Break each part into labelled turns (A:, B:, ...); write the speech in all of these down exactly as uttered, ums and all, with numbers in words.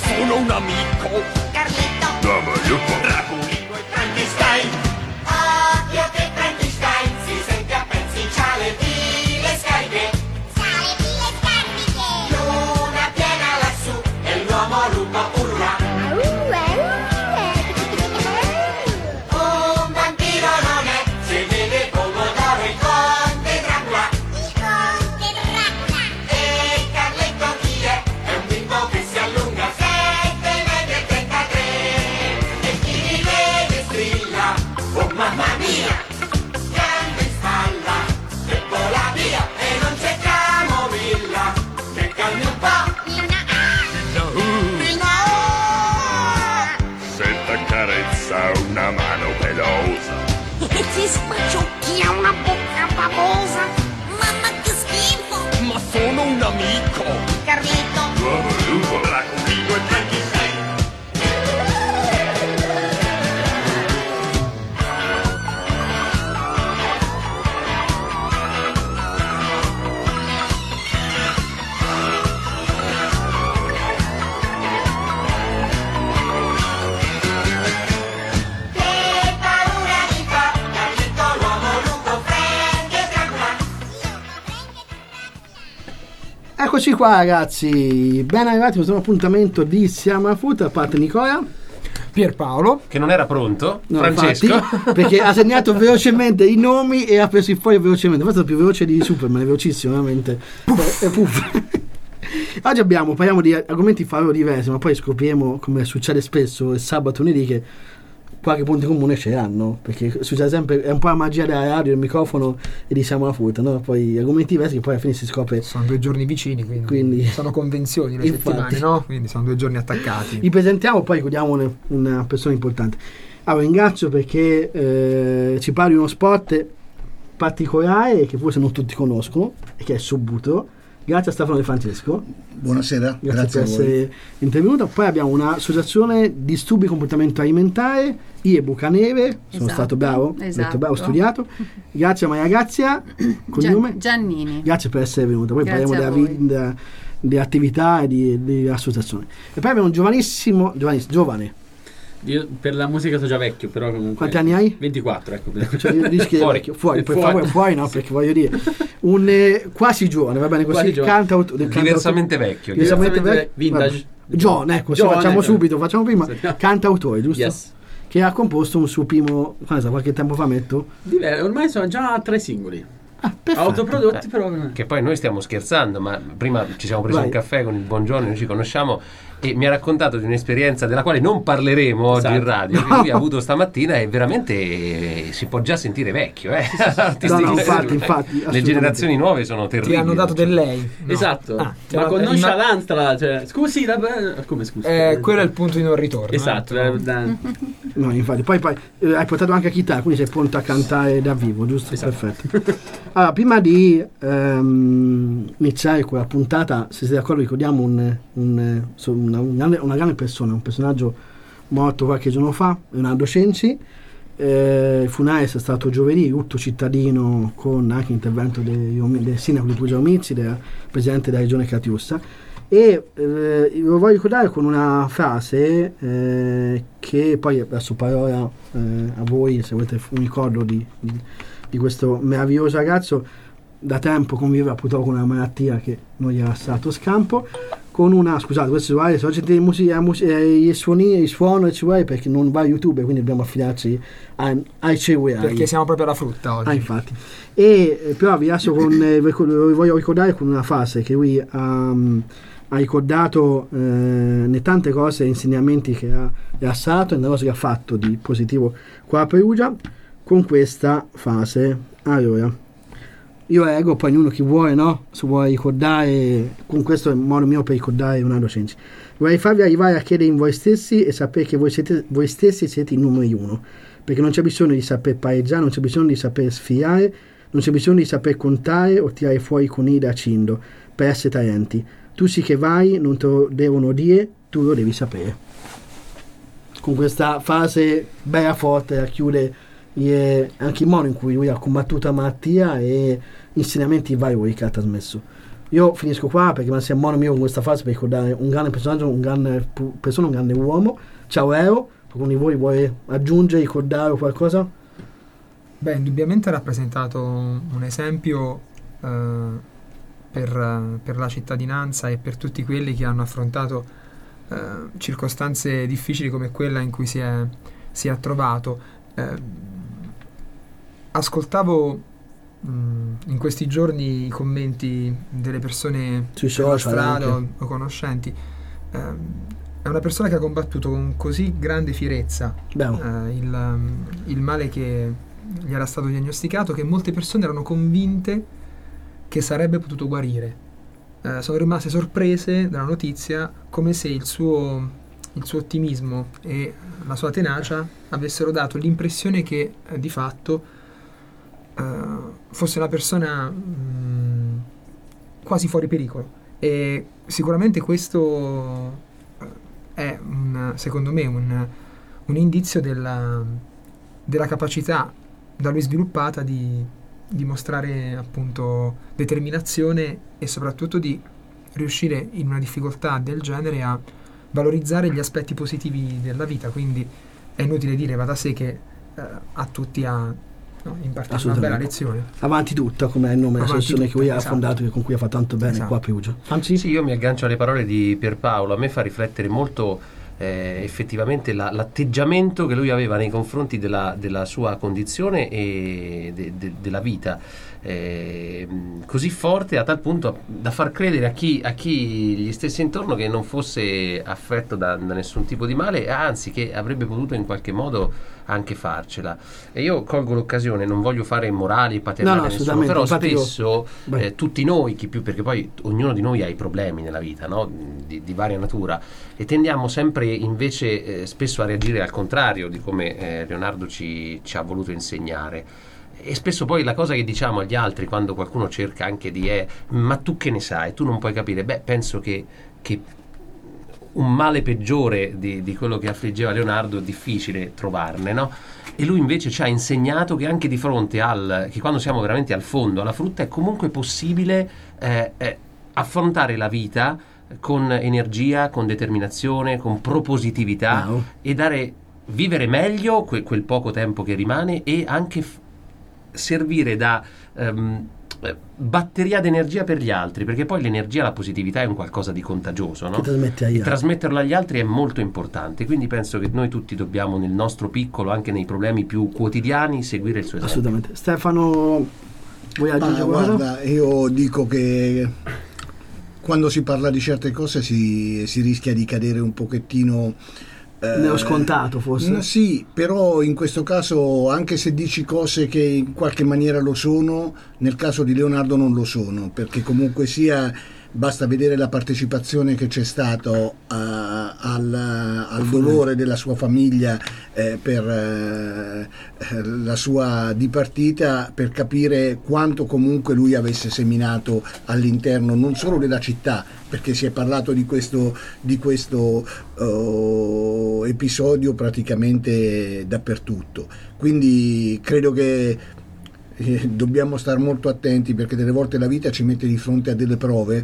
A: sono un amico.
B: Carletto,
C: No, ma io po-
A: Draculino e Frankenstein.
B: occhio che Frankenstein si sente a pezzi, c'ha le pile scariche. C'ha le pile scariche. Luna piena lassù e l'uomo lupo urla. Un vampiro non è, se vede Pomodoro il conte Dracula. Il conte Dracula. E Carletto chi è? È un bimbo che si allunga sette metri e trentatré. E chi mi vede strilla, oh mamma mia, grande in spalla, e vola via, e non c'è camomilla, che calmi un po'.
C: Senta carezza una mano pelosa.
B: Ti sbaciucchia una bocca babosa. Mamma che schifo.
A: Ma sono un amico.
B: Carletto,
C: No, ma io po-
A: Draculino e Frankenstein.
B: che paura mi fa. Carletto l'uomo lupo, Frank e Dracula.
D: Eccoci qua ragazzi, ben arrivati a questo nuovo appuntamento di Siamo a Foot, a parte Nicola.
E: Pierpaolo.
F: Che non era pronto,
D: No,
F: Francesco.
D: infatti, perché ha segnato velocemente i nomi e ha preso il foglio velocemente. Questo è più veloce di Superman, è velocissimo veramente. Puff. Eh, puff. Oggi abbiamo, parliamo di argomenti farò diversi, ma poi scopriremo, come succede spesso il sabato e lunedì, che qualche punto in comune ce l'hanno, perché succede sempre, è un po' la magia della radio, del microfono e di Siamo alla Foot, no? Poi argomenti diversi che poi alla fine si scopre.
E: Sono due giorni vicini, quindi,
D: Quindi-
E: sono convenzioni le
D: Infatti.
E: settimane, no? Quindi sono due giorni attaccati.
D: Vi presentiamo, poi ricordiamo una, una persona importante. Allora, ringrazio perché eh, ci parli di uno sport particolare che forse non tutti conoscono e che è Subbuteo. Grazie a Stefano De Francesco,
G: Buonasera,
D: grazie,
G: grazie,
D: per
G: a voi.
D: essere intervenuto. Poi abbiamo un'associazione disturbi comportamento alimentare, I E Bucaneve, sono
H: Esatto,
D: stato bravo, ho
H: esatto.
D: detto bravo, ho studiato. Grazie a Maria Grazia, cognome.
H: Gian- Giannini.
D: Grazie per essere venuta. Poi
H: Grazie
D: parliamo
H: a
D: della,
H: voi.
D: vi- della- delle attività e di, di associazione. E poi abbiamo un giovanissimo, giovanissimo giovane.
I: Io per la musica sono già vecchio, però comunque.
D: Quanti anni hai?
I: ventiquattro, ecco.
D: Cioè, rischi di
I: Fuori.
D: vecchio. Fuori, per
I: Fuori.
D: favore, fuori no, perché voglio dire, un eh, quasi giovane, va bene così,
I: Quasi giovane.
D: cantauto- del
F: Diversamente vecchio.
D: diversamente
I: Diversamente
D: vecchio,
I: vintage.
D: vabbè. John, ecco, sì,
I: John,
D: facciamo
I: ecco.
D: subito, facciamo prima,
I: Sì.
D: cantautore, giusto?
I: Yes.
D: Che ha composto un suo primo, quando sa, qualche tempo fa metto?
I: Diver- ormai sono già tre singoli.
D: Ah, perfetto.
I: Autoprodotti,
F: Eh,
I: però.
F: Che poi noi stiamo scherzando, ma prima ci siamo presi
D: Vai.
F: un caffè con il Buongiorno, noi ci conosciamo, e mi ha raccontato di un'esperienza della quale non parleremo oggi
I: Esatto.
F: in radio, che lui ha avuto stamattina, e veramente eh, si può già sentire vecchio. Eh?
D: No, no, infatti, infatti,
F: Le
D: assolutamente.
F: generazioni nuove sono terribili.
E: Ti hanno dato del lei. No.
I: Esatto.
E: Ah, ti
I: ma
E: hanno-
I: con
E: eh,
I: nonchalance, tra- cioè, scusi, la... come scusi?
E: Eh, quello è il punto di non ritorno.
I: Esatto.
E: eh.
I: eh, da-
D: No, infatti, poi, poi eh, hai portato anche la chitarra, quindi sei pronto a cantare da vivo, giusto?
I: Esatto.
D: Perfetto. Allora, prima di ehm, iniziare quella puntata, se siete d'accordo, ricordiamo un, un, so- una, un grande- una grande persona, un personaggio morto qualche giorno fa, Leonardo Cenci. Eh, il funerale è stato giovedì, lutto cittadino con anche intervento dei- del sindaco di Puglia Omizzi, del presidente della regione Catiussa. E eh, lo voglio ricordare con una frase eh, che poi adesso parola eh, a voi se volete un ricordo di, di, di questo meraviglioso ragazzo. Da tempo conviveva purtroppo con una malattia che non gli era stato scampo, con una, scusate, questo è se oggi di musica, musica, i suoni, i suoni ci vuoi perché non va a YouTube, quindi dobbiamo affidarci ai, ai cellulari.
E: Perché siamo proprio alla frutta oggi.
D: Ah, infatti. E eh, però vi lascio con eh, vi voglio ricordare con una frase che lui ha, ha ricordato eh, nelle tante cose e insegnamenti che ha lasciato e nelle cose che ha fatto di positivo qua a Perugia, con questa frase. Allora, io leggo, poi ognuno chi vuole, no? Se vuole ricordare, con questo è il modo mio per ricordare Leonardo Cenci. Vorrei farvi arrivare a credere in voi stessi e sapere che voi, siete, voi stessi siete i numeri uno, perché non c'è bisogno di saper pareggiare, non c'è bisogno di saper sfidare, non c'è bisogno di saper contare o tirare fuori i conigli da cindo per essere talenti. Tu sì che vai, non te lo devono dire, tu lo devi sapere. Con questa frase bella forte a chiudere anche il modo in cui lui ha combattuto la malattia e insegnamenti valori che ha trasmesso. io finisco qua perché mi si ammono mio con questa frase per ricordare un grande personaggio, un grande pu- persona, un grande uomo. Ciao Ero, qualcuno di voi vuole aggiungere, ricordare qualcosa?
E: Beh, indubbiamente ha rappresentato un esempio eh, per, per la cittadinanza e per tutti quelli che hanno affrontato eh, circostanze difficili come quella in cui si è, si è trovato. Eh, ascoltavo mh, in questi giorni i commenti delle persone
D: Sui
E: per la
D: social
E: strada o,
D: anche.
E: o conoscenti. Eh, è una persona che ha combattuto con così grande fierezza
D: Bravo.
E: eh, il, il male che gli era stato diagnosticato, che molte persone erano convinte che sarebbe potuto guarire. Eh, sono rimaste sorprese dalla notizia, come se il suo, il suo ottimismo e la sua tenacia avessero dato l'impressione che eh, di fatto eh, fosse una persona mh, quasi fuori pericolo. E sicuramente questo è un, secondo me un, un indizio della, della capacità da lui sviluppata di, di mostrare appunto determinazione e soprattutto di riuscire in una difficoltà del genere a valorizzare gli aspetti positivi della vita. Quindi è inutile dire, va da sé che eh, a tutti ha no, impartito una bella lezione.
D: Avanti tutta, come è il nome della
E: Avanti
D: associazione che lui
E: tutta,
D: ha
E: esatto.
D: fondato e con cui ha fatto tanto bene
E: Esatto.
D: qua a Perugia. Anzi,
F: Sì, io mi aggancio alle parole di Pierpaolo. A me fa riflettere molto eh, effettivamente la, l'atteggiamento che lui aveva nei confronti della, della sua condizione e de, de, della vita, eh, così forte a tal punto da far credere a chi, a chi gli stesse intorno che non fosse affetto da, da nessun tipo di male, anzi che avrebbe potuto in qualche modo anche farcela. E io colgo l'occasione, non voglio fare morali, paternali
D: No, no,
F: a nessuno,
D: assolutamente.
F: però
D: Infatti io-
F: spesso
D: Vai.
F: eh, tutti noi, chi più, perché poi ognuno di noi ha i problemi nella vita, no? di, di varia natura, e tendiamo sempre invece eh, spesso a reagire al contrario di come eh, Leonardo ci, ci ha voluto insegnare. E spesso poi la cosa che diciamo agli altri quando qualcuno cerca anche di è ma tu che ne sai, tu non puoi capire. Beh, penso che, che un male peggiore di, di quello che affliggeva Leonardo è difficile trovarne, no? E lui invece ci ha insegnato che anche di fronte al che quando siamo veramente al fondo, alla frutta, è comunque possibile eh, eh, affrontare la vita con energia, con determinazione, con propositività,
D: Wow.
F: e dare vivere meglio que- quel poco tempo che rimane, e anche f- servire da ehm, eh, batteria d'energia per gli altri, perché poi l'energia, la positività è un qualcosa di contagioso, no?
D: che trasmette agli
F: E
D: altri.
F: trasmetterlo agli altri è molto importante, quindi penso che noi tutti dobbiamo nel nostro piccolo, anche nei problemi più quotidiani, seguire il suo esempio.
D: Assolutamente. Stefano, vuoi
G: Ma
D: aggiungere qualcosa?
G: guarda, io dico che quando si parla di certe cose si, si rischia di cadere un pochettino eh,
D: Nello scontato, forse.
G: no, sì, però in questo caso, anche se dici cose che in qualche maniera lo sono, nel caso di Leonardo non lo sono, perché comunque sia basta vedere la partecipazione che c'è stato uh, al, al dolore della sua famiglia eh, per eh, la sua dipartita, per capire quanto comunque lui avesse seminato all'interno non solo della città, perché si è parlato di questo, di questo uh, episodio praticamente dappertutto. Quindi credo che Eh, dobbiamo stare molto attenti, perché delle volte la vita ci mette di fronte a delle prove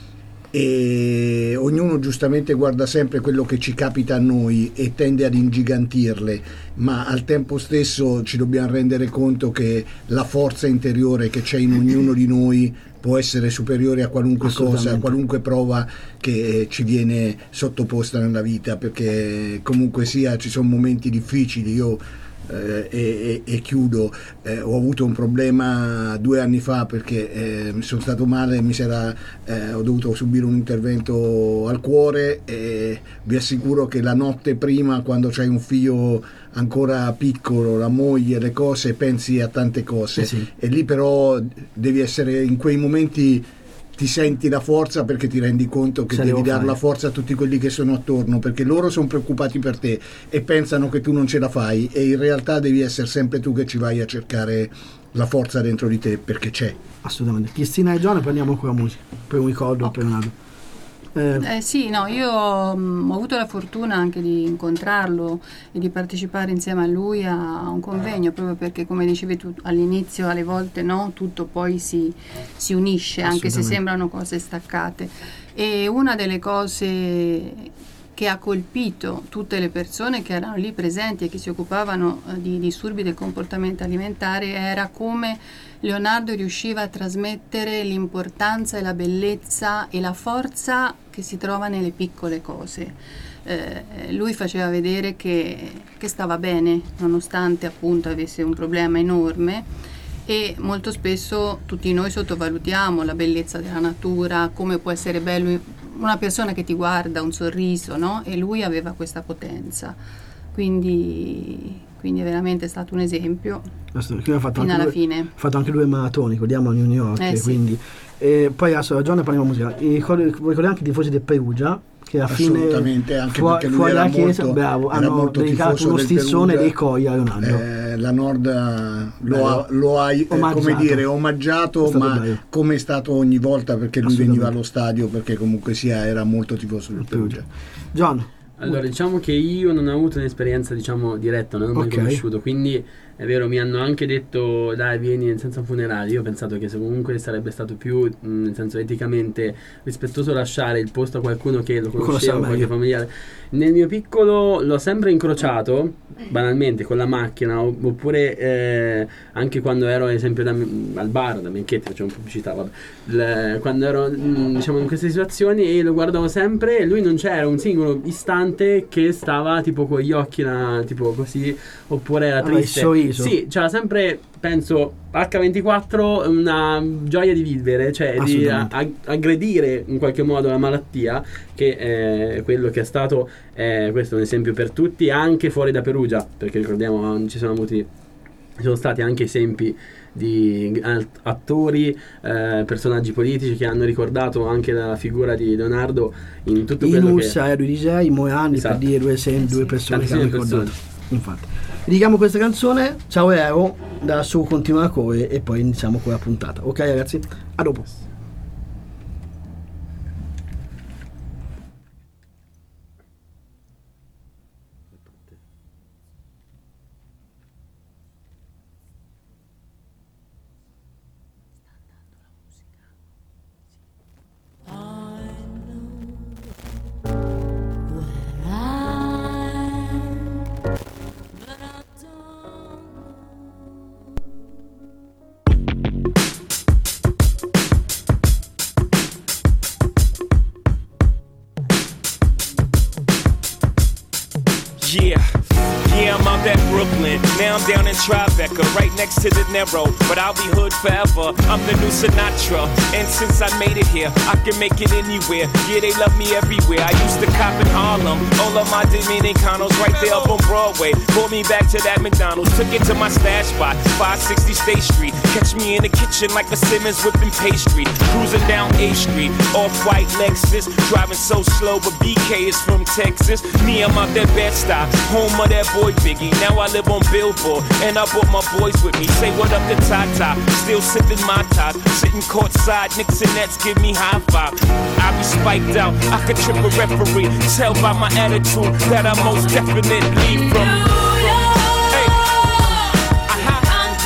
G: e ognuno giustamente guarda sempre quello che ci capita a noi e tende ad ingigantirle, ma al tempo stesso ci dobbiamo rendere conto che la forza interiore che c'è in ognuno di noi può essere superiore a qualunque cosa, a qualunque prova che ci viene sottoposta nella vita, perché comunque sia ci sono momenti difficili. Io Eh, e, e, e chiudo, eh, ho avuto un problema due anni fa perché eh, mi sono stato male, mi era, eh, ho dovuto subire un intervento al cuore, e vi assicuro che la notte prima, quando c'hai un figlio ancora piccolo, la moglie, le cose, pensi a tante cose,
D: Eh sì.
G: e lì però devi essere in quei momenti, ti senti la forza perché ti rendi conto che
D: Se
G: devi
D: devo
G: dare
D: fare.
G: la forza a tutti quelli che sono attorno, perché loro sono preoccupati per te e pensano che tu non ce la fai, e in realtà devi essere sempre tu che ci vai a cercare la forza dentro di te, perché c'è.
D: Assolutamente. Cristina e Giovanni, prendiamo con la musica per un ricordo per un altro. Eh,
H: Eh, sì, no, io mm, ho avuto la fortuna anche di incontrarlo e di partecipare insieme a lui a, a un convegno, proprio perché, come dicevi tu all'inizio, alle volte no, tutto poi si, si unisce, anche se
D: Assolutamente.
H: sembrano cose staccate. E una delle cose che ha colpito tutte le persone che erano lì presenti e che si occupavano eh, di disturbi del comportamento alimentare era come Leonardo riusciva a trasmettere l'importanza e la bellezza e la forza che si trova nelle piccole cose. Eh, lui faceva vedere che, che stava bene, nonostante appunto avesse un problema enorme, e molto spesso tutti noi sottovalutiamo la bellezza della natura, come può essere bello una persona che ti guarda, un sorriso, no? E lui aveva questa potenza. Quindi, quindi è veramente stato un esempio
D: ha fatto
H: fino
D: anche
H: alla
D: due,
H: fine.
D: ha fatto anche due maratoni, ricordiamo, a New York.
H: Eh, sì.
D: Quindi, e poi adesso ragione, parliamo di musica. E ricordo, ricordo anche i tifosi del Perugia, che a fine
G: Assolutamente, anche
D: fuori,
G: perché lui
D: fuori
G: era
D: dalla chiesa,
G: molto-
D: bravo,
G: era
D: hanno
G: molto
D: dedicato
G: tifoso
D: uno
G: del
D: stissone
G: Perugia.
D: dei Coia a Leonardo.
G: Eh, la Nord eh, lo
D: Bello.
G: ha, lo ha eh, come
D: Omaggiato.
G: dire, omaggiato,
D: È stato
G: ma
D: bello.
G: come è stato ogni volta, perché lui
D: Assolutamente.
G: veniva allo stadio, perché comunque sia era molto tifoso del Perugia.
D: John,
I: Allora, diciamo che io non ho avuto un'esperienza, diciamo, diretta, non ho mai
D: Ok.
I: conosciuto, quindi è vero, mi hanno anche detto dai, vieni nel senso funerale. Io ho pensato che se comunque sarebbe stato più, mh, nel senso eticamente rispettoso, lasciare il posto a qualcuno che lo
D: conosceva
I: conosceva, qualche
D: meglio.
I: familiare. Nel mio piccolo l'ho sempre incrociato, banalmente, con la macchina, o- oppure eh, anche quando ero, ad esempio, da, al bar, da Menchetti, facevo pubblicità, vabbè. Le- quando ero, mh, diciamo, in queste situazioni, e lo guardavo sempre, e lui non c'era un singolo istante che stava tipo con gli occhi là, tipo così, oppure era
D: Aveva il
I: triste.
D: sorriso.
I: Sì, c'era sempre, penso, acca ventiquattro, una gioia di vivere, cioè di a-
D: Assolutamente.
I: a- aggredire in qualche modo la malattia, che è quello che è stato, eh, questo è un esempio per tutti, anche fuori da Perugia, perché ricordiamo, ci sono avuti, ci sono stati anche esempi di alt- attori, eh, personaggi politici che hanno ricordato anche la figura di Leonardo in tutto quello
D: Inus,
I: che...
D: Aero D J, Moeani,
I: Esatto.
D: per dire due, esempi,
H: Eh
D: due
H: sì.
D: persone che hanno
I: Tantissime
D: ricordato. Infatti, dedichiamo questa canzone, Ciao Aero, da su Continua a Correre, e poi iniziamo con la puntata. Ok ragazzi, a dopo.
J: Yeah, yeah, I'm out at Brooklyn. Now I'm down in Tribeca, right next to the Narrow. But I'll be hood forever. I'm the new Sinatra. And since I made it here, I can make it anywhere. Yeah, they love me everywhere. I used to cop in Harlem. All of my Dominicanos right there up on Broadway. Pulled me back to that McDonald's. Took it to my stash spot, five sixty State Street. Catch me in the kitchen like a Simmons whipping pastry. Cruising down A Street, off-white Lexus. Driving so slow, but B K is from Texas. Me, I'm out that Bed-Stuy, home of that boy Biggie. Now I live on Billboard, and I brought my boys with me. Say what up to Tata, still sipping my top. Sitting courtside, Knicks and Nets give me high five. I be spiked out, I could trip a referee. Tell by my attitude that I most definitely from. Hey. Uh-huh.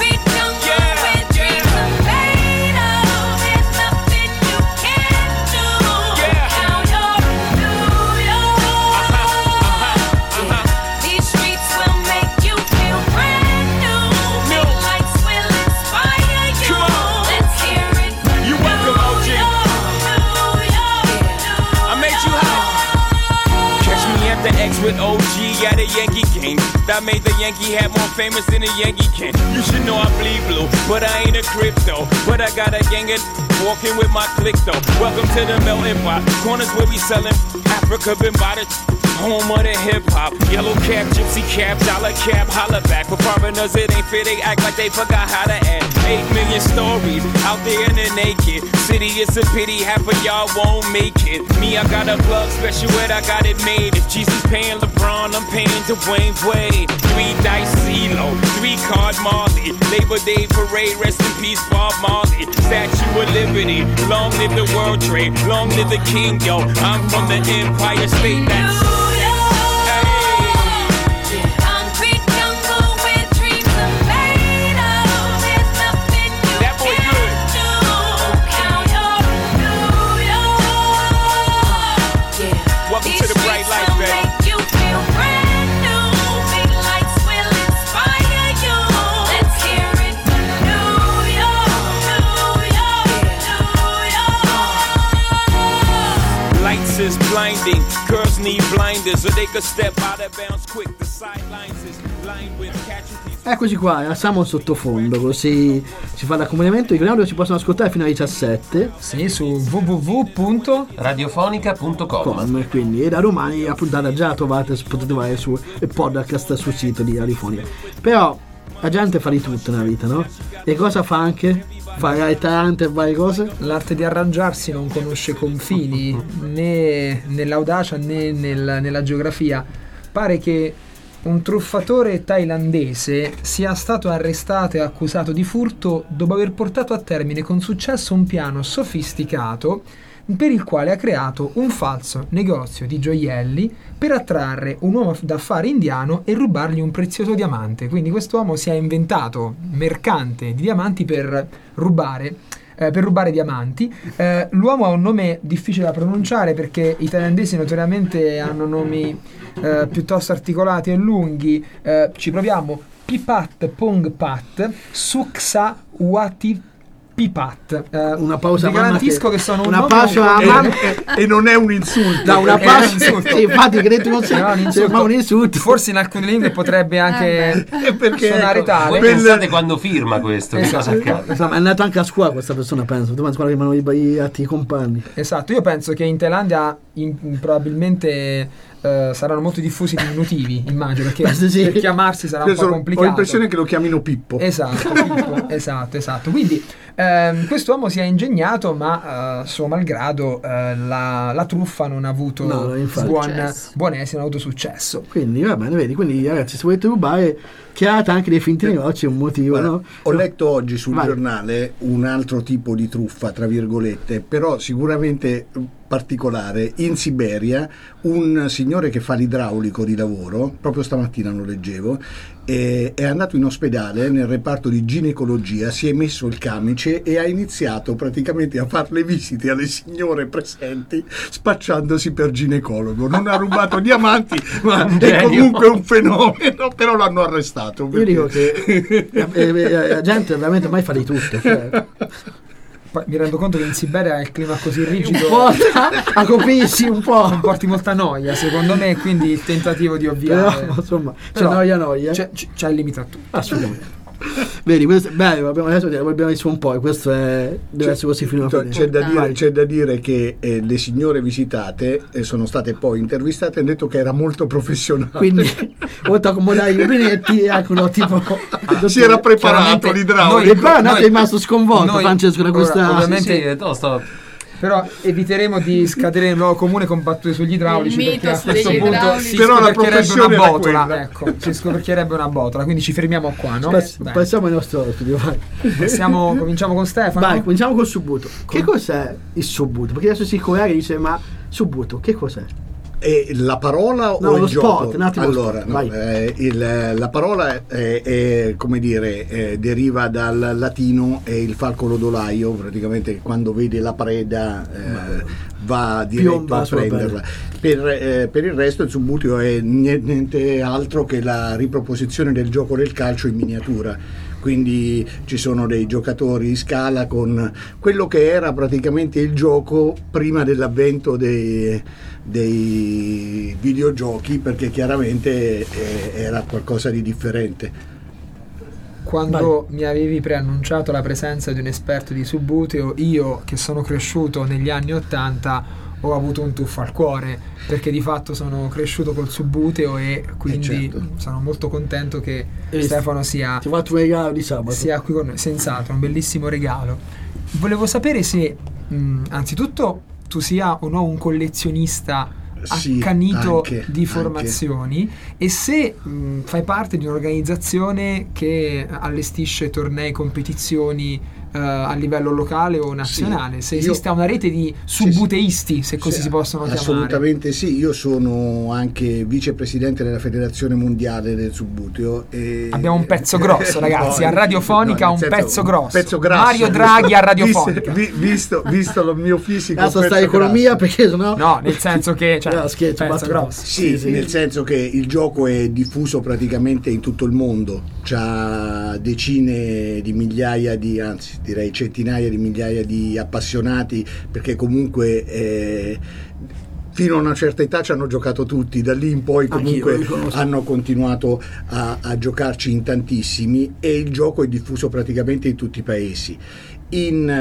J: With O G at a Yankee game that made the Yankee hat more famous than a Yankee can. You should know I bleed blue, but I ain't a crypto. But I got a gang of walking with my click though. Welcome to the melting pot, corners where we sellin' Africa been by the home of the hip hop. Yellow cap, gypsy cap, dollar cap, holla back. For foreigners, it ain't fair, they act like they forgot how to act. Eight million stories out there in the naked city. It's a pity half of y'all won't make it. Me, I got a plug special ed, I got it made. If Jesus paying LeBron, I'm paying Dwayne Wade. Three dice CeeLo, three card Marley. Labor Day parade, rest in peace Bob Marley. Statue of Liberty, long live the World Trade, long live the King, yo. I'm from the Empire State, that's is blinding. Girls need blinders so they could step out of bounds quick. The sidelines is lined with casualties.
D: Eccoci qua, siamo sottofondo, così si fa l'accompagnamento. I Granaudio si possono ascoltare fino alle diciassette.
E: Sì, su w w w punto
F: radiofonica punto com.
D: Quindi da domani la puntata già la trovate, potete trovare su il podcast sul sito di Radiofonica. Però la gente fa di tutto nella vita, no? E cosa fa anche? Fa tante varie cose.
E: L'arte di arrangiarsi non conosce confini né nell'audacia né nel, nella geografia. Pare che un truffatore thailandese sia stato arrestato e accusato di furto dopo aver portato a termine con successo un piano sofisticato per il quale ha creato un falso negozio di gioielli per attrarre un uomo d'affari indiano e rubargli un prezioso diamante. Quindi quest'uomo si è inventato mercante di diamanti per rubare eh, per rubare diamanti. Eh, l'uomo ha un nome difficile da pronunciare perché i thailandesi notoriamente hanno nomi eh, piuttosto articolati e lunghi. Eh, ci proviamo: Pipat Pongpat Suksa Wati Pipat. Uh,
D: una pausa,
E: vi garantisco che, che sono
D: una
E: un
D: pausa
G: e, e, e non è un insulto.
D: Da una pausa, sì, infatti credo non sia
E: un
D: insulto. un insulto.
E: Forse in alcune lingue potrebbe anche
G: eh perché
E: suonare
G: ecco,
E: tale.
F: Voi pensate quando firma questo?
E: Esatto.
F: Che cosa accade?
D: Esatto, è andato anche a scuola questa persona, penso. Domani a scuola rimangono i, i altri compagni.
E: Esatto, io penso che in Thailandia in, in, probabilmente Uh, saranno molto diffusi i diminutivi, immagino, perché
D: sì.
E: per chiamarsi sarà un po' complicato.
G: Ho l'impressione che lo chiamino Pippo.
E: Esatto, Pippo, esatto, esatto. Quindi ehm, quest'uomo si è ingegnato, ma uh, suo malgrado uh, la, la truffa non ha avuto
D: no,
E: buon, buon esito, non ha avuto successo.
D: Quindi va bene, vedi, quindi ragazzi, se volete rubare, chiarate anche dei finti negozi, è un motivo.
G: Guarda,
D: no?
G: Ho letto oggi sul
D: Vai.
G: giornale un altro tipo di truffa, tra virgolette, però sicuramente particolare. In Siberia un signore che fa l'idraulico di lavoro, proprio stamattina lo leggevo, e è andato in ospedale nel reparto di ginecologia, si è messo il camice e ha iniziato praticamente a fare le visite alle signore presenti spacciandosi per ginecologo. Non ha rubato diamanti, ma è comunque un fenomeno, però l'hanno arrestato perché...
D: Io dico che la gente veramente mai fa di tutto, cioè.
E: Poi mi rendo conto che in Siberia il clima così rigido
D: a coprirsi un po',
E: non porti molta noia secondo me, quindi il tentativo di ovviare.
D: Però, insomma, c'è
E: Però,
D: noia noia
E: c'è, c'è il limite a tutto.
D: Assolutamente. Vedi, questo, beh, abbiamo, adesso abbiamo visto un po' e questo è, deve essere così fino a fine.
G: C'è da dire, c'è da dire che eh, le signore visitate eh, sono state poi intervistate e hanno detto che era molto professionale.
D: Quindi, oltre a accomodare i rubinetti, ecco, tipo,
G: si era preparato l'idraulico.
D: E poi è andato rimasto sconvolto
E: noi,
D: Francesco da questa.
E: Ovviamente,
F: sì, sì, sto...
E: però eviteremo di scadere nel luogo comune con battute sugli idraulici, perché a questo punto
H: idraulici.
E: si
G: Però la
E: scoperchierebbe una
G: professione era
E: botola,
G: quella.
E: ecco, si scoperchierebbe una botola, quindi ci fermiamo qua, no?
D: Pass-
E: Bene.
D: passiamo ai nostri ospiti, vai.
E: Passiamo, cominciamo con Stefano.
D: Vai, cominciamo col subbuto. Che cos'è il subbuto? Perché adesso si collega e dice, ma subbuto, che cos'è?
G: E la parola
D: No,
G: o
D: lo
G: il
D: spot,
G: gioco?
D: un attimo lo
G: Allora,
D: spot,
G: no,
D: vai.
G: eh, il- la parola è, è, come dire, eh, deriva dal latino, è il falco lodolaio, praticamente quando vede la preda eh, va diretto
D: Piomba
G: a
D: sulla
G: prenderla. Per, eh, per il resto il subbuteo è niente altro che la riproposizione del gioco del calcio in miniatura. Quindi ci sono dei giocatori in scala con quello che era praticamente il gioco prima dell'avvento dei, dei videogiochi, perché chiaramente eh, era qualcosa di differente.
E: Quando mi avevi preannunciato la presenza di un esperto di subbuteo, io che sono cresciuto negli anni ottanta ho avuto un tuffo al cuore, perché di fatto sono cresciuto col Subbuteo e quindi
G: Eh, certo.
E: sono molto contento che
D: E
E: Stefano sia,
D: Ti ho fatto un regalo di sabato.
E: sia qui con noi. Senz'altro, un bellissimo regalo. Volevo sapere se mh, anzitutto tu sia o no un collezionista
G: Sì,
E: accanito
G: anche,
E: di
G: anche.
E: formazioni e se mh, fai parte di un'organizzazione che allestisce tornei, competizioni eh, a livello locale o nazionale, se
G: io-
E: esiste una rete di subbuteisti, se così
G: Sì,
E: si possono chiamare.
G: assolutamente sì, io sono anche vicepresidente della federazione mondiale del Subbuteo e...
E: Abbiamo un pezzo grosso, ragazzi, a Radiofonica
G: nel
E: un
G: senso,
E: pezzo grosso.
G: pezzo grasso,
E: Mario Draghi a Radiofonica.
G: visto, vi- visto, visto il mio fisico,
D: Cazzo,
G: pezzo
D: sta economia
G: grasso.
D: perché sennò...
E: No, nel senso che cioè,
D: No, scherzo,
E: pezzo
D: battuta.
E: grosso.
G: Sì,
D: Sì, sì.
G: nel senso che il gioco è diffuso praticamente in tutto il mondo, c'ha decine di migliaia di, anzi direi centinaia di migliaia di appassionati, perché comunque eh, fino a una certa età ci hanno giocato tutti, da lì in poi
D: Anch'io,
G: comunque
D: lo riconosco.
G: hanno continuato a, a giocarci in tantissimi e il gioco è diffuso praticamente in tutti i paesi. In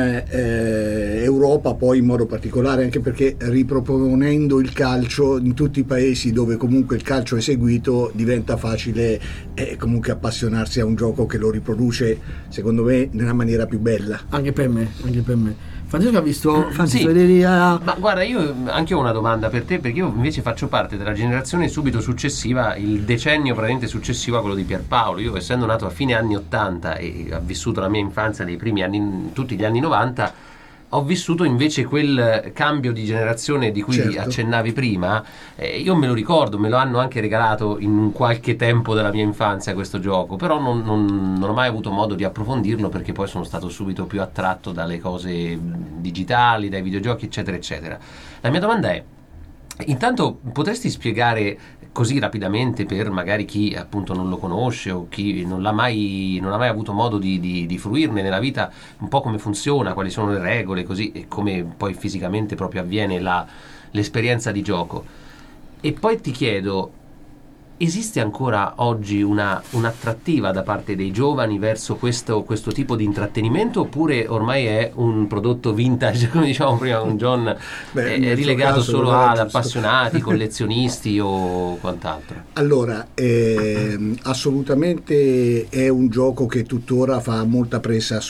G: eh, Europa poi in modo particolare, anche perché riproponendo il calcio in tutti i paesi dove comunque il calcio è seguito diventa facile eh, comunque appassionarsi a un gioco che lo riproduce secondo me nella maniera più bella.
D: Anche per me, anche per me. Francesco ha visto... Franci,
F: Sì.
D: vedevi a...
F: Ma guarda, io anche ho una domanda per te, perché io invece faccio parte della generazione subito successiva, il decennio praticamente successivo a quello di Pierpaolo. Io, essendo nato a fine anni ottanta e ho vissuto la mia infanzia nei primi anni, tutti gli anni novanta, ho vissuto invece quel cambio di generazione di cui
G: Certo.
F: accennavi prima. Eh, io me lo ricordo, me lo hanno anche regalato in qualche tempo della mia infanzia questo gioco, però non, non- non ho mai avuto modo di approfondirlo, perché poi sono stato subito più attratto dalle cose digitali, dai videogiochi, eccetera, eccetera. La mia domanda è: intanto potresti spiegare così rapidamente, per magari chi appunto non lo conosce o chi non l'ha mai, non ha mai avuto modo di, di, di fruirne nella vita, un po' come funziona, quali sono le regole, così, e come poi fisicamente proprio avviene la, l'esperienza di gioco. E poi ti chiedo, esiste ancora oggi una, un'attrattiva da parte dei giovani verso questo, questo tipo di intrattenimento, oppure ormai è un prodotto vintage, come dicevamo prima con John,
G: Beh,
F: è
G: nel
F: rilegato
G: suo caso
F: solo
G: non è
F: ad
G: giusto.
F: appassionati, collezionisti o quant'altro?
G: Allora, ehm, assolutamente è un gioco che tuttora fa molta presa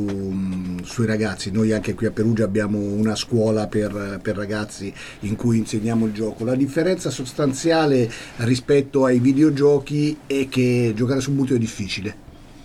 G: su, sui ragazzi. Noi anche qui a Perugia abbiamo una scuola per, per ragazzi in cui insegniamo il gioco. La differenza sostanziale rispetto ai videogiochi è che giocare su Subbuteo è difficile.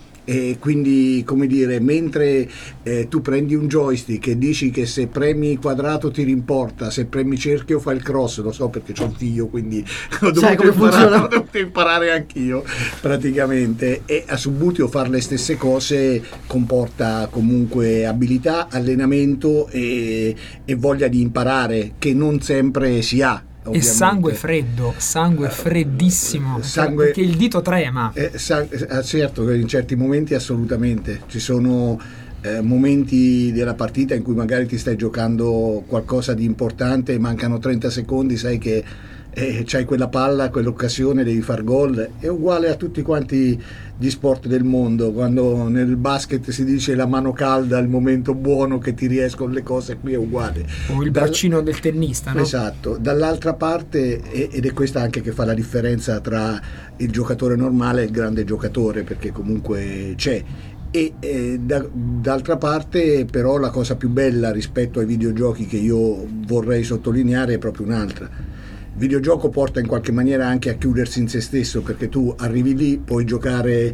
G: E quindi, come dire, mentre eh, tu prendi un joystick e dici che se premi quadrato ti rimporta, se premi cerchio fa il cross, lo so perché c'ho un figlio, quindi ho
D: Sai
G: dovuto,
D: come
G: imparare,
D: funziona?
G: ho dovuto imparare anch'io praticamente, e a Subbuteo fare le stesse cose comporta comunque abilità, allenamento e, e voglia di imparare, che non sempre si ha.
E: E
G: ovviamente.
E: sangue freddo, sangue freddissimo,
G: Sangue-
E: perché il dito trema.
G: Eh, sa- eh, certo, in certi momenti assolutamente. Ci sono eh, momenti della partita in cui magari ti stai giocando qualcosa di importante, mancano trenta secondi, sai che eh, c'hai quella palla, quell'occasione, devi far gol. È uguale a tutti quanti gli sport del mondo. Quando nel basket si dice la mano calda, il momento buono che ti riescono le cose, qui è uguale.
E: O il
G: Dal-
E: braccino del tennista, no?
G: Esatto, dall'altra parte, e- ed è questa anche che fa la differenza tra il giocatore normale e il grande giocatore, perché comunque c'è. E eh, da- d'altra parte però la cosa più bella rispetto ai videogiochi che io vorrei sottolineare è proprio un'altra. Il videogioco porta in qualche maniera anche a chiudersi in se stesso, perché tu arrivi lì, puoi giocare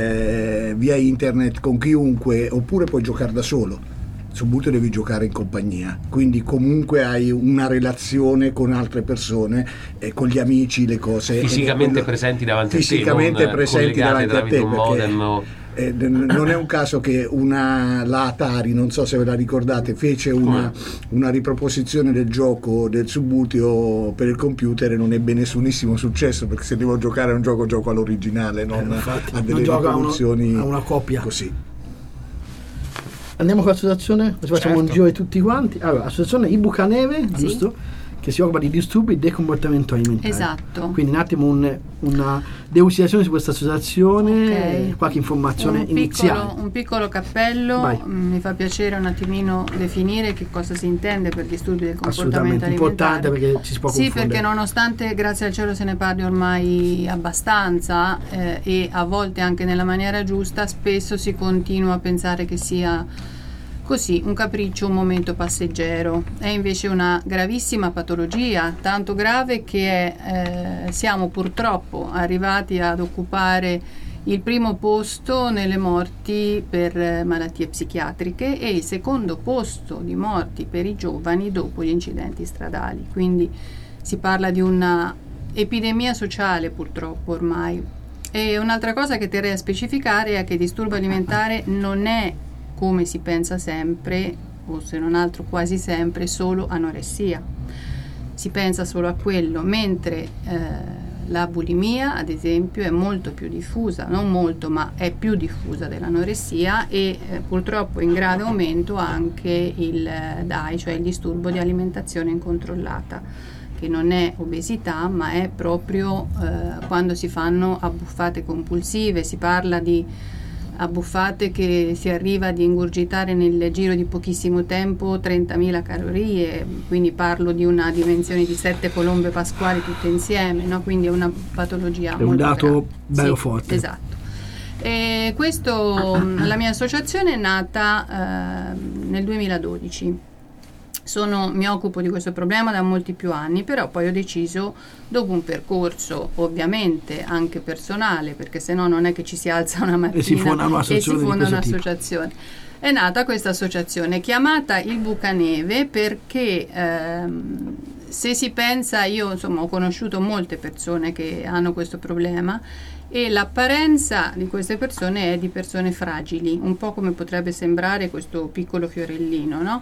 G: eh, via internet con chiunque, oppure puoi giocare da solo. Subbuteo devi giocare in compagnia, quindi comunque hai una relazione con altre persone, eh, con gli amici, le cose. ed è
F: Fisicamente
G: quello-
F: presenti davanti a te,
G: fisicamente
F: non
G: presenti
F: collegate
G: davanti a
F: tramite
G: te,
F: un
G: perché
F: modem o-
G: eh, n- non è un caso che una, la Atari, non so se ve la ricordate, fece una, una riproposizione del gioco del Subbuteo per il computer e non ebbe nessunissimo successo, perché se devo giocare a un gioco gioco all'originale, non
D: Eh, infatti,
G: a
D: non
G: delle
D: gioca a uno-
G: riproduzioni
D: a una coppia.
G: così.
D: Andiamo con l'associazione, così facciamo
E: Certo.
D: un giro di tutti quanti. Allora, associazione Ibucaneve,
H: Sì.
D: giusto? che si occupa di disturbi del comportamento alimentare.
H: Esatto.
D: Quindi un attimo un, una delucidazione su questa associazione,
H: Okay.
D: qualche informazione
H: un
D: iniziale.
H: piccolo, un piccolo cappello.
D: Vai.
H: Mm, mi fa piacere un attimino definire che cosa si intende per disturbi del comportamento
D: Assolutamente
H: alimentare.
D: importante, perché ci si può
H: Sì,
D: confondere.
H: perché nonostante grazie al cielo se ne parli ormai abbastanza eh, e a volte anche nella maniera giusta, spesso si continua a pensare che sia così, un capriccio, un momento passeggero. È invece una gravissima patologia, tanto grave che è, eh, siamo purtroppo arrivati ad occupare il primo posto nelle morti per eh, malattie psichiatriche e il secondo posto di morti per i giovani dopo gli incidenti stradali. Quindi si parla di una epidemia sociale purtroppo ormai. E un'altra cosa che terrei a specificare è che il disturbo alimentare non è, come si pensa sempre, o se non altro quasi sempre, solo anoressia. Si pensa solo a quello, mentre eh, la bulimia, ad esempio, è molto più diffusa, non molto, ma è più diffusa dell'anoressia e eh, purtroppo in grave aumento anche il eh, D A I, cioè il disturbo di alimentazione incontrollata, che non è obesità, ma è proprio eh, quando si fanno abbuffate compulsive, si parla di abbuffate che si arriva ad ingurgitare nel giro di pochissimo tempo trentamila calorie, quindi parlo di una dimensione di sette colombe pasquali tutte insieme, no? Quindi è una patologia
D: È un
H: molto
D: dato
H: grave.
D: bello
H: Sì,
D: forte.
H: Esatto. E questo, la mia associazione è nata eh, nel duemiladodici. Sono, mi occupo di questo problema da molti più anni, però poi ho deciso, dopo un percorso ovviamente anche personale, perché se no non è che ci si alza una mattina
D: E si fonda un'associazione
H: e si
D: di
H: fonda
D: questo tipo.
H: un'associazione. È nata questa associazione chiamata il Bucaneve perché ehm, se si pensa, io insomma ho conosciuto molte persone che hanno questo problema e l'apparenza di queste persone è di persone fragili, un po' come potrebbe sembrare questo piccolo fiorellino, no?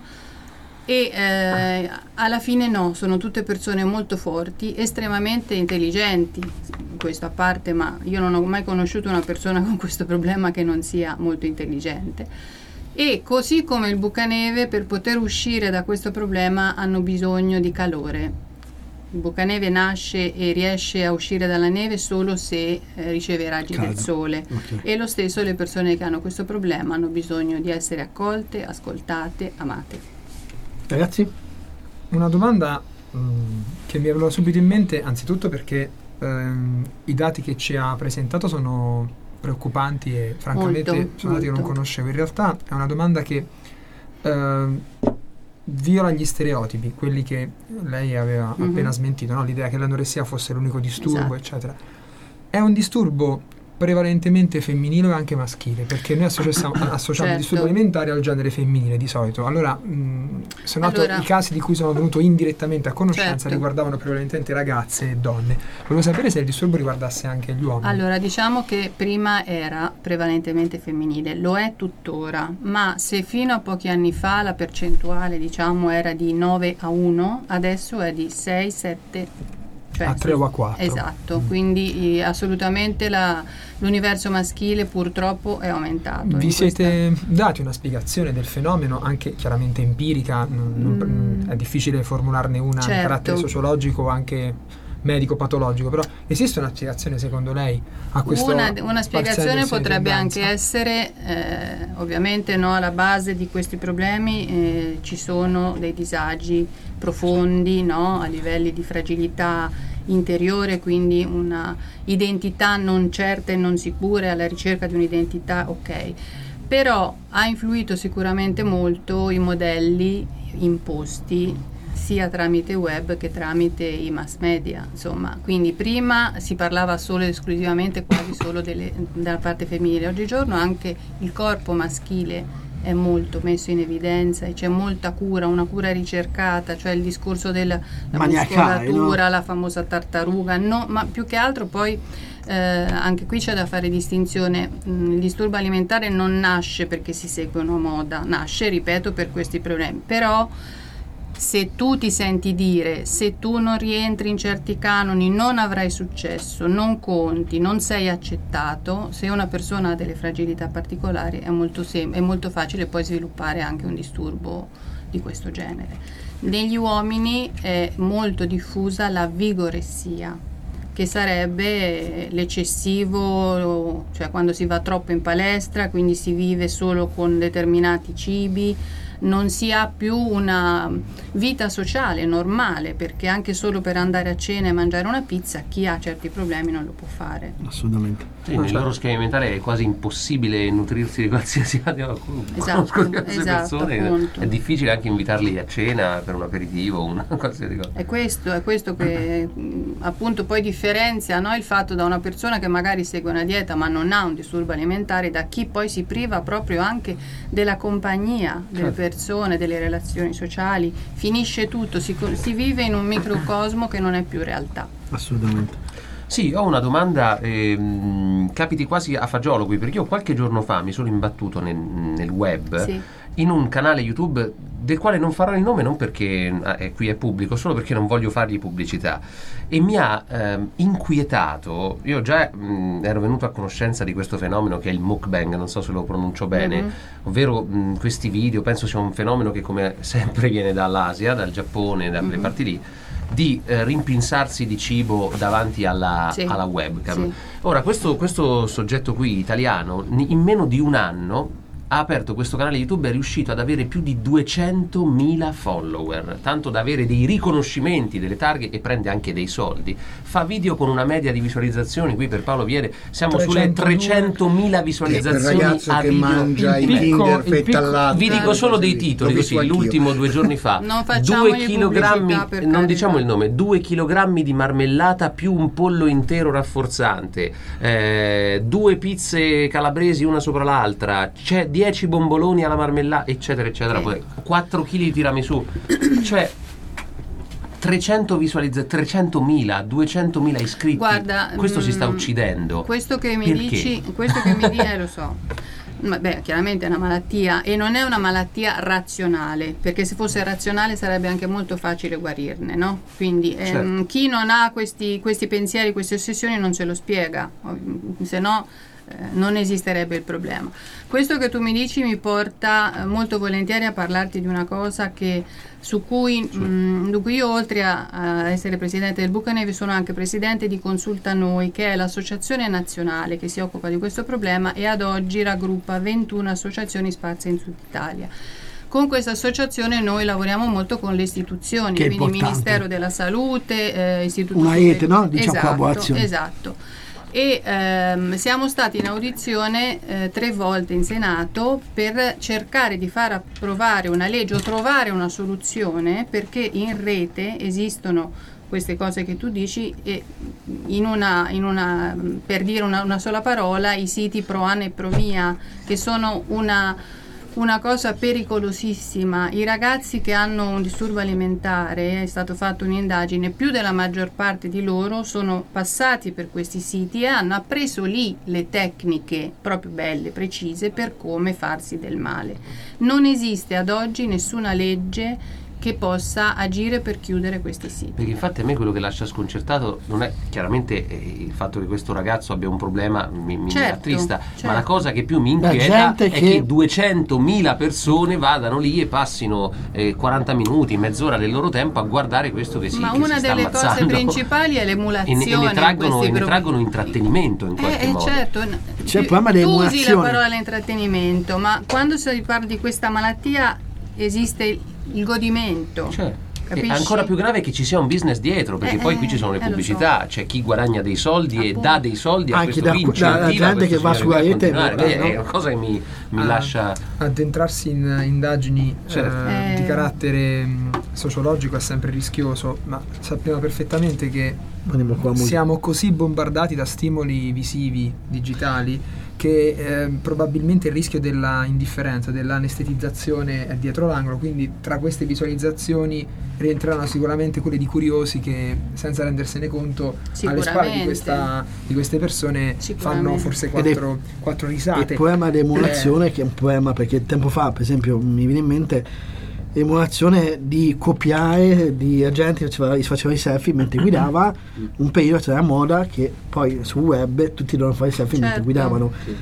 H: E eh, alla fine no, sono tutte persone molto forti, estremamente intelligenti, questo a parte, ma io non ho mai conosciuto una persona con questo problema che non sia molto intelligente. E così come il Bucaneve, per poter uscire da questo problema hanno bisogno di calore. Il Bucaneve nasce e riesce a uscire dalla neve solo se eh, riceve i raggi
D: Caldo.
H: del sole.
D: Ok.
H: E lo stesso le persone che hanno questo problema hanno bisogno di essere accolte, ascoltate, amate.
D: Ragazzi?
E: Una domanda mh, che mi è venuta subito in mente, anzitutto perché ehm, i dati che ci ha presentato sono preoccupanti e francamente
H: Molto,
E: sono dati che non
H: molto.
E: conoscevo. In realtà è una domanda che ehm, viola gli stereotipi, quelli che lei aveva
H: Mhm.
E: appena smentito, no? L'idea che l'anoressia fosse l'unico disturbo,
H: Esatto.
E: eccetera. È un disturbo prevalentemente femminile o anche maschile, perché noi associamo, associamo il
H: Certo.
E: disturbo alimentare al genere femminile di solito. Allora, mh, sono noto
H: Allora-
E: i casi di cui sono venuto indirettamente a conoscenza
H: Certo.
E: riguardavano prevalentemente ragazze e donne. Volevo sapere se il disturbo riguardasse anche gli uomini.
H: Allora, diciamo che prima era prevalentemente femminile, lo è tuttora, ma se fino a pochi anni fa la percentuale, diciamo, era di nove a uno, adesso è di sei sette, cioè
E: A tre o a quattro.
H: Esatto, quindi eh, assolutamente la- l'universo maschile purtroppo è aumentato.
E: Vi
H: in
E: siete dati una spiegazione del fenomeno, anche chiaramente empirica? non- non-
H: Mm.
E: È difficile formularne una di
H: Certo.
E: carattere sociologico o anche medico-patologico, però esiste una spiegazione secondo lei a questo
H: Una, una spiegazione
E: parziale
H: potrebbe
E: tendenza?
H: anche essere, eh, ovviamente no, alla base di questi problemi eh, ci sono dei disagi profondi, no, a livelli di fragilità interiore, quindi una identità non certa e non sicura, alla ricerca di un'identità, ok. Però ha influito sicuramente molto i modelli imposti sia tramite web che tramite i mass media, insomma. Quindi prima si parlava solo ed esclusivamente quasi solo delle, della parte femminile, oggigiorno anche il corpo maschile è molto messo in evidenza e c'è molta cura, una cura ricercata, cioè il discorso della la
D: Maniacale,
H: muscolatura,
D: no?
H: la famosa tartaruga, no, ma più che altro poi eh, anche qui c'è da fare distinzione. Mm, il disturbo alimentare non nasce perché si segue una moda, nasce, ripeto, per questi problemi, però se tu ti senti dire, se tu non rientri in certi canoni non avrai successo, non conti, non sei accettato, se una persona ha delle fragilità particolari è molto, sem- è molto facile poi sviluppare anche un disturbo di questo genere. Negli uomini è molto diffusa la vigoressia, che sarebbe l'eccessivo, cioè quando si va troppo in palestra, quindi si vive solo con determinati cibi, non si ha più una vita sociale normale, perché anche solo per andare a cena e mangiare una pizza chi ha certi problemi non lo può fare.
D: Assolutamente.
F: Sì, nel loro schema mentale è quasi impossibile nutrirsi di qualsiasi altro.
H: Esatto,
F: Conosco diverse
H: esatto,
F: persone,
H: appunto.
F: è difficile anche invitarli a cena per un aperitivo, una qualsiasi cosa.
H: È questo, è questo che mh, appunto poi differenzia, no, il fatto da una persona che magari segue una dieta ma non ha un disturbo alimentare, da chi poi si priva proprio anche della compagnia delle persone, delle relazioni sociali, finisce tutto, si, si vive in un microcosmo che non è più realtà.
D: Assolutamente.
F: Sì, ho una domanda, ehm, capiti quasi a fagiolo qui, perché io qualche giorno fa mi sono imbattuto nel, nel web,
H: Sì.
F: in un canale YouTube del quale non farò il nome, non perché eh, qui è pubblico, solo perché non voglio fargli pubblicità, e mi ha ehm, inquietato. Io già mh, ero venuto a conoscenza di questo fenomeno che è il mukbang, non so se lo pronuncio bene,
H: Mhm.
F: ovvero mh, questi video, penso sia un fenomeno che come sempre viene dall'Asia, dal Giappone, da quelle
H: Mhm.
F: parti lì, di eh, rimpinsarsi di cibo davanti alla,
H: Sì.
F: alla webcam.
H: Sì.
F: Ora, questo, questo soggetto qui, italiano, ni- in meno di un anno ha aperto questo canale YouTube, è riuscito ad avere più di duecentomila follower, tanto da avere dei riconoscimenti, delle targhe, e prende anche dei soldi. Fa video con una media di visualizzazioni, qui per Paolo Viene siamo sulle
E: trecentodue.
F: trecentomila
G: Quel
F: visualizzazioni
G: ragazzo
F: a
G: che
F: video.
G: mangia
E: il
G: i
E: picco-
G: Kinder
E: il
G: fetta
E: picco-
G: al latte.
F: Vi dico solo dei titoli,
G: L'ho
F: così,
G: visto anch'io.
F: l'ultimo due giorni fa.
H: Non facciamogli
F: due chilogrammi,
H: pubblicità, per
F: non
H: carità.
F: diciamo il nome, due chilogrammi di marmellata più un pollo intero rafforzante, eh, due pizze calabresi una sopra l'altra, c'è dieci bomboloni alla marmellata, eccetera, eccetera,
H: Sì.
F: poi quattro chili di tiramisù, cioè trecento visualizzazioni, trecentomila, duecentomila iscritti.
H: Guarda,
F: questo si sta
H: mm,
F: uccidendo.
H: Questo che mi
F: Perché?
H: dici, questo che mi dici, eh, lo so. Ma beh, chiaramente è una malattia, e non è una malattia razionale, perché se fosse razionale sarebbe anche molto facile guarirne, no? Quindi ehm,
F: Certo.
H: chi non ha questi, questi pensieri, queste ossessioni non ce lo spiega, se no eh, non esisterebbe il problema. Questo che tu mi dici mi porta eh, molto volentieri a parlarti di una cosa che su cui, mh, di cui io, oltre a, a essere presidente del Bucaneve, sono anche presidente di Consulta Noi, che è l'associazione nazionale che si occupa di questo problema e ad oggi raggruppa ventuno associazioni sparse in tutta Italia. Con questa associazione noi lavoriamo molto con le istituzioni,
D: Che è
H: quindi
D: importante.
H: Ministero della Salute, eh, Istituto
D: Una
H: Superiore-
D: rete, no? Diciamo,
H: esatto,
D: collaborazione.
H: esatto. E ehm, siamo stati in audizione eh, tre volte in Senato per cercare di far approvare una legge o trovare una soluzione, perché in rete esistono queste cose che tu dici, e in una, in una per dire una, una sola parola, i siti pro Anna e pro Mia, che sono una una cosa pericolosissima. I ragazzi che hanno un disturbo alimentare, è stato fatto un'indagine, più della maggior parte di loro sono passati per questi siti e hanno appreso lì le tecniche proprio belle, precise, per come farsi del male. Non esiste ad oggi nessuna legge che possa agire per chiudere questi siti.
F: Perché infatti a me quello che lascia sconcertato non è chiaramente eh, il fatto che questo ragazzo abbia un problema, mi, mi
H: Certo,
F: attrista,
H: certo.
F: ma la cosa che più mi
D: La
F: inquieta
D: gente
F: è
D: che-
F: che duecentomila persone vadano lì e passino eh, quaranta minuti, mezz'ora del loro tempo a guardare questo che si,
H: Ma
F: che
H: una
F: si sta
H: delle cose
F: ammazzando.
H: principali è
F: e ne,
H: l'emulazione.
F: e ne
H: in
F: traggono,
H: questi
F: e ne
H: pro-
F: traggono intrattenimento in qualche
H: Eh, eh,
F: modo.
H: certo,
D: C'è il
H: tu
D: problema
H: usi la
D: dell'emulazione.
H: parola intrattenimento, ma quando si parla di questa malattia esiste il, il godimento.
F: Cioè, è
H: Capisci?
F: ancora più grave che ci sia un business dietro, perché
H: Eh,
F: poi
H: eh,
F: qui ci sono le
H: eh, lo
F: pubblicità, c'è chi guadagna dei soldi e
H: Appunto.
F: dà dei soldi a
D: Anche
F: questo
D: da-
F: qui,
D: da- da
F: incentiva
D: gente
F: questo
D: che va
F: signore
D: sulla
F: qui a
D: rete,
F: continuare.
D: no?
F: È una cosa che mi, mi
E: Ah.
F: lascia...
E: Addentrarsi in indagini
F: Certo.
E: eh,
H: Eh.
E: di carattere mh, sociologico è sempre rischioso, ma sappiamo perfettamente che
D: Andiamo qua, musica.
E: siamo così bombardati da stimoli visivi digitali che eh, probabilmente il rischio della indifferenza, dell'anestetizzazione è dietro l'angolo, quindi tra queste visualizzazioni rientreranno sicuramente quelle di curiosi che, senza rendersene conto, alle spalle di,
H: Sicuramente.
E: questa, di queste persone fanno
H: Sicuramente.
E: forse
D: Ed è-
E: quattro, quattro
D: Il
E: risate.
D: problema dell'emulazione, che è un problema, perché tempo fa, per esempio, mi viene in mente emulazione di copiare di agenti che faceva, si faceva i selfie mentre guidava. Un periodo c'era la moda che poi sul web tutti dovevano fare i selfie mentre
H: Certo.
D: guidavano.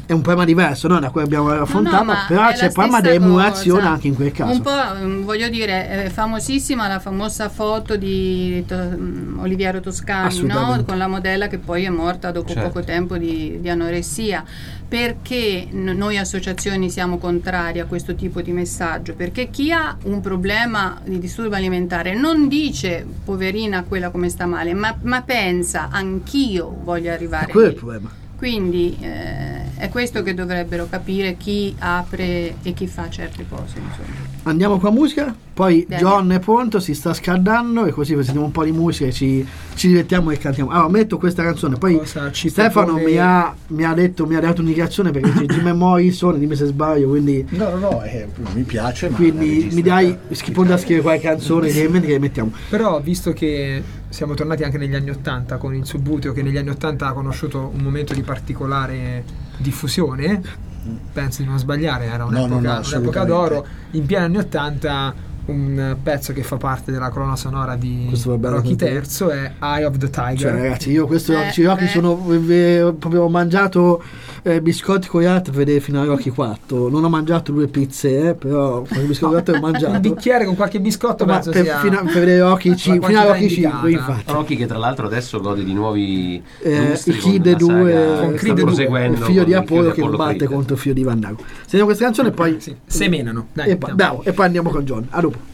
D: è un problema diverso, no? Da cui abbiamo affrontato,
H: No, no, ma
D: però
H: è
D: c'è
H: la
D: il problema
H: stessa
D: dell'emulazione
H: cosa.
D: anche in quel caso.
H: Un po', mm, voglio dire, è famosissima la famosa foto di to- mm, Oliviero Toscani, no?
D: Assolutamente.
H: Con la modella che poi è morta dopo
F: Certo.
H: poco tempo di, di anoressia. Perché n- noi associazioni siamo contrari a questo tipo di messaggio? Perché chi ha un problema di disturbo alimentare non dice poverina quella come sta male, ma, ma pensa anch'io voglio arrivare
D: È quello è il
H: lì.
D: problema.
H: Quindi eh, è questo che dovrebbero capire chi apre e chi fa certe cose, insomma.
D: Andiamo con la musica, poi
H: Bene.
D: John è pronto, si sta scaldando e così sentiamo un po' di musica e ci, ci divertiamo e cantiamo. Allora metto questa canzone, poi
E: Cosa ci
D: Stefano
E: propone-
D: mi ha, mi ha detto, mi ha dato un'indicazione perché dice Jim Morrison, dimmi se sbaglio, quindi,
G: No, no, no, eh, mi piace, ma la
D: quindi
G: regista-
D: mi dai, pronto a scrivere qualche canzone che che le mettiamo.
E: Però visto che siamo tornati anche negli anni Ottanta con il Subbuteo, che negli anni Ottanta ha conosciuto un momento di particolare diffusione, penso di non sbagliare, era
G: No, no,
E: un'epoca,
G: no,
E: un'epoca
G: assolutamente.
E: d'oro. In pieni anni Ottanta un pezzo che fa parte della colonna sonora di
D: Questo va bene
E: Rocky
D: con te.
E: terzo è Eye of the Tiger.
D: Cioè ragazzi, io questo
H: Eh,
D: Rocky Rocky
H: eh.
D: sono eh, proprio ho mangiato eh, biscotti con gli altri per vedere fino a Rocky quattro. Non ho mangiato due pizze, eh, però qualche biscotto con gli altri ho
E: un
D: mangiato.
E: bicchiere con qualche biscotto
D: Ma
E: penso
D: per,
E: sia
D: fino a- per vedere Rocky
E: la
D: cinque, fino a
E: quantità
D: Rocky cinque,
E: indicata.
D: infatti.
F: Rocky che tra l'altro adesso gode di nuovi
D: Eh,
F: lustri
D: i
F: con
D: Kid
F: la
D: due,
F: saga,
E: con
F: sta
E: Creed due,
F: proseguendo
D: il figlio di
F: con il
D: Apollo che
F: Apollo
D: batte
F: Creed.
D: contro il figlio di Van Damme. Sentiamo questa canzone e poi
E: Sì, semenano. Dai,
D: e, poi,
E: andiamo.
D: bravo, e poi andiamo con John. A dopo.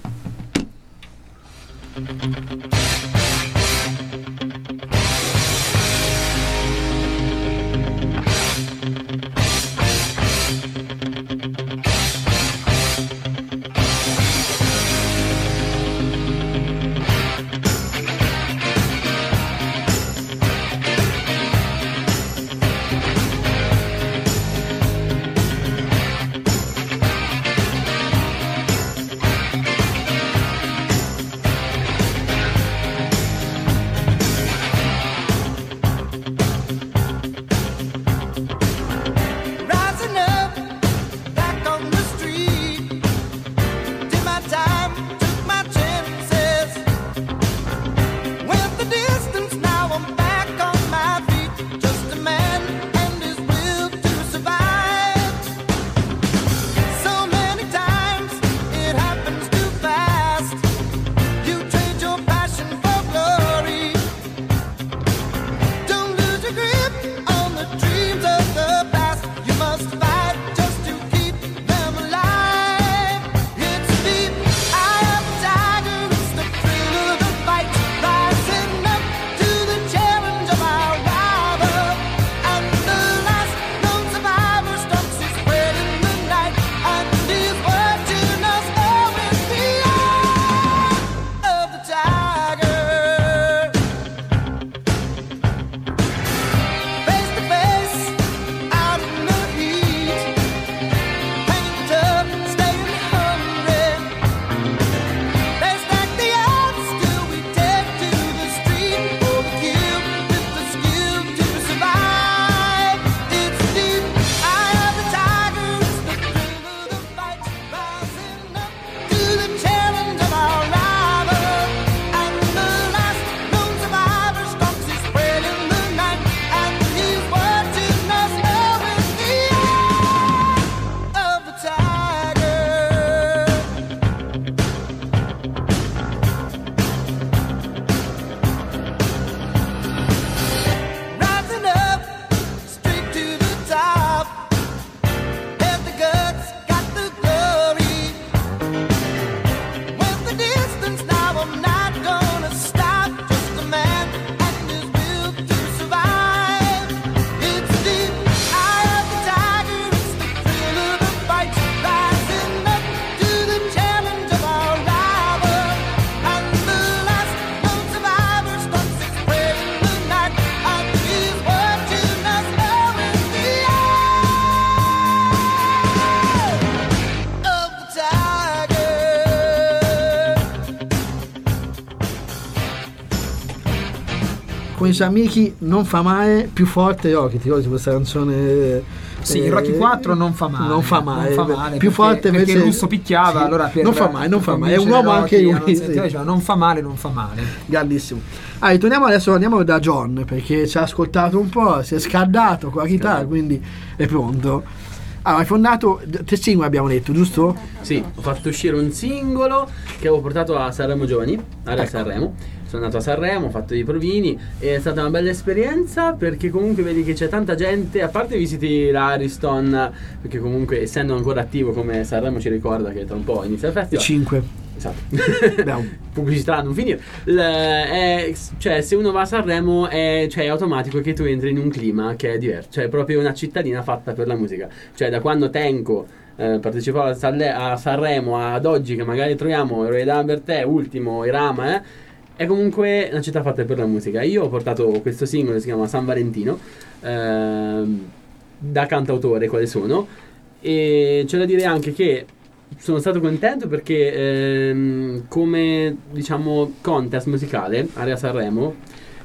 B: Rising up, back on the street. Did my time, took my chances. Went the distance, now I'm back on my feet. Just a man and his will to survive. So many times it happens too fast. You trade your passion for glory. Don't lose your grip on the dreams of the past. You must fight just to keep them alive. It's the eye of the tiger, it's the thrill of the fight. Rising up to the challenge of our rival. And the last known survivor stalks his spread in the night. And he's watching us all with the eye of the tiger. Face to face, out in the heat, hanging tough, staying hungry. They stack the odds, still we take to the street for the kill, with the skill to survive. It's the eye of the tiger, it's the thrill of the fight, rising up to the challenge of our rival. And the last known survivor stalks his spread in the night, and he's watching us all with the eye of the tiger. Rising up, straight to the top. Had the guts, got the glory. Went the distance, now I'm not gonna stop. Just a man and his will to survive. It's the eye of the tiger, it's the thrill of the fight. Rising up to the challenge of our rival. And the last known survivor stalks his prey in the night. And he's watching us all with the eye of the tiger.
D: Con i suoi amici non fa mai più forte Rocky. Ti ricordi questa canzone
E: Sì,
D: Eh,
E: il Rocky quattro non fa male.
D: Non fa male.
E: Non fa male
D: Più
E: perché,
D: forte
E: perché
D: invece
E: il russo picchiava,
D: sì.
E: allora per,
D: non fa male, non
E: per
D: fa male. È un
E: convincere
D: uomo anche
E: Rocky a
D: lui.
E: non
D: Sì.
E: sentire, cioè, non fa male, non fa male.
D: Grandissimo. Ah, ritorniamo adesso, andiamo da John perché ci ha ascoltato un po', si è scaldato con la chitarra, quindi è pronto. Ah, hai fondato tre singoli, abbiamo detto, giusto?
I: Sì, ho fatto uscire un singolo che avevo portato a Sanremo Giovani, area
D: Ecco.
I: Sanremo. Sono andato a Sanremo, ho fatto dei provini e è stata una bella esperienza perché comunque vedi che c'è tanta gente, a parte visiti l'Ariston, perché comunque essendo ancora attivo come Sanremo ci ricorda che tra un po' inizia il festival.
D: cinque.
I: Esatto. Pubblicità a non finire. L- è- cioè, se uno va a Sanremo è, cioè, è automatico che tu entri in un clima che è diverso. Cioè, è proprio una cittadina fatta per la musica. Cioè, da quando Tenco eh, partecipava a, Salle- a Sanremo ad oggi, che magari troviamo Roy Lambert, è ultimo, Irama, eh, è comunque una città fatta per la musica. Io ho portato questo singolo che si chiama San Valentino, ehm, da cantautore, quale sono. E c'è da dire anche che sono stato contento perché ehm, come diciamo contest musicale Area Sanremo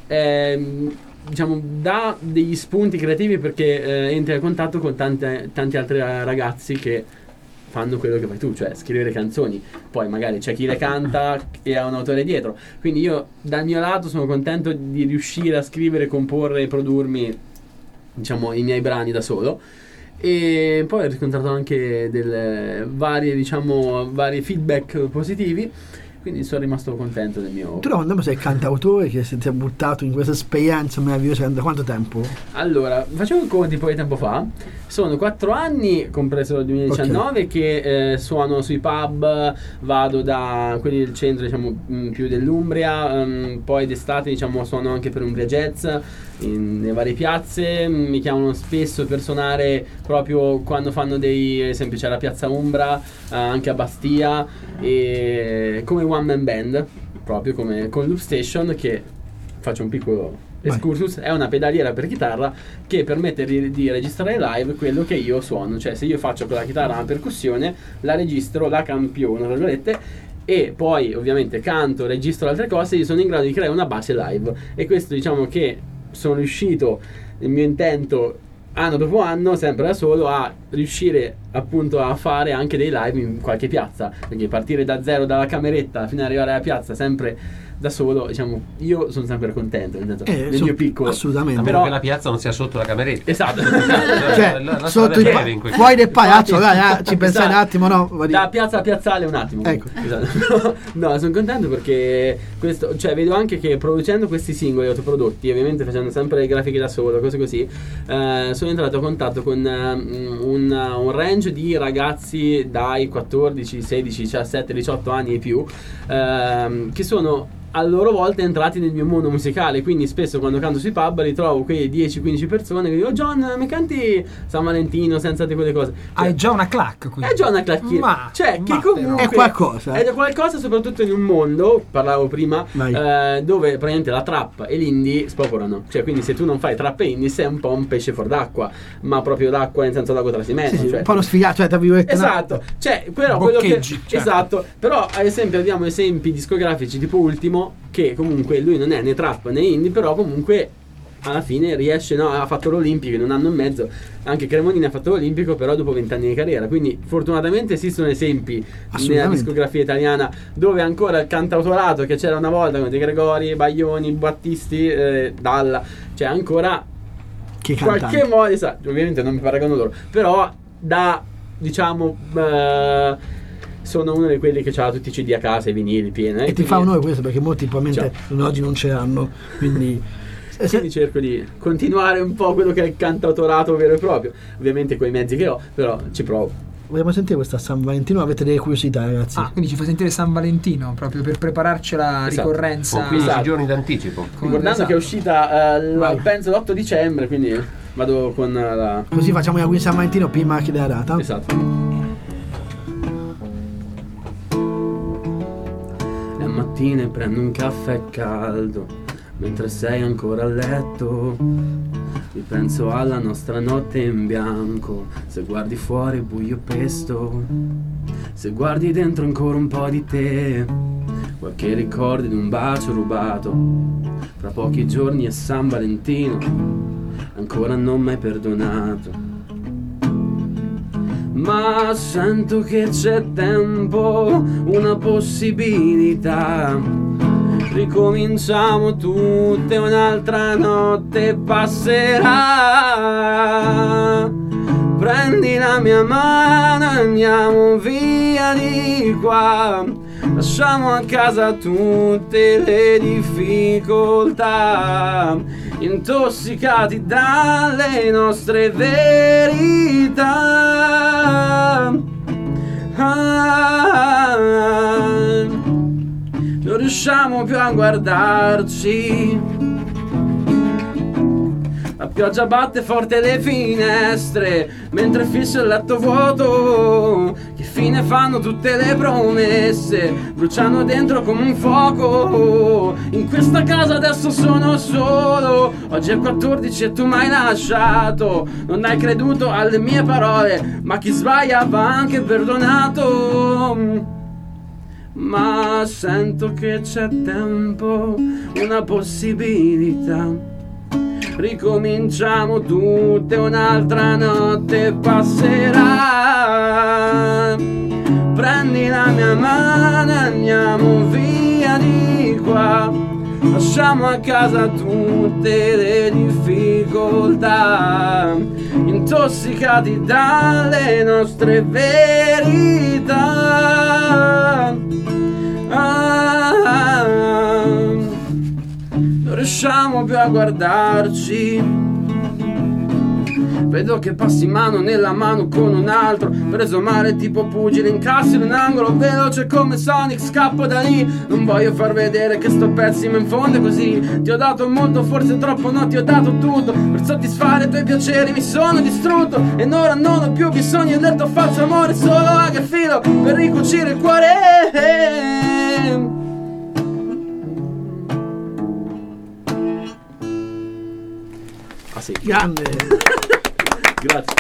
I: ehm, diciamo dà degli spunti creativi perché eh, entri a contatto con tante, tanti altri ragazzi che fanno quello che fai tu, cioè scrivere canzoni. Poi magari c'è chi le canta e ha un autore dietro, quindi io dal mio lato sono contento di riuscire a scrivere, comporre e produrmi diciamo i miei brani da solo. E poi ho riscontrato anche delle varie diciamo vari feedback positivi, quindi sono rimasto contento del mio.
D: Tu da quando sei cantautore che si è buttato in questa esperienza meravigliosa, da quanto tempo?
I: Allora, facevo il conto un po' di tempo fa, sono quattro anni, compreso il duemiladiciannove, okay, che eh, suono sui pub, vado da quelli del centro, diciamo mh, più dell'Umbria, um, poi d'estate diciamo suono anche per Umbria Jazz in, nelle varie piazze, mi chiamano spesso per suonare proprio quando fanno dei, ad esempio c'è la piazza Umbra, eh, anche a Bastia, e come one man band, proprio come con Loop Station, che faccio un piccolo excursus, è una pedaliera per chitarra che permette di, di registrare live quello che io suono, cioè se io faccio con la chitarra una percussione, la registro, la campiono, tra virgolette, e poi ovviamente canto, registro altre cose, io sono in grado di creare una base live. E questo diciamo che sono riuscito, il mio intento anno dopo anno, sempre da solo, a riuscire appunto a fare anche dei live in qualche piazza, perché partire da zero dalla cameretta fino ad arrivare alla piazza sempre da solo, diciamo, io sono sempre contento nel, senso,
D: eh,
I: nel
D: so,
I: mio piccolo,
F: assolutamente, però che la piazza non sia sotto la cameretta,
I: esatto.
D: Cioè,
F: la, la
D: sotto il pa- fuori del palazzo, dai, ci pensai un attimo, no?
I: Da piazza a piazzale un attimo,
D: ecco.
I: Esatto. No, sono contento perché questo, cioè vedo anche che producendo questi singoli autoprodotti, ovviamente facendo sempre le grafiche da solo, cose così, eh, sono entrato a contatto con uh, un, uh, un range di ragazzi dai quattordici, sedici, diciassette, diciotto anni e più, uh, che sono a loro volta entrati nel mio mondo musicale, quindi spesso quando canto sui pub ritrovo quei dieci quindici persone che dicono: John, mi canti San Valentino, senza di quelle cose, cioè,
E: hai già una clac, quindi.
I: è già una clac,
E: ma,
I: cioè
E: ma
I: che comunque
D: è qualcosa
I: è qualcosa, soprattutto in un mondo, parlavo prima, eh, dove praticamente la trap e l'indie spopolano, cioè quindi se tu non fai trap e indie sei un po' un pesce fuor d'acqua, ma proprio d'acqua in senso d'acqua trasimeno,
D: sì, sì,
I: cioè,
D: un po' uno sfigato, cioè tra virgolette,
I: esatto,
D: no?
I: Cioè però quello che,
E: certo.
I: esatto, però ad esempio abbiamo esempi discografici tipo Ultimo, che comunque lui non è né trap né indie, però comunque alla fine riesce, no, ha fatto l'Olimpico in un anno e mezzo, anche Cremonini ha fatto l'Olimpico però dopo vent'anni di carriera, quindi fortunatamente esistono esempi nella discografia italiana dove ancora il cantautorato che c'era una volta con De Gregori, Baglioni, Battisti, eh, Dalla, cioè ancora
D: che
I: in qualche modo, esatto, ovviamente non mi paragono loro, però da diciamo eh, sono uno di quelli che ha tutti i C D a casa, i vinili pieni, eh,
D: e ti fa onore questo perché molti probabilmente oggi non ce l'hanno, quindi
I: quindi cerco di continuare un po' quello che è il cantautorato vero e proprio, ovviamente con i mezzi che ho, però ci provo.
D: Vogliamo sentire questa San Valentino? Avete delle curiosità, ragazzi?
E: Ah, quindi ci fa sentire San Valentino proprio per prepararci alla
I: esatto,
E: ricorrenza,
F: con quindici
I: esatto,
F: giorni d'anticipo,
I: ricordando esatto. che è uscita uh, l- penso l'otto dicembre, quindi vado con la...
D: così facciamo la qui San Valentino prima che della data,
I: esatto. Le mattine prendo un caffè caldo mentre sei ancora a letto, ripenso alla nostra notte in bianco, se guardi fuori buio pesto, se guardi dentro ancora un po' di te, qualche ricordo di un bacio rubato, fra pochi giorni è San Valentino, ancora non m'hai perdonato. ma sento che c'è tempo, una possibilità. Ricominciamo tutte, un'altra notte passerà. Prendi la mia mano, andiamo via di qua. Lasciamo a casa tutte le difficoltà, intossicati dalle nostre verità. Ah, non riusciamo più a guardarci. La pioggia batte forte alle finestre, mentre fisso il letto vuoto. Che fine fanno tutte le promesse, bruciano dentro come un fuoco. In questa casa adesso sono solo. Oggi è quattordici e tu mi hai lasciato. Non hai creduto alle mie parole, ma chi sbaglia va anche perdonato. Ma sento che c'è tempo, una possibilità. Ricominciamo tutte, un'altra notte passerà. Prendi la mia mano, andiamo via di qua. Lasciamo a casa tutte le difficoltà, intossicati dalle nostre verità. Ah, non riusciamo più a guardarci. Vedo che passi mano nella mano con un altro, preso male tipo pugile, incassi in un angolo veloce come Sonic, scappo da lì. Non voglio far vedere che sto pessimo in fondo così. Ti ho dato molto, forse troppo, no, ti ho dato tutto. Per soddisfare i tuoi piaceri mi sono distrutto, e ora non ho più bisogno del tuo falso amore, solo a che filo per ricucire il cuore. Ah sì,
D: Grande.
I: grazie.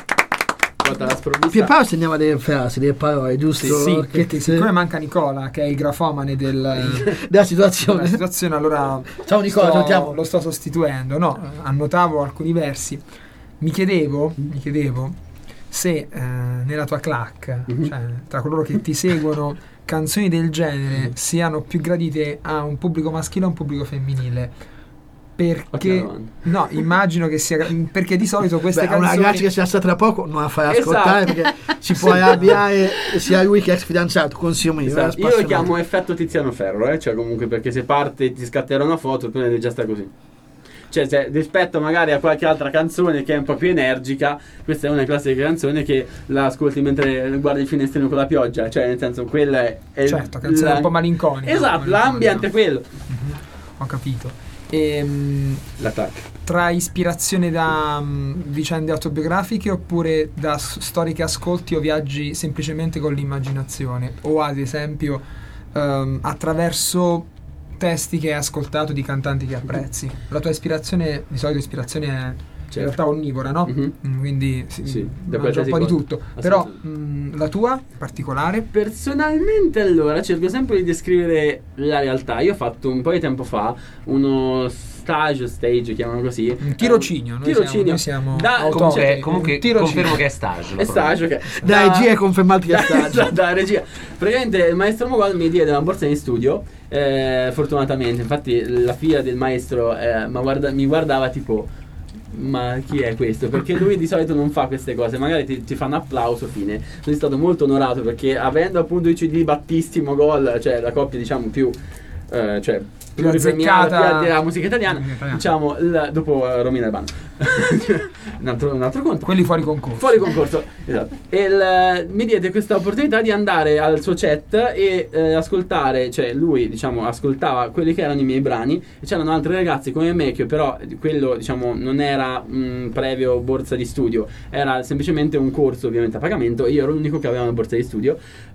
I: Guarda la sprovvista.
D: Pierpaolo segnava delle frasi, delle parole, giusto?
E: Sì,
D: Che-
E: perché siccome manca Nicola, che è il grafomane del,
D: della situazione.
E: della situazione, allora
D: Ciao Nicola,
E: sto-
D: salutiamo.
E: lo sto sostituendo. No, annotavo alcuni versi. Mi chiedevo, mi chiedevo se eh, nella tua clac, cioè tra coloro che ti seguono, canzoni del genere siano più gradite a un pubblico maschile o a un pubblico femminile. Perché
I: Ottima domanda.
E: no, immagino che sia perché di solito queste
D: Beh, a una
E: canzoni
D: ragazza che si alza tra poco non la fai
I: Esatto.
D: ascoltare perché si può arrabbiare sia lui che ex fidanzato, consiglio mio.
I: Esatto.
D: eh,
I: Io lo
D: spassionato.
I: chiamo effetto Tiziano Ferro, eh? Cioè comunque perché se parte e ti scatterà una foto, tu devi già stare così. Cioè se, rispetto magari a qualche altra canzone che è un po' più energica, questa è una classica canzone che la ascolti mentre guardi il finestrino con la pioggia. Cioè nel senso, quella è, è
E: certo, canzone
I: la-
E: un po' malinconica.
I: Esatto,
E: malinconica.
I: l'ambient è quello.
E: Ho capito. Ehm,
I: La clac.
E: tra ispirazione da mh, vicende autobiografiche oppure da s- storie che ascolti o viaggi semplicemente con l'immaginazione, o ad esempio ehm, attraverso testi che hai ascoltato di cantanti che apprezzi. La tua ispirazione, di solito ispirazione è in realtà onnivora, no?
I: Mhm.
E: Mm, quindi si,
I: Sì, da
E: mangia un
I: qualsiasi
E: po' di
I: cosa.
E: tutto. Però
I: Assolutamente.
E: mh, la tua in particolare?
I: Personalmente allora cerco sempre di descrivere la realtà. Io ho fatto un po' di tempo fa uno stage, stage chiamano così.
E: Un tirocinio, noi
I: tirocinio.
E: siamo, noi siamo
I: Da-
E: autonomi.
F: Comunque, comunque
E: Un tirocinio.
F: confermo che è stage.
I: È stage, ok.
D: Da regia è confermato che è stage.
I: Da, da regia. Praticamente il maestro Mogol mi diede una borsa in studio, eh, fortunatamente. Infatti la figlia del maestro eh, ma guarda- mi guardava tipo, ma chi è questo? Perché lui di solito non fa queste cose, magari ti, ti fa un applauso, fine. Sono stato molto onorato perché avendo appunto i C D Battisti Mogol, cioè la coppia diciamo più eh, cioè più
E: Più
I: ripremiata
E: azzeccata
I: della musica italiana,
E: musica italiana.
I: diciamo il- dopo uh, Romina e Banda. un, altro, un altro conto.
E: Quelli fuori concorso.
I: Fuori concorso, esatto. E il- mi diede questa opportunità di andare al suo chat e eh, ascoltare, cioè lui diciamo ascoltava quelli che erano i miei brani e c'erano altri ragazzi come me che però quello diciamo non era un previo borsa di studio, era semplicemente un corso ovviamente a pagamento e io ero l'unico che aveva una borsa di studio.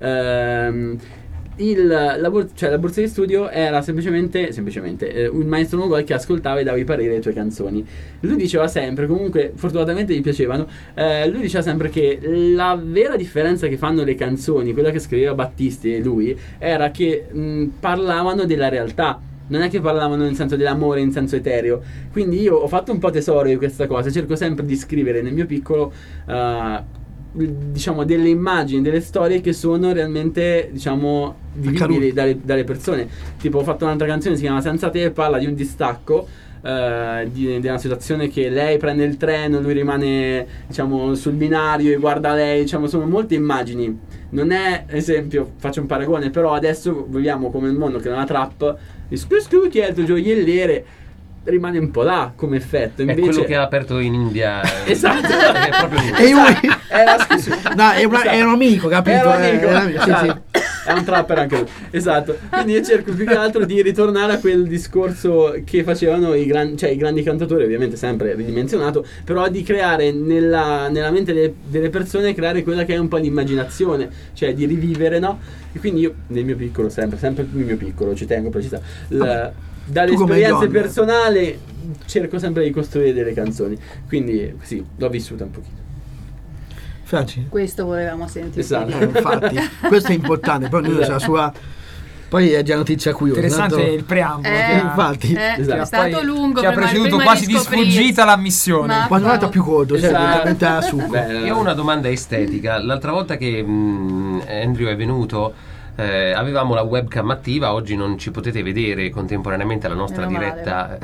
I: Ehm, il, la, bor- cioè, la borsa di studio era semplicemente, semplicemente eh, un maestro Mogol che ascoltava e dava i pareri alle tue canzoni. Lui diceva sempre, comunque fortunatamente gli piacevano, eh, lui diceva sempre che la vera differenza che fanno le canzoni, quella che scriveva Battisti e lui, era che mh, parlavano della realtà. Non è che parlavano nel senso dell'amore in senso etereo. Quindi io ho fatto un po' tesoro di questa cosa. Cerco sempre di scrivere nel mio piccolo uh, diciamo delle immagini, delle storie che sono realmente, diciamo, vivibili dalle, dalle persone. Tipo, ho fatto un'altra canzone, si chiama Senza te, parla di un distacco, Uh, di, di una situazione che lei prende il treno, lui rimane, diciamo, sul binario e guarda lei, diciamo, sono molte immagini. Non è, esempio, faccio un paragone, però adesso viviamo come il mondo che è una trap di scu scu chi è il tuo gioielliere, rimane un po' là come effetto. Invece
F: è quello che ha aperto in India.
I: Esatto.
F: È proprio lui.
D: E lui...
I: è, la...
D: no, è, una, è un amico, capito?
I: È un amico,
D: è, è, un amico.
I: esatto.
D: Sì, sì.
I: È un trapper anche lui, esatto. Quindi io cerco più che altro di ritornare a quel discorso che facevano i, gran, cioè, i grandi cantatori, ovviamente sempre ridimensionato, però di creare nella, nella mente delle, delle persone, creare quella che è un po' l'immaginazione, cioè di rivivere, no? E quindi io nel mio piccolo, sempre, sempre nel mio piccolo, ci tengo a precisare, la, dalle esperienze personali cerco sempre di costruire delle canzoni, quindi sì, l'ho vissuta un pochino.
D: Franci?
H: Questo volevamo sentire.
I: Esatto.
D: Eh, infatti, questo è importante. Poi ognuno ha la sua. Poi è già notizia curiosa.
E: Interessante
D: tanto...
E: il preambolo.
H: Eh,
E: che,
D: infatti,
H: eh,
I: esatto.
H: è stato
E: poi
H: lungo.
E: ci ha
H: prima-
E: preceduto
H: prima
E: quasi di
H: scoprirsi.
E: sfuggita la missione.
H: Ma-
D: quando vado più corto, cioè,
I: Esatto.
D: veramente a succo.
I: Beh,
F: Io ho una domanda estetica. L'altra volta che mh, Andrew è venuto, eh, avevamo la webcam attiva. Oggi non ci potete vedere contemporaneamente alla nostra
H: Meno
F: diretta.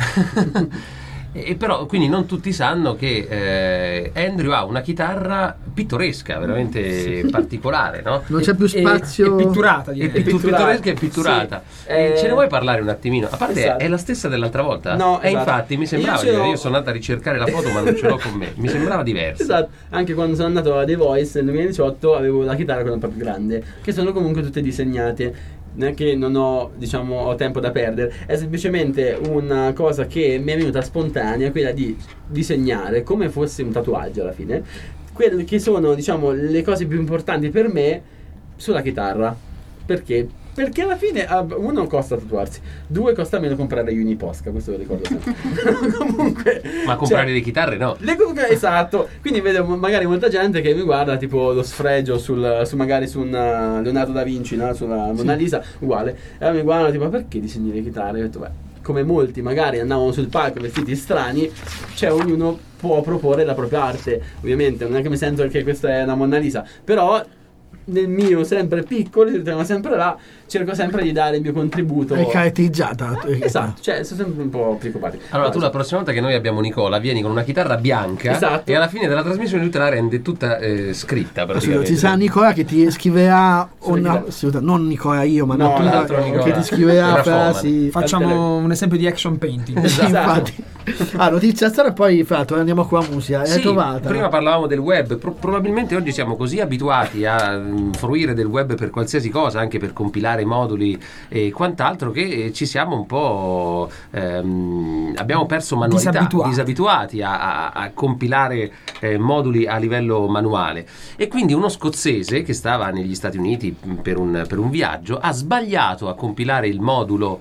F: E però quindi non tutti sanno che eh, Andrew ha una chitarra pittoresca, veramente particolare, no?
D: Non c'è più spazio.
E: È pitturata,
F: È
E: direi.
F: pittu- pittoresca e pitturata.
I: Sì.
F: E
I: Eh,
F: ce ne vuoi parlare un attimino? A parte
I: esatto.
F: è la stessa dell'altra volta?
I: No,
F: E
I: esatto.
F: infatti mi sembrava,
I: Io ce
F: io,
I: l'ho-
F: io sono andato a ricercare la foto ma non ce l'ho con me. Mi sembrava diversa.
I: Esatto, anche quando sono andato a The Voice nel duemiladiciotto avevo la chitarra quella un po' più grande, che sono comunque tutte disegnate. Non è che non ho, diciamo, ho tempo da perdere, è semplicemente una cosa che mi è venuta spontanea, quella di disegnare come fosse un tatuaggio alla fine, quelle che sono, diciamo, le cose più importanti per me sulla chitarra. Perché? Perché alla fine, ah, uno costa tatuarsi, due costa meno comprare Uniposca, questo lo ricordo sempre. Comunque,
F: Ma comprare
I: cioè,
F: le chitarre no.
I: le comunque, esatto, quindi vedo magari molta gente che mi guarda tipo lo sfregio sul, su magari su un uh, Leonardo da Vinci, no? Sulla Mona Lisa, uguale, e allora mi guardano tipo, ma perché disegni le chitarre? Io ho detto, beh, come molti magari andavano sul palco vestiti strani, cioè ognuno può proporre la propria arte. Ovviamente non è che mi sento che questa è una Mona Lisa, però nel mio sempre piccolo, si tengo sempre là, cerco sempre di dare il mio contributo.
D: È caratterizzata.
I: Esatto, cioè sono sempre un po' preoccupati.
F: Allora tu la prossima volta che noi abbiamo Nicola vieni con una chitarra bianca,
I: Esatto.
F: e alla fine della trasmissione lui te la rende tutta eh, scritta
D: Assolutamente.
F: praticamente.
D: Ci sarà Nicola che ti scriverà
I: Sulla
D: una,
I: chitarra.
D: assolutamente, non Nicola io, ma
I: No,
D: Nicola
F: l'altro
D: che
F: Nicola.
D: ti scriverà
F: Grafoman.
D: frasi.
E: Facciamo un esempio di action painting.
D: Sì, infatti. Ah, notizia storia, poi fra l'altro andiamo qua a musica. L'hai
F: Sì,
D: trovata?
F: prima parlavamo del web, Pro- probabilmente oggi siamo così abituati a mm, fruire del web per qualsiasi cosa, anche per compilare moduli e quant'altro, che eh, ci siamo un po' ehm, abbiamo perso manualità,
E: Disabituati.
F: disabituati a, a- a compilare eh, moduli a livello manuale. E quindi uno scozzese che stava negli Stati Uniti mm, per un, per un viaggio ha sbagliato a compilare il modulo,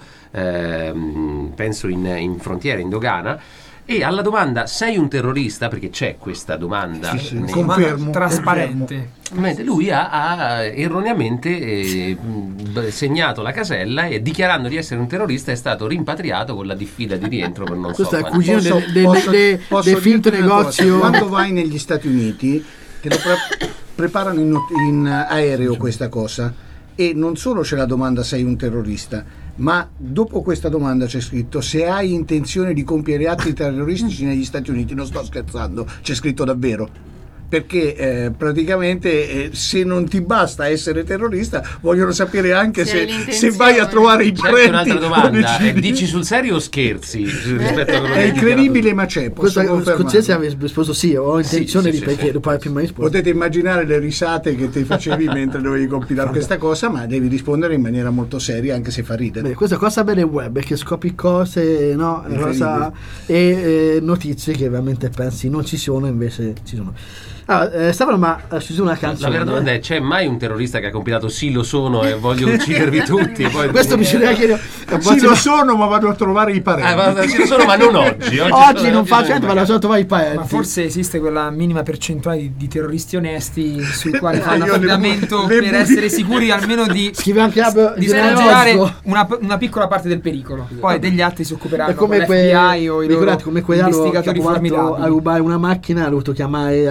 F: ehm, penso in, in frontiera, in dogana. E alla domanda sei un terrorista, perché c'è questa domanda,
G: Sì, sì,
F: nei-
G: confermo.
E: Trasparente.
F: mentre lui ha, ha erroneamente eh, mh, segnato la casella e dichiarando di essere un terrorista è stato rimpatriato con la diffida di rientro per non
D: Questo
F: so
D: è il
F: quanto.
D: cugino
G: Posso-
D: del, del,
G: posso-
D: del-
G: posso
D: del finto
G: dirti una
D: negozio.
G: cosa? Quando vai negli Stati Uniti te lo pre- preparano in, in aereo questa cosa, e non solo c'è la domanda sei un terrorista, ma dopo questa domanda c'è scritto se hai intenzione di compiere atti terroristici negli Stati Uniti. Non sto scherzando, c'è scritto davvero. Perché eh, praticamente eh, se non ti basta essere terrorista, vogliono sapere anche
H: Se hai
G: se,
H: l'intenzione.
G: se vai a trovare i
F: C'è anche
G: parenti.
F: un'altra
G: o
F: domanda,
G: decidi-
F: eh, dici sul serio o scherzi rispetto a quello che
G: È
F: hai
G: incredibile, ma c'è. Posso
D: Questo
G: confermarlo.
D: scozzese aveva risposto sì, ho intenzione
F: sì,
D: di
F: sì,
D: perché
F: sì.
D: dopo la prima risposta.
G: Potete immaginare le risate che ti facevi mentre dovevi compilare questa cosa, ma devi rispondere in maniera molto seria, anche se fa ridere.
D: Beh, questa cosa bella è web, perché scopri cose, no? Cosa, e eh, notizie che veramente pensi non ci sono, invece ci sono. Allora, eh, Stefano, ma eh, ci sono una
F: La
D: canzone.
F: vera domanda è: c'è mai un terrorista che ha compilato sì lo sono e voglio uccidervi tutti? E poi
D: Questo bisogna chiedere.
G: Sì, lo sono, ma vado a trovare i parenti.
F: Ah, ma sì lo sono, ma non oggi. Oggi,
D: Oggi
F: sono-
D: non
F: oggi
D: faccio
F: sono
D: niente, ma la so trovare i parenti.
E: Ma forse esiste quella minima percentuale di, di terroristi onesti sui quali fanno
G: Io le-
E: affidamento
G: le
E: per
G: bu-
E: essere sicuri almeno di,
D: Scrive anche Ab-
E: di
D: generale
E: scongiurare
D: Osco.
E: una, una piccola parte del pericolo. Poi degli altri si occuperanno
D: È come
E: con
D: quei,
E: l'F B I o i loro
D: ricordate come quell'anno che ha
E: investigatori
D: provato a
E: formidabili.
D: rubare una macchina, ha dovuto chiamare, ha detto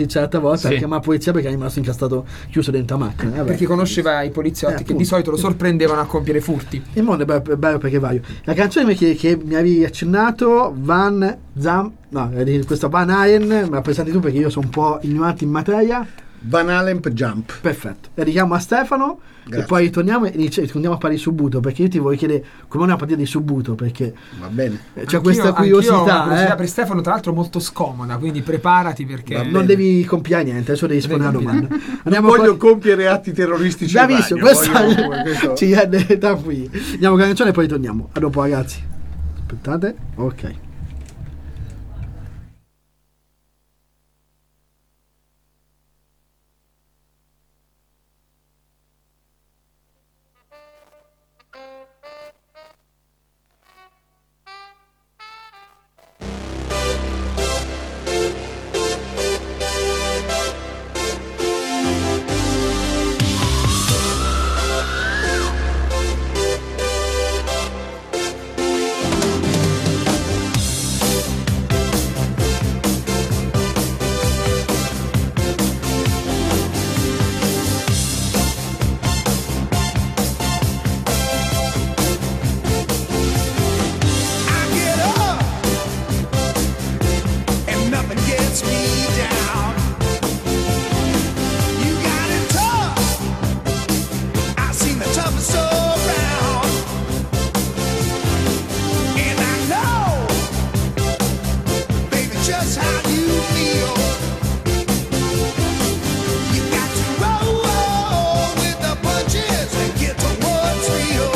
D: notizia l'altra volta,
F: Sì.
D: chiama la polizia perché è rimasto incastrato chiuso dentro la macchina. Vabbè.
E: Perché conosceva i poliziotti
D: Eh,
E: che
D: appunto.
E: di solito lo sorprendevano a compiere furti.
D: Il mondo è bello, è bello perché vario. La canzone che, che mi avevi accennato, Van Zam, no, è questo Van Halen, me la presenti tu perché io sono un po' ignorante in materia.
G: Van Halen Jump.
D: Perfetto. E richiamo a Stefano
G: Grazie.
D: e poi ritorniamo e inizi- continuiamo a parlare di Subuto, perché io ti voglio chiedere come è una partita di Subuto, perché
G: Va bene.
D: eh, c'è
E: Anch'io-
D: questa
E: anch'io ho una
D: curiosità,
E: curiosità
D: eh.
E: per Stefano, tra l'altro molto scomoda, quindi preparati perché
G: Va
D: Non
G: bene.
D: devi compiare niente, adesso devi rispondere alla
E: devi
D: domanda.
G: Non
D: Andiamo
G: voglio
D: poi-
G: compiere atti terroristici.
D: Bravissimo,
G: in radio,
D: questa
G: voglio- questo-
D: ci rende tranquilli. Andiamo con la canzone e poi torniamo. A dopo ragazzi. Aspettate. Ok.
B: I get up and nothing gets me down. You got it tough. I've seen the toughest around, and I know, baby, just how you feel. You got to roll with the punches and get to what's real.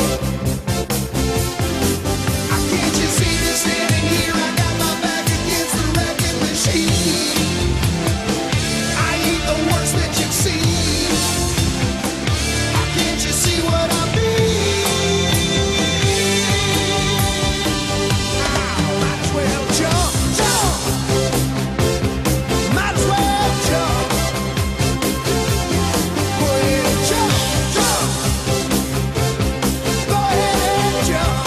B: Can't you see me standing here? I got my back against the wrecking machine. I ain't the worst that you've seen. Can't you see what I mean? Might as well jump, jump. Might as well jump. Go ahead and jump, jump. Go ahead and jump.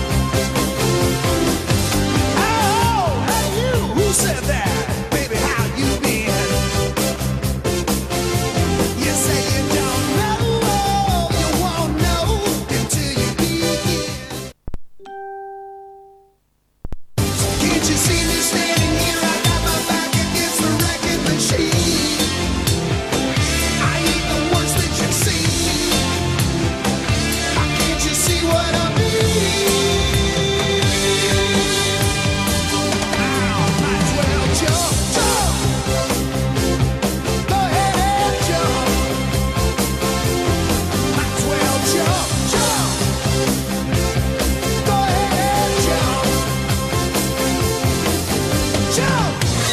B: Oh, hey you, who said that? Baby, how you been? You say you don't know, you won't know until you begin. Can't you see me standing here? I got my back against the wrecking machine. I ain't the worst that you've seen. Can't you see what I mean? Might as well jump, jump. Go ahead and jump. Might as well jump, jump. Go ahead and jump. Jump.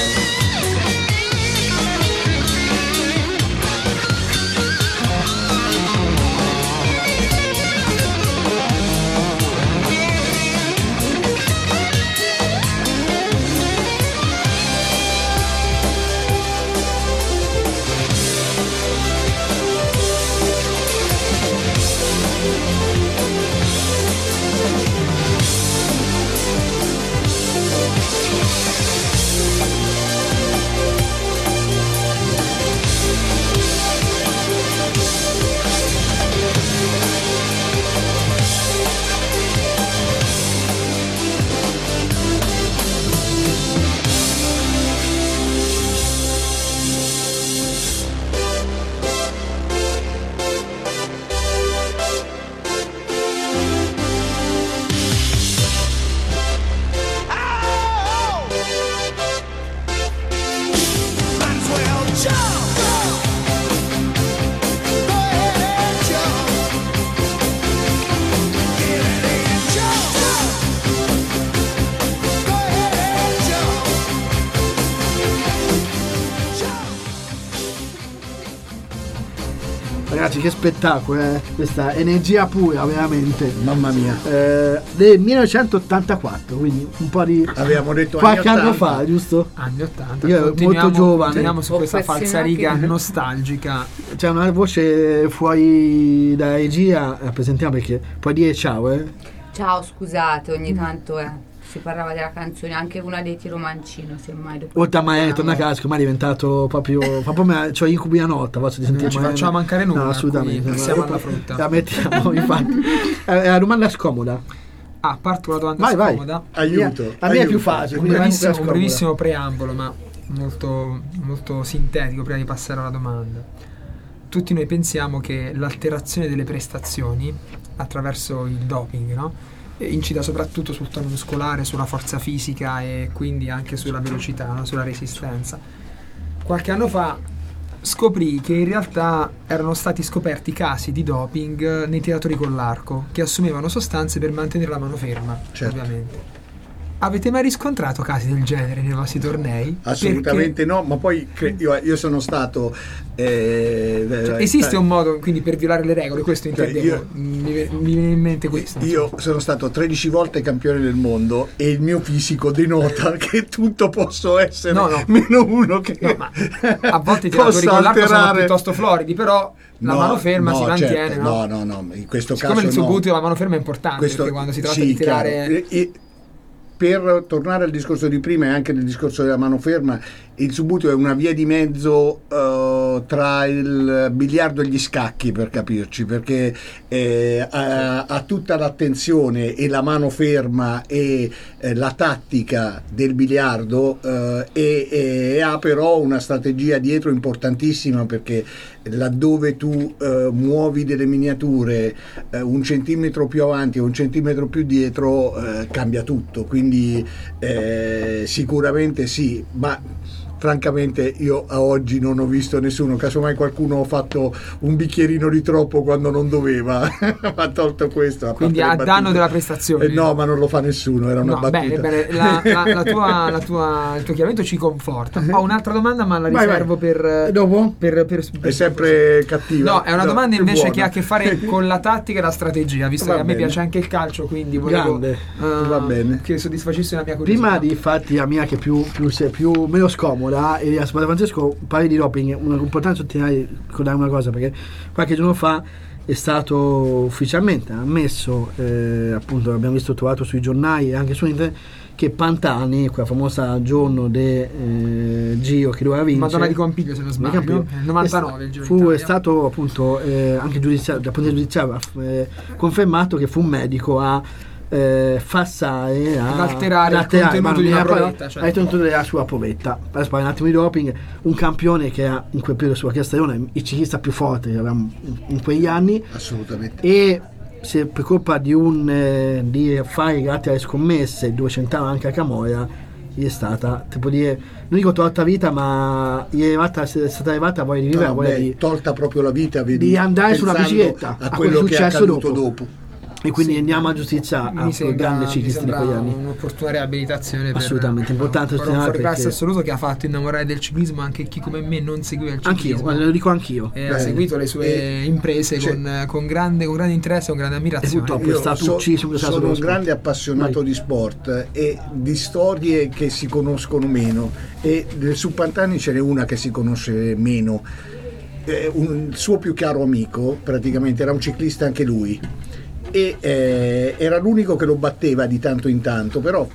B: Oh! Might as well jump. Go ahead and jump. Get ready and jump. Go ahead and jump. Jump.
D: Ragazzi, che spettacolo, eh? Questa energia pura, veramente.
G: Mamma mia.
D: Eh, del millenovecentottantaquattro, quindi un po' di
G: Avevamo detto
D: qualche
G: anni
D: anno
G: ottanta.
D: fa, giusto?
E: Anni ottanta.
D: Io ero
E: Continuiamo-
D: molto giovane.
E: Continuiamo su questa
K: Affezionati.
E: falsariga nostalgica.
D: C'è una voce fuori dalla regia, la presentiamo perché puoi dire ciao, eh?
K: Ciao, scusate, ogni tanto è. si parlava della canzone, anche una dei Tiro Mancino, semmai. dopo
D: Oltre a Maè,
K: parliamo.
D: torna a casa, ormai è diventato proprio. proprio me, cioè incubi a notte, a volte di sentire
E: Non ci
D: Maè.
E: facciamo mancare nulla,
D: No, assolutamente.
E: quindi
D: no,
E: siamo
D: no,
E: alla frutta.
D: La mettiamo, infatti. È una domanda scomoda.
E: Ah, parto con la domanda
D: Vai, vai.
E: scomoda.
G: Aiuto.
D: La mia è
G: aiuto.
D: più facile.
E: Un
D: quindi
E: brevissimo,
D: vai con
E: un
D: quella
E: brevissimo preambolo, ma molto, molto sintetico prima di passare alla domanda. Tutti noi pensiamo che l'alterazione delle prestazioni attraverso il doping, no? Eh, incida soprattutto sul tono muscolare, sulla forza fisica e quindi anche sulla velocità, no? Sulla resistenza. Qualche anno fa scoprì che in realtà erano stati scoperti casi di doping nei tiratori con l'arco che assumevano sostanze per mantenere la mano ferma,
G: Certo.
E: ovviamente. Avete mai riscontrato casi del genere nei vostri tornei?
G: Assolutamente no, ma poi cre- io, io sono stato eh,
E: Cioè, esiste un modo quindi per violare le regole, questo
G: Cioè,
E: intendevo.
G: io-
E: mi, mi viene in mente questo.
G: io sono stato tredici volte campione del mondo e il mio fisico denota che tutto posso essere
E: No, no.
G: meno uno che
E: No, ma a volte i tiratori
G: possa
E: con l'arco sono
G: alterare.
E: piuttosto floridi, però la
G: No,
E: mano ferma
G: no,
E: si mantiene,
G: certo,
E: no?
G: no, no, no, in questo
E: Siccome
G: caso
E: il
G: no.
E: subbuteo la mano ferma è importante,
G: Questo-
E: perché quando si tratta
G: sì,
E: di tirare
G: chiaro. E- e per tornare al discorso di prima e anche nel discorso della mano ferma, il subbuteo è una via di mezzo eh, tra il biliardo e gli scacchi, per capirci, perché eh, ha, ha tutta l'attenzione e la mano ferma e eh, la tattica del biliardo eh, e, e ha però una strategia dietro importantissima, perché laddove tu eh, muovi delle miniature eh, un centimetro più avanti o un centimetro più dietro eh, cambia tutto, quindi eh, sicuramente sì, ma francamente io a oggi non ho visto nessuno, casomai qualcuno ha fatto un bicchierino di troppo quando non doveva ha tolto questo, a
E: quindi
G: parte
E: a
G: le
E: danno
G: battute.
E: della prestazione.
G: Eh, no, ma non lo fa nessuno, era una
E: No,
G: battuta.
E: bene, bene, la, la, la tua, la tua, il tuo chiarimento ci conforta. Ho un'altra domanda, ma la
D: Vai,
E: riservo
D: vai.
E: per,
D: E dopo?
E: per, per, per
G: È sempre cattiva.
E: No, è una
G: No,
E: domanda
G: è
E: invece
G: buona.
E: che ha a che fare con la tattica e la strategia, visto
G: Va
E: che a me
G: bene.
E: piace anche il calcio, quindi volevo
D: Grande.
E: eh,
G: Va bene.
E: che soddisfacesse la mia curiosità.
D: Prima di infatti la mia che è più, più, se- più meno scomoda e a Francesco parli di doping, una importante sottolineare, ricordare una cosa, perché qualche giorno fa è stato ufficialmente ammesso, eh, appunto l'abbiamo visto trovato sui giornali e anche su internet, che Pantani, quella famosa giorno del eh, Giro che doveva vincere,
E: Madonna di Campiglio, se non sbaglio,
D: Campiglio,
E: nel novantanove il Giro
D: fu,
E: d'Italia.
D: è stato appunto eh, anche giudiziario, dal punto di vista giudiziario eh, confermato che fu un medico a eh, falsare, a
E: Ad alterare il
D: alterare,
E: contenuto
D: ma
E: di
D: non
E: una
D: era
E: provetta,
D: parola,
E: certo.
D: il contenuto della sua provetta. Adesso parliamo un attimo di doping, un campione che era in quel periodo sulla stagione il ciclista più forte che avevamo in quegli anni,
G: Assolutamente.
D: e se per colpa di un eh, di affari legati alle scommesse dove c'entrava anche a Camorra, gli è stata, tipo dire, non dico tolta vita, ma gli è, arrivata, è stata arrivata la voglia di vivere,
G: No,
D: la voglia
G: beh,
D: di,
G: tolta proprio la vita, vedi,
D: di andare sulla
G: pensando
D: bicicletta
G: a
D: a
G: quello
D: quello
G: che è
D: successo
G: accaduto
D: dopo.
G: dopo.
D: E quindi
E: Sì,
D: andiamo a giustizia a
E: mi
D: quel
E: sembra,
D: grande
E: mi
D: ciclista di
E: sembra
D: quegli anni.
E: un'opportuna riabilitazione per,
D: Assolutamente, importante
E: per un
D: sottolineare
E: fuori classe
D: perché-
E: assoluto che ha fatto innamorare del ciclismo anche chi come me non seguiva il
D: Anch'io,
E: ciclismo
D: guarda, lo dico anch'io.
E: e ha
G: Bene.
E: seguito le sue
G: E-
E: imprese
G: cioè-
E: con, con grande, con grande interesse e con grande
D: E
E: ammirazione.
D: purtroppo
G: Io
D: è stato
G: so-
D: ucciso in questo caso
G: sono un
D: dello sport.
G: grande appassionato
D: Vai.
G: di sport e di storie che si conoscono meno, e del- su Pantani ce n'è una che si conosce meno. Eh, un, il suo più caro amico praticamente era un ciclista anche lui e eh, era l'unico che lo batteva di tanto in tanto, però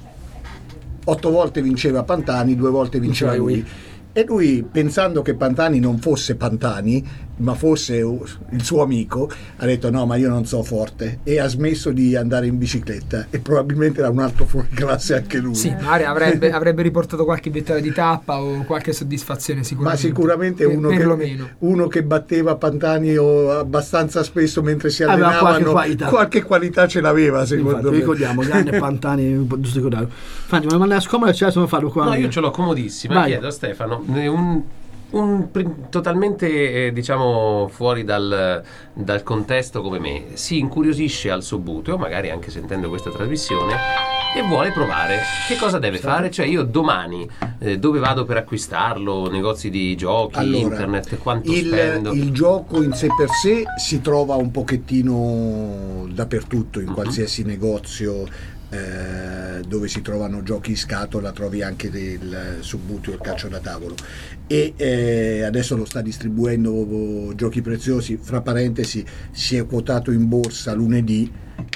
G: otto volte vinceva Pantani, due volte vinceva
D: Vinceva lui.
G: lui. E lui, pensando che Pantani non fosse Pantani, ma fosse il suo amico, ha detto no, ma io non so forte, e ha smesso di andare in bicicletta, e probabilmente era un altro fuori classe anche lui.
E: Sì, magari avrebbe, avrebbe riportato qualche vittoria di tappa o qualche soddisfazione
G: Ma
E: sicuramente.
G: sicuramente
E: Per-
G: uno che,
E: perlomeno.
G: uno che batteva Pantani o abbastanza spesso mentre si
D: Aveva
G: allenavano,
D: qualche qualità.
G: qualche qualità ce l'aveva, secondo
D: Infatti, lo
G: me.
D: ricordiamo, grande Pantani, giusto ricordarlo. Franti, ma domanda scomoda ce la sono farlo qua?
F: No, io ce l'ho comodissima.
D: Vai.
F: Chiedo a Stefano un, un pri- totalmente eh, diciamo fuori dal, dal contesto come me, si incuriosisce al subbuteo, magari anche sentendo questa trasmissione, e vuole provare. Che cosa deve fare? Cioè, io domani eh, dove vado per acquistarlo? Negozi di giochi,
G: Allora,
F: internet, quanto
G: il,
F: spendo?
G: il gioco in sé per sé si trova un pochettino dappertutto, in
F: Mhm.
G: qualsiasi negozio eh, dove si trovano giochi in scatola, trovi anche del subbuteo, il calcio da tavolo, e eh, adesso lo sta distribuendo Giochi Preziosi, fra parentesi si è quotato in borsa lunedì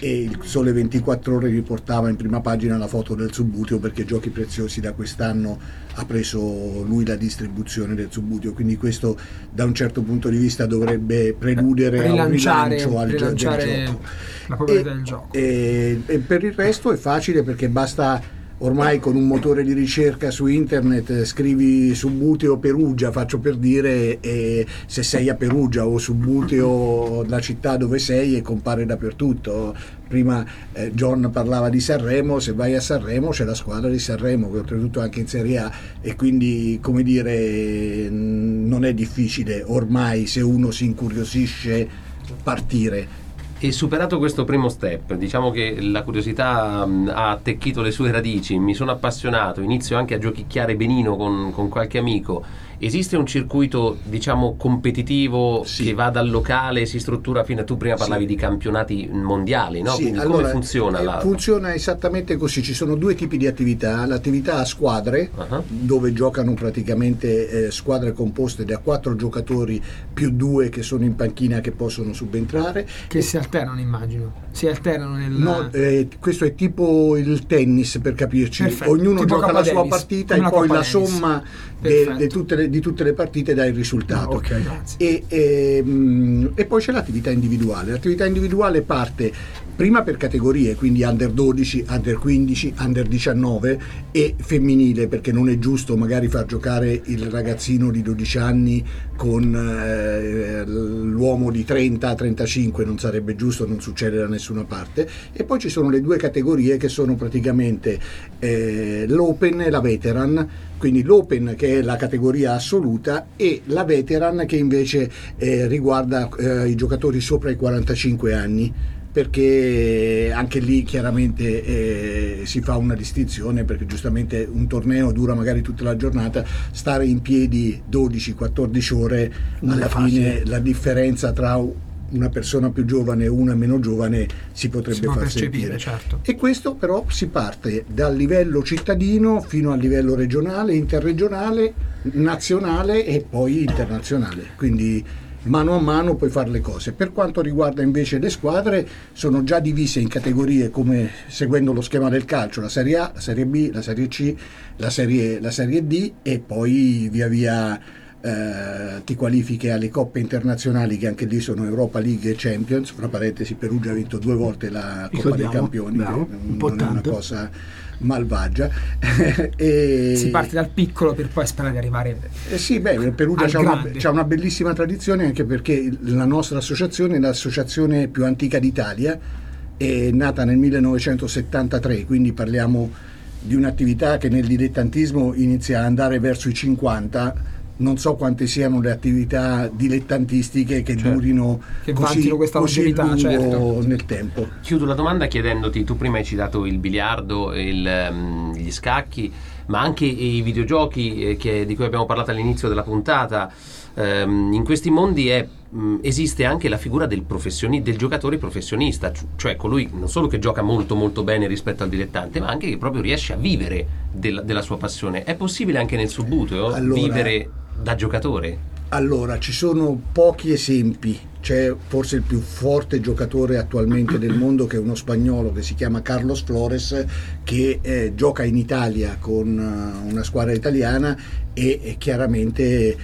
G: e il Sole ventiquattro Ore riportava in prima pagina la foto del Subbuteo, perché Giochi Preziosi da quest'anno ha preso lui la distribuzione del Subbuteo, quindi questo da un certo punto di vista dovrebbe preludere a un rilancio al gio- del gioco.
E: La popolarità
G: e,
E: del gioco.
G: E, e per il resto è facile, perché basta ormai con un motore di ricerca su internet eh, scrivi Subbuteo Perugia, faccio per dire, e se sei a Perugia o Subbuteo la città dove sei, e compare dappertutto. Prima eh, John parlava di Sanremo, se vai a Sanremo c'è la squadra di Sanremo, che oltretutto anche in Serie A, e quindi, come dire, non è difficile ormai, se uno si incuriosisce, partire.
F: E superato questo primo step, diciamo che la curiosità mh, ha attecchito le sue radici, mi sono appassionato, inizio anche a giochicchiare benino con, con qualche amico. Esiste un circuito, diciamo, competitivo, sì, che va dal locale, si struttura fino a... Tu prima parlavi, sì, di campionati mondiali, no?
G: Sì,
F: Quindi
G: allora,
F: come funziona?
G: Eh,
F: la...
G: Funziona esattamente così, ci sono due tipi di attività: l'attività a squadre, uh-huh, dove giocano praticamente eh, squadre composte da quattro giocatori più due che sono in panchina, che possono subentrare.
E: Che si alternano, immagino. Si alternano nel...
G: No, eh, questo è tipo il tennis, per capirci.
E: Perfetto.
G: Ognuno
E: Tipo
G: gioca
E: Coppa
G: la sua
E: Davis,
G: partita,
E: come
G: e
E: la
G: poi
E: Coppa
G: la
E: Davis.
G: somma de, de tutte le, di tutte le partite dà il risultato.
E: No, okay, grazie.
G: E, e, mh, e poi c'è l'attività individuale. L'attività individuale parte prima per categorie, quindi under dodici, under quindici, under diciannove e femminile, perché non è giusto magari far giocare il ragazzino di dodici anni con eh, l'uomo di trenta trentacinque, non sarebbe giusto, non succede da nessuna parte. E poi ci sono le due categorie che sono praticamente eh, l'Open e la Veteran, quindi l'Open, che è la categoria assoluta, e la Veteran, che invece eh, riguarda eh, i giocatori sopra i quarantacinque anni, perché anche lì chiaramente eh, si fa una distinzione, perché giustamente un torneo dura magari tutta la giornata, stare in piedi dodici quattordici ore,
D: non
G: alla fine la differenza tra una persona più giovane e una meno giovane si potrebbe
E: si
G: far
E: percepire,
G: sentire.
E: certo.
G: E questo però si parte dal livello cittadino fino al livello regionale, interregionale, nazionale e poi internazionale, quindi mano a mano puoi fare le cose. Per quanto riguarda invece le squadre, sono già divise in categorie, come seguendo lo schema del calcio: la Serie A, la Serie B, la Serie C, la Serie, la Serie D, e poi via via eh, ti qualifichi alle coppe internazionali, che anche lì sono Europa League e Champions. Fra parentesi, Perugia ha vinto due volte la Coppa
D: Ricordiamo,
G: dei Campioni,
D: bravo,
G: che non è una cosa malvagia. E
E: si parte dal piccolo per poi sperare di arrivare
G: eh sì, beh, Perugia c'ha una, c'ha una bellissima tradizione, anche perché la nostra associazione è l'associazione più antica d'Italia, è nata nel millenovecentosettantatré, quindi parliamo di un'attività che nel dilettantismo inizia ad andare verso i cinquanta. Non so quante siano le attività dilettantistiche che, certo, durino
E: che
G: così,
E: questa
G: così lungo,
E: certo,
G: nel tempo.
F: Chiudo la domanda chiedendoti: tu prima hai citato il biliardo, il, um, gli scacchi, ma anche i videogiochi eh, che, di cui abbiamo parlato all'inizio della puntata. Um, in questi mondi è, um, esiste anche la figura del, professioni- del giocatore professionista, cioè colui non solo che gioca molto molto bene rispetto al dilettante, ma anche che proprio riesce a vivere del, della sua passione. È possibile anche nel Subbuteo
G: allora,
F: vivere da giocatore?
G: Allora, ci sono pochi esempi. C'è forse il più forte giocatore attualmente del mondo, che è uno spagnolo che si chiama Carlos Flores, che eh, gioca in Italia con uh, una squadra italiana e, e chiaramente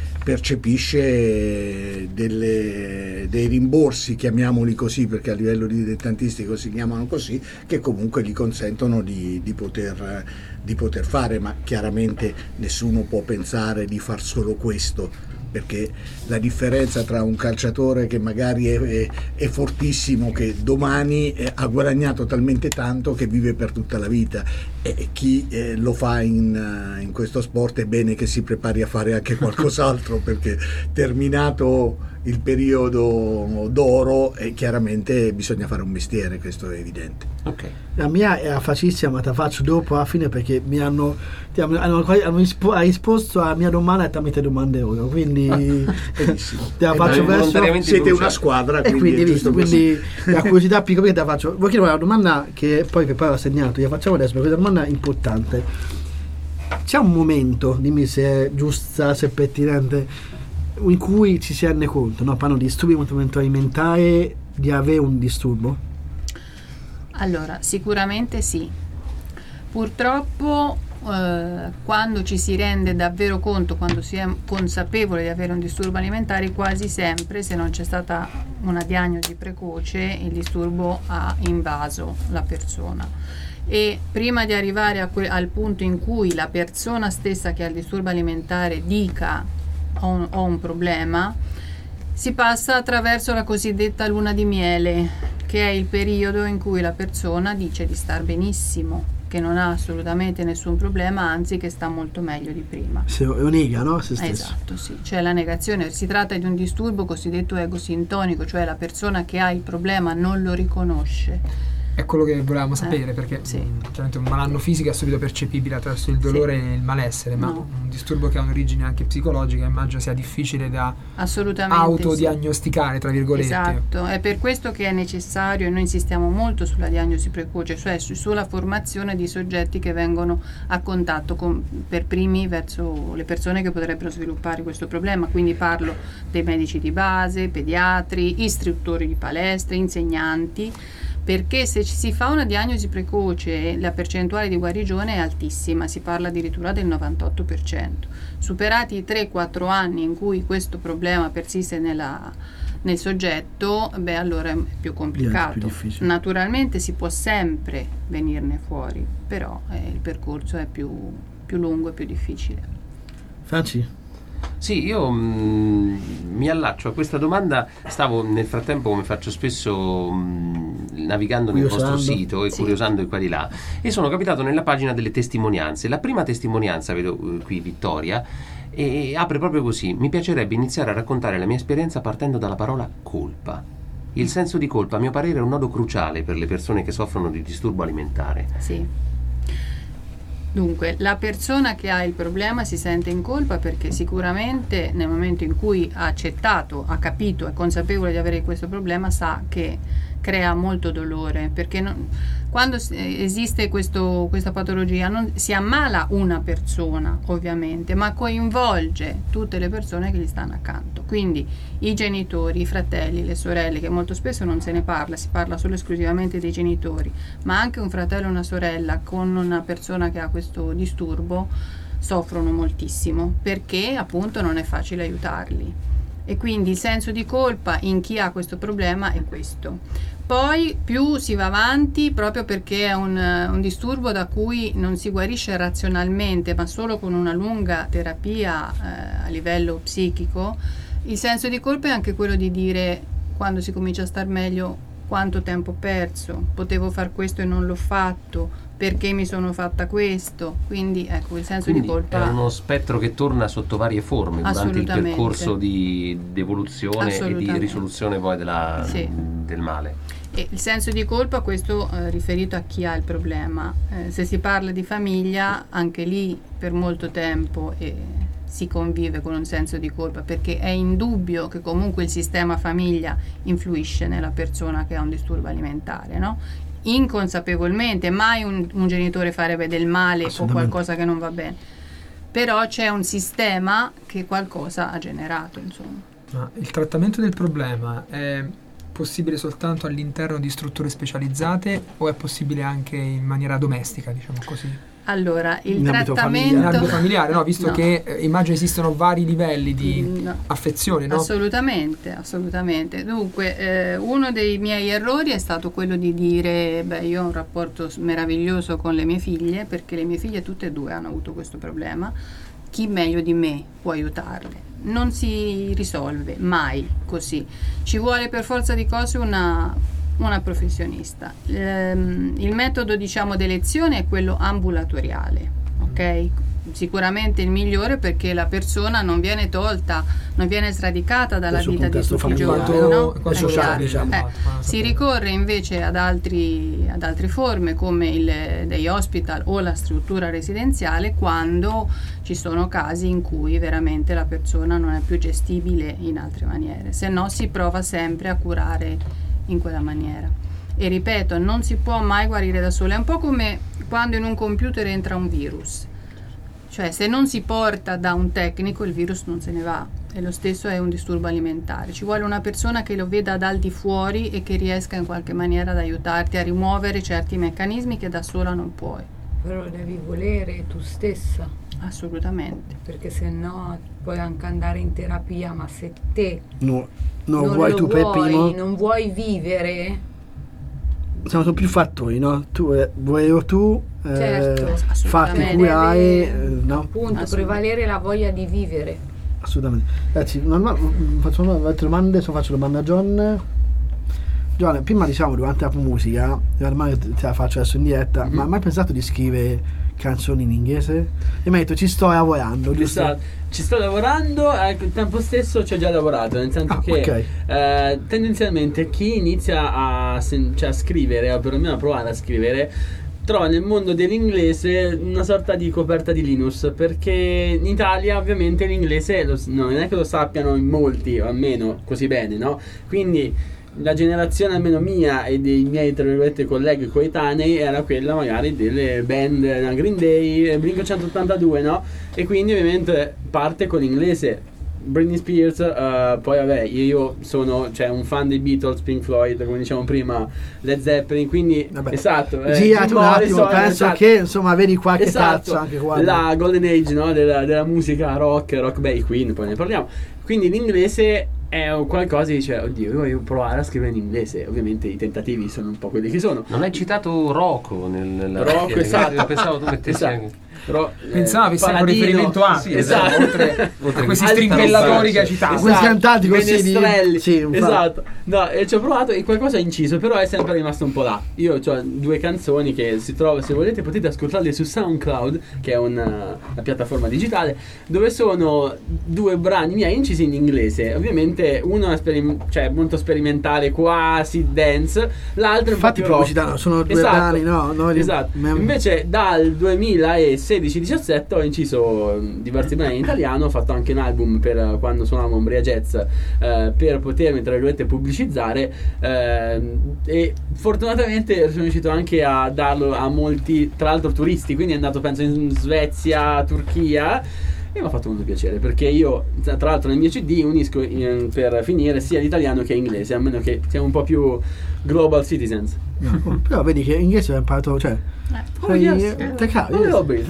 G: percepisce delle, dei rimborsi, chiamiamoli così, perché a livello dilettantistico si chiamano così, che comunque gli consentono di, di, poter, di poter fare, ma chiaramente nessuno può pensare di far solo questo, perché la differenza tra un calciatore che magari è, è, è fortissimo, che domani eh, ha guadagnato talmente tanto che vive per tutta la vita, e chi eh, lo fa in, uh, in questo sport è bene che si prepari a fare anche qualcos'altro, perché terminato il periodo d'oro eh, chiaramente bisogna fare un mestiere, questo è evidente.
F: Okay.
D: La mia era facilissima, ma te la faccio dopo alla fine, perché mi hanno, ti hanno, hanno, hanno rispo, hai risposto alla mia domanda tramite domande oro, quindi
G: benissimo.
D: Te la
G: eh
D: faccio verso,
G: siete una squadra,
D: e
G: quindi,
D: quindi, visto, quindi la curiosità piccola che te la faccio. Vuoi chiedere una domanda che poi che poi ho segnato, la facciamo adesso, perché è una domanda importante. C'è un momento, dimmi se è giusta, se è pertinente, in cui ci si rende conto, no? Parlo di disturbi comportamentali alimentari, di avere un disturbo?
H: Allora, sicuramente sì. Purtroppo eh, quando ci si rende davvero conto, quando si è consapevole di avere un disturbo alimentare, quasi sempre, se non c'è stata una diagnosi precoce, il disturbo ha invaso la persona. E prima di arrivare a que- al punto in cui la persona stessa che ha il disturbo alimentare dica ho un, ho un problema, si passa attraverso la cosiddetta luna di miele, che è il periodo in cui la persona dice di star benissimo, che non ha assolutamente nessun problema, anzi che sta molto meglio di prima.
D: Se nega, no? Se stesso.
H: Esatto, sì. Cioè la negazione, si tratta di un disturbo cosiddetto egosintonico, cioè la persona che ha il problema non lo riconosce.
E: È quello che volevamo sapere,
H: Eh,
E: perché
H: sì.
E: mh, chiaramente un malanno fisico è subito percepibile attraverso il dolore
H: Sì.
E: e il malessere, ma
H: No.
E: un disturbo che ha un'origine anche psicologica immagino sia difficile da
H: Assolutamente
E: autodiagnosticare, tra
H: sì.
E: virgolette.
H: Esatto, è per questo che è necessario, e noi insistiamo molto sulla diagnosi precoce, cioè su- sulla formazione di soggetti che vengono a contatto con, per primi verso le persone che potrebbero sviluppare questo problema, quindi parlo dei medici di base, pediatri, istruttori di palestre, insegnanti, perché se ci si fa una diagnosi precoce la percentuale di guarigione è altissima, si parla addirittura del novantotto per cento. Superati i tre quattro anni in cui questo problema persiste nella, nel soggetto, beh allora è più complicato.
D: Più difficile.
H: Naturalmente si può sempre venirne fuori, però eh, il percorso è più, più lungo e più difficile.
D: Franci?
F: Sì, io mh, mi allaccio a questa domanda. Stavo nel frattempo, come faccio spesso, mh, navigando nel vostro
D: Curiosando.
F: sito e
H: Sì.
F: curiosando di qua e di là, e sono capitato nella pagina delle testimonianze. La prima testimonianza, vedo eh, qui Vittoria, e apre proprio così: mi piacerebbe iniziare a raccontare la mia esperienza partendo dalla parola colpa. Il senso di colpa, a mio parere, è un nodo cruciale per le persone che soffrono di disturbo alimentare.
H: Sì. Dunque, la persona che ha il problema si sente in colpa perché sicuramente nel momento in cui ha accettato, ha capito, è consapevole di avere questo problema, sa che crea molto dolore, perché non, quando s- esiste questo, questa patologia non, si ammala una persona ovviamente, ma coinvolge tutte le persone che gli stanno accanto, quindi i genitori, i fratelli, le sorelle, che molto spesso non se ne parla, si parla solo esclusivamente dei genitori, ma anche un fratello e una sorella con una persona che ha questo disturbo soffrono moltissimo, perché appunto non è facile aiutarli. E quindi il senso di colpa in chi ha questo problema è questo. Poi più si va avanti, proprio perché è un, un disturbo da cui non si guarisce razionalmente, ma solo con una lunga terapia eh, a livello psichico, il senso di colpa è anche quello di dire, quando si comincia a star meglio, quanto tempo ho perso, potevo far questo e non l'ho fatto, perché mi sono fatta questo. Quindi ecco, il senso
F: Quindi
H: di colpa
F: è uno spettro che torna sotto varie forme durante il
H: Assolutamente.
F: percorso di, di evoluzione e di
H: Assolutamente.
F: risoluzione poi della,
H: Sì.
F: del male.
H: E il senso di colpa, questo eh, riferito a chi ha il problema. Eh, se si parla di famiglia, anche lì per molto tempo eh, si convive con un senso di colpa, perché è indubbio che comunque il sistema famiglia influisce nella persona che ha un disturbo alimentare, no? Inconsapevolmente, mai un, un genitore farebbe del male o
D: Assolutamente.
H: qualcosa che non va bene, però c'è un sistema che qualcosa ha generato, insomma.
E: Ma il trattamento del problema è possibile soltanto all'interno di strutture specializzate o è possibile anche in maniera domestica, diciamo così?
H: Allora, il
D: In ambito
H: trattamento
E: In ambito familiare, no? Visto
H: No.
E: che eh, immagino esistono vari livelli di
H: No.
E: affezione, no?
H: Assolutamente, assolutamente. Dunque, eh, uno dei miei errori è stato quello di dire, beh, io ho un rapporto s- meraviglioso con le mie figlie, perché le mie figlie tutte e due hanno avuto questo problema, chi meglio di me può aiutarle? Non si risolve mai così, ci vuole per forza di cose una, una professionista. Ehm, il metodo, diciamo, d'elezione è quello ambulatoriale, ok? Sicuramente il migliore, perché la persona non viene tolta, non viene sradicata dalla
D: Dal suo
H: vita di
D: contesto
H: tutti i
D: familiare,
H: giorni,
E: quanto-
H: no?
E: quanto
H: È
D: sociale,
H: chiaro.
D: diciamo.
H: Eh,
E: Ah,
H: si
E: sapevo.
H: ricorre invece ad, altri, ad altre forme come il, dei hospital o la struttura residenziale, quando ci sono casi in cui veramente la persona non è più gestibile in altre maniere, se no si prova sempre a curare in quella maniera. E ripeto, non si può mai guarire da sola, è un po' come quando in un computer entra un virus, cioè se non si porta da un tecnico il virus non se ne va, E lo stesso è un disturbo alimentare. Ci vuole una persona che lo veda dal di fuori e che riesca in qualche maniera ad aiutarti a rimuovere certi meccanismi che da sola non puoi.
K: Però devi volere tu stessa.
H: Assolutamente.
K: Perché se no puoi anche andare in terapia, ma se te
D: No, non,
K: non
D: vuoi
K: lo
D: tu per
K: vuoi,
D: primo.
K: non vuoi vivere,
D: Sono più fattori, no? Tu eh, vuoi tu, eh,
K: Certo,
D: fatti
H: assolutamente.
D: cui hai,
K: Deve-
D: eh, no?
K: appunto,
H: Assolutamente.
K: prevalere la voglia di vivere.
D: Assolutamente. Ragazzi, normal- faccio una- altre domande, adesso faccio domanda a John. John, prima diciamo durante la musica, ormai te te la faccio adesso in diretta,
I: Mhm.
D: ma hai mai pensato di scrivere canzoni in inglese? E mi hai detto ci sto lavorando,
I: Ci
D: giusto?
I: sto, ci sto lavorando, al tempo stesso ci ho già lavorato, nel senso
D: Ah,
I: che
D: ok.
I: eh, tendenzialmente chi inizia a, sen- cioè a scrivere, o perlomeno a provare a scrivere, trova nel mondo dell'inglese una sorta di coperta di Linus, perché in Italia ovviamente l'inglese lo s- non è che lo sappiano in molti, o almeno così bene, no? Quindi la generazione almeno mia e dei miei tra virgolette colleghi coetanei era quella magari delle band, la Green Day, Blink centottantadue, no? E quindi ovviamente parte con l'inglese. Britney Spears, eh, poi vabbè, io, io sono cioè, un fan dei Beatles, Pink Floyd, come dicevamo prima, Led Zeppelin, quindi
D: Vabbè.
I: esatto. eh,
D: Girati
I: Jim
D: un attimo,
I: Morrison,
D: penso
I: esatto.
D: che insomma vedi qualche
I: Esatto,
D: tazzo anche qua.
I: la Golden Age, no, della, della musica rock, rock beh, i Queen, poi ne parliamo. Quindi l'inglese è un qualcosa che dice, oddio, io voglio provare a scrivere in inglese. Ovviamente i tentativi sono un po' quelli che sono.
F: Non hai citato Rocco nel, nella
I: Rocco,
F: nella-
I: esatto.
F: Pensavo tu mettessi
I: Esatto.
F: anche.
I: Però,
E: Pensavo avesse un
I: Paladino,
E: riferimento a
F: sì,
I: esatto.
E: oltre,
F: Oltre
E: a questi
F: che-
E: strimpellatori che ha
F: Esatto.
E: citato.
D: Questi cantanti così di-
I: Menestrelli.
D: sì, infatti.
I: esatto. No, e ci ho provato e qualcosa è inciso, però è sempre rimasto un po' là. Io ho due canzoni che si trovano, se volete potete ascoltarle su SoundCloud, che è una, una piattaforma digitale, dove sono due brani miei incisi in inglese. Ovviamente uno è sperim- cioè molto sperimentale, quasi dance, l'altro è un po'
D: Infatti
I: più rock.
D: pubblicità, no, sono due
I: Esatto.
D: brani, no? no
I: Esatto.
D: me-
I: Invece dal duemilasedici diciassette ho inciso mm, diversi brani in italiano, ho fatto anche un album per eh, quando suonavo Umbria Jazz, eh, per potermi tra virgolette pubblicizzare, ehm, e fortunatamente sono riuscito anche a darlo a molti, tra l'altro turisti, quindi è andato penso in Svezia, Turchia. E mi ha fatto molto piacere perché io tra tra l'altro nel mio C D unisco eh, per finire sia l'italiano che l'inglese, a meno che siamo un po' più global citizens.
D: no, però vedi che in inglese ho imparato, cioè
I: Oh,
D: sei-
I: yes.
D: te cavi,
I: Oh,
D: yes.
I: vabbè.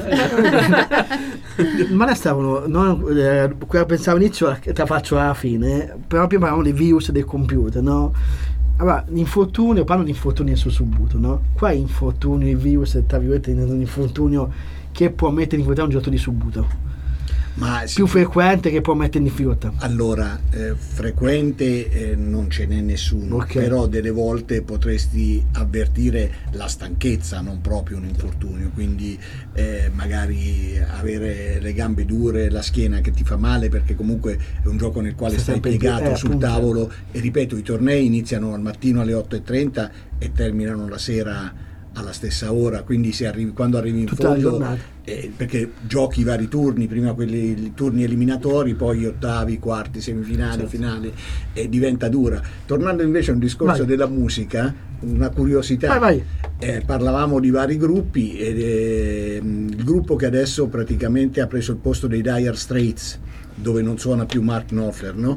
D: ma ne stavano non, eh, quello che pensavo all'inizio te la faccio alla fine, però prima parlavamo dei virus del computer, no? Allora, l'infortunio, parlo di infortunio sul subbuto, no? Qua è infortunio, il virus, tra virgolette, è un infortunio che può mettere in difficoltà un giocatore di subbuto,
G: Ma sì,
D: più frequente che può mettere in difficoltà.
G: allora, eh, frequente eh, non ce n'è nessuno,
D: Ok.
G: però delle volte potresti avvertire la stanchezza, non proprio un infortunio, quindi eh, magari avere le gambe dure, la schiena che ti fa male perché comunque è un gioco nel quale
D: Sei
G: stai
D: sempre in-
G: piegato
D: eh,
G: sul
D: appunto.
G: tavolo e ripeto, i tornei iniziano al mattino alle otto e trenta e terminano la sera alla stessa ora, quindi se arrivi, quando arrivi in
D: Tutta la
G: fondo
D: giornata.
G: eh, perché giochi i vari turni, prima quelli i turni eliminatori, poi gli ottavi, quarti, semifinali,
D: Certo.
G: finali, e diventa dura. Tornando invece a un discorso
D: Vai.
G: della musica, una curiosità,
D: Vai, vai.
G: eh, parlavamo di vari gruppi ed eh, il gruppo che adesso praticamente ha preso il posto dei Dire Straits, dove non suona più Mark Knopfler, no?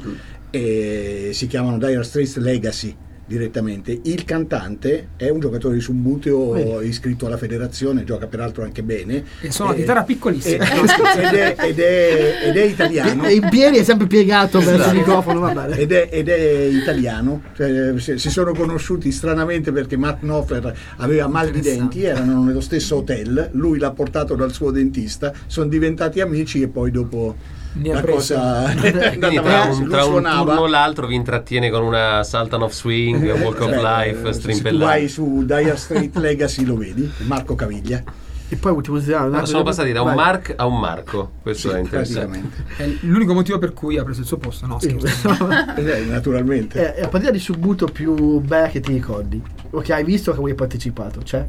G: E si chiamano Dire Straits Legacy direttamente. Il cantante è un giocatore di subbuteo
D: Vedi.
G: iscritto alla federazione, gioca peraltro anche bene
E: E suona
G: Eh,
E: una chitarra piccolissima.
G: eh, ed, è, ed, è, ed è italiano
D: E in piedi è sempre piegato verso il
F: Esatto.
D: microfono, va bene.
G: ed è, ed è italiano, cioè, si si sono conosciuti stranamente perché Mark Knopfler aveva mal di denti, erano nello stesso hotel, lui l'ha portato dal suo dentista, sono diventati amici e poi dopo
E: Ne ha
G: la
E: preso.
G: cosa è
F: Quindi
G: andata
F: tra
G: avanti,
F: un,
G: lui
F: tra un
G: suonava.
F: turno o l'altro vi intrattiene con una Sultan of Swing, Walk of
G: Beh,
F: Life,
G: se tu
F: strimpellata.
G: vai su Dire Straits Legacy lo vedi, Marco Caviglia.
D: E poi ultimo
F: No, sono passati da un
D: vai.
F: Mark a un Marco, questo
G: Sì,
F: è interessante.
G: praticamente.
E: È l'unico motivo per cui ha preso il suo posto. No, scherzo.
G: Eh, naturalmente.
D: E a partire di subbuto più bella che ti ricordi, o che hai visto, che avevi partecipato, cioè?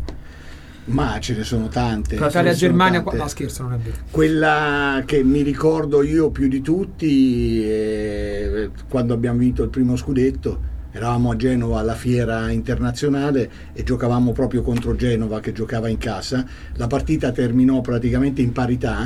G: Ma ce ne sono tante.
E: Tra
G: ce ne
E: Italia e
G: sono
E: Germania,
G: tante.
E: qua- no scherzo, non è vero.
G: Quella che mi ricordo io più di tutti è quando abbiamo vinto il primo scudetto, eravamo a Genova alla fiera internazionale e giocavamo proprio contro Genova che giocava in casa. La partita terminò praticamente in parità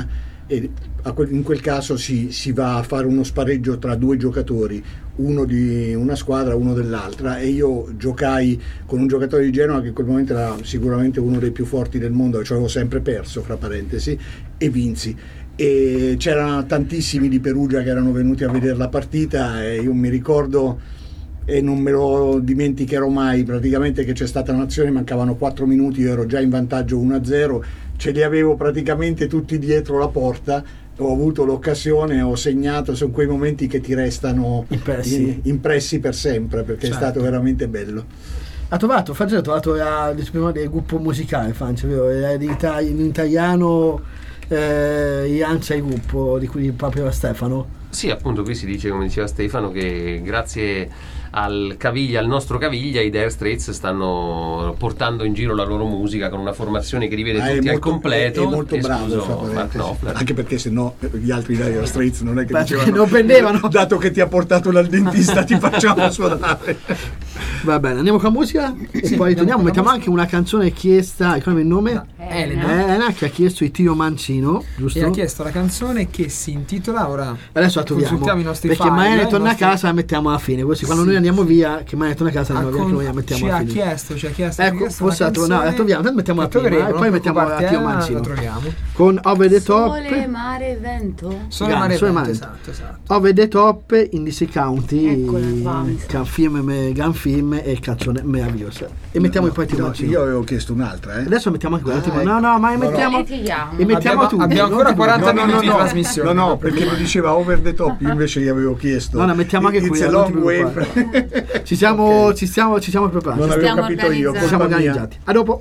G: e a quel- in quel caso si, si va a fare uno spareggio tra due giocatori, uno di una squadra, uno dell'altra, e io giocai con un giocatore di Genova che in quel momento era sicuramente uno dei più forti del mondo, ci avevo sempre perso, fra parentesi, e vinsi. E c'erano tantissimi di Perugia che erano venuti a vedere la partita, e io mi ricordo, e non me lo dimenticherò mai, praticamente che c'è stata un'azione, mancavano quattro minuti, io ero già in vantaggio uno a zero, ce li avevo praticamente tutti dietro la porta, ho avuto l'occasione, ho segnato, sono quei momenti che ti restano
D: Impressi.
G: i- impressi per sempre, perché
D: Certo.
G: è stato veramente bello.
D: Ha trovato, Fangio ha trovato la, diciamo, il gruppo musicale, Fangio, vero? Era in, ita- in italiano eh, Iancia il gruppo di cui proprio era Stefano.
F: Sì, appunto, qui si dice, come diceva Stefano, che grazie al Caviglia, al nostro Caviglia, i Dire Straits stanno portando in giro la loro musica con una formazione che li vede
G: Ah, è
F: tutti al
G: molto-
F: completo.
G: è, è molto bravo,
F: escluso
G: fra
F: Mark
G: parentesi.
F: Knopfler.
G: Anche perché se no gli altri Dire Straits non è che
D: Perché
G: dicevano
D: non prendevano.
G: dato che ti ha portato dal dentista ti facciamo suonare.
D: Va bene, andiamo con la musica e
E: Sì,
D: poi
E: andiamo
D: torniamo,
E: con la
D: mettiamo
E: musica.
D: anche una canzone chiesta, ricordiamo il nome?
E: Elena.
D: Elena che ha chiesto il Trio Mancino, giusto?
E: E ha chiesto la canzone che si intitola, ora
D: Adesso la troviamo,
E: consultiamo i nostri
D: perché
E: file,
D: Marianne
E: i
D: torna
E: nostri-
D: a casa la mettiamo alla fine, così quando
E: Sì.
D: noi andiamo via, che Marianne torna a casa
E: ha
D: andiamo via,
E: con-
D: che noi la mettiamo
E: ci
D: alla
E: ha
D: fine.
E: chiesto, ci ha chiesto,
D: Ecco,
E: ci ha chiesto
D: forse
E: una
D: la troviamo,
E: canzone
D: la troviamo, tanto mettiamo la
E: che
D: prima,
E: troveremo,
D: e poi
E: non
D: mettiamo la
E: preoccuparti,
D: Trio
E: eh,
D: Mancino.
E: la troviamo.
D: Con Over the Top,
K: Sole, mare, vento.
E: Sole,
D: Grande,
E: mare,
D: Sole,
E: vento,
D: mare.
E: esatto, esatto.
D: Over the Top, in D C County,
K: Eccola qua, mi sa.
D: gran film, me- gran film e canzone meravigliosa. E mettiamo
G: No,
D: poi Trio
G: no,
D: Mancino.
G: io avevo chiesto un'altra, eh.
D: Adesso mettiamo anche quella,
G: Ah,
D: tipo,
G: ecco.
D: no, no, ma
G: No, no.
D: mettiamo,
K: Litighiamo.
D: e mettiamo
E: Abbiamo-
D: tutti.
E: abbiamo
D: non
E: ancora
D: ti
E: quaranta
D: preoccupare.
E: minuti di trasmissione.
G: No, no,
E: non
G: perché mi
E: preoccupare.
G: diceva Over the Top, io invece gli avevo chiesto.
D: No, no, mettiamo anche
G: It's
D: qui,
G: a
D: non ti
G: long way
D: preoccupare.
G: from-
D: Ci siamo,
G: Ok.
D: ci stiamo, ci siamo preparati.
G: Non
H: Ci
G: avevo
H: stiamo
G: capito io,
H: organizzando.
D: Ci siamo
G: colpa mia.
D: organizzati. A dopo.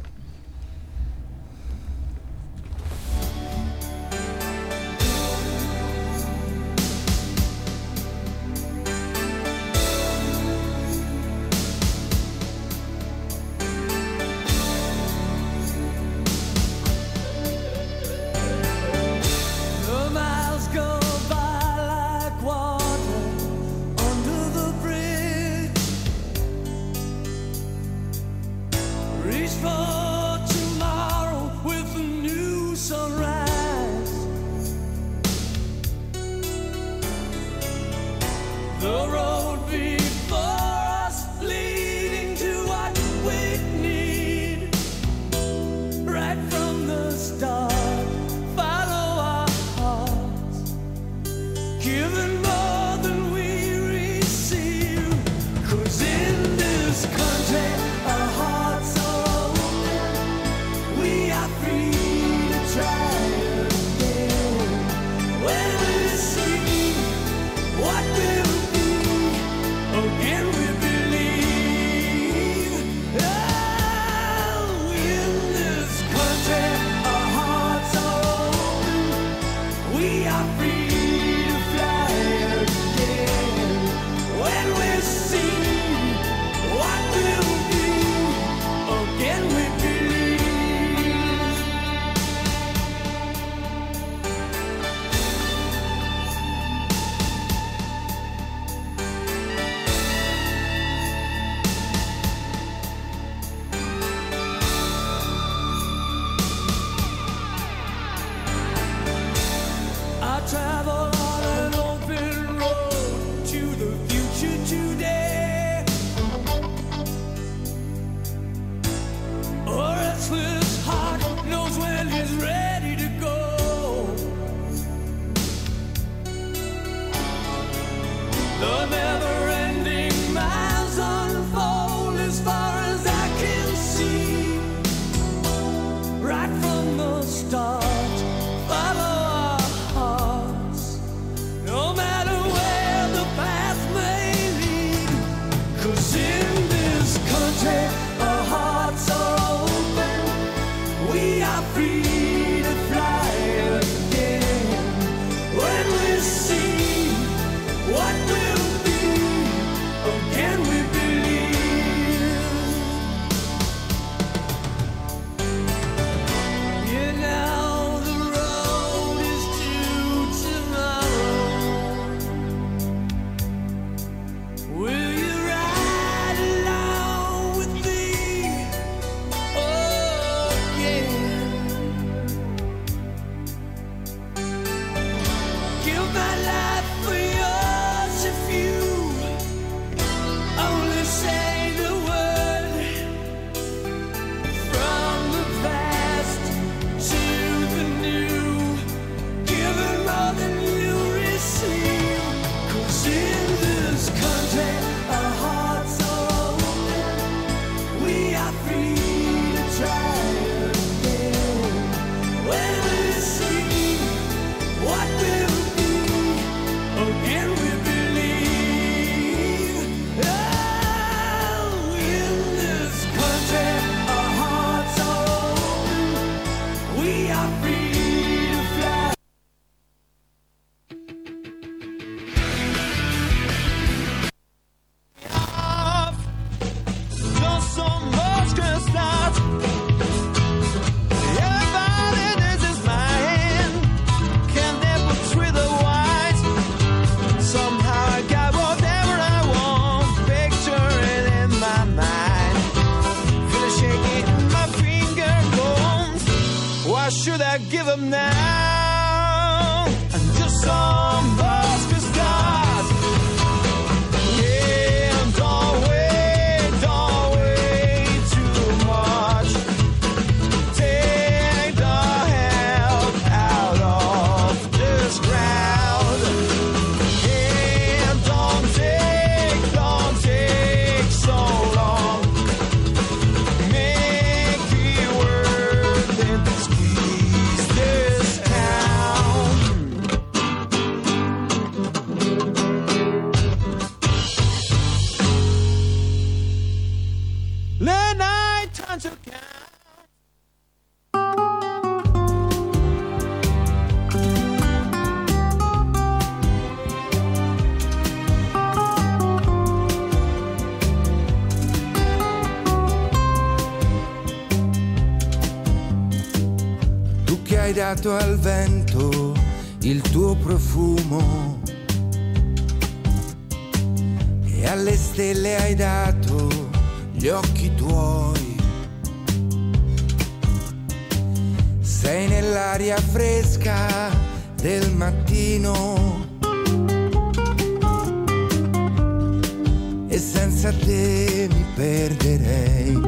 L: The miles go by like water under the bridge. Reach for I give up now? And just some basket stars. Yeah, don't wait, don't wait too much. Take the help out of this ground. Yeah, don't take, don't take so long. Make it worth it, squeeze this town. Let night turn to count.
M: Tu che hai dato al vento il tuo profumo e alle stelle hai dato gli occhi tuoi. Sei nell'aria fresca del mattino e senza te mi perderei.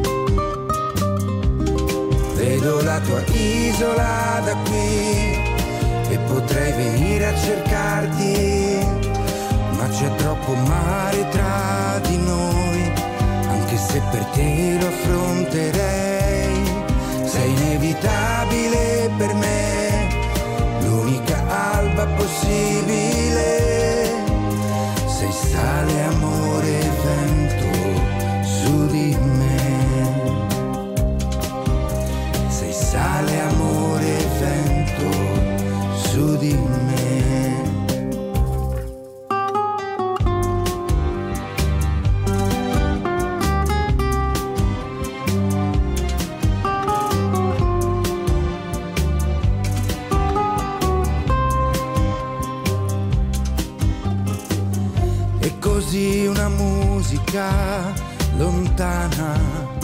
M: Vedo la tua isola da qui e potrei venire a cercarti, ma c'è troppo mare tra di noi, anche se per te lo affronterei. Sei inevitabile per me, l'unica alba possibile. Sei sale, amore e vento su di me. Sei sale, amore e vento su di me. E così una musica lontana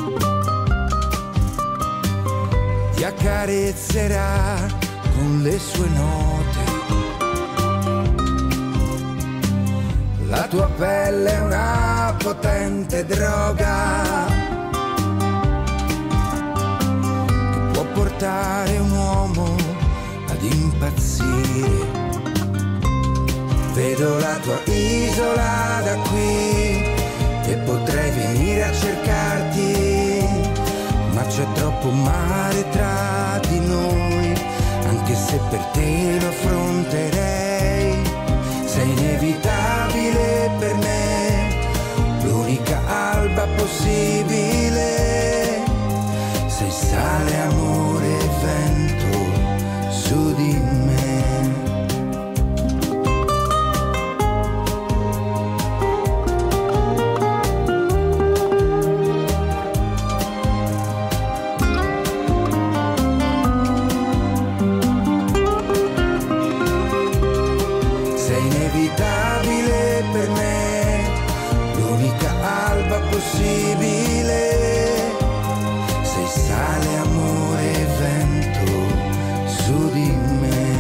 M: ti accarezzerà con le sue note. La tua pelle è una potente droga che può portare un uomo ad impazzire. Vedo la tua isola da qui e potrei venire a cercarti, ma c'è troppo mare tra di noi, anche se per te lo affronterei. Sei inevitabile per me, l'unica alba possibile. Sei sale, amore e vento su di me. Possibile. Sei sale, amore e vento su di me.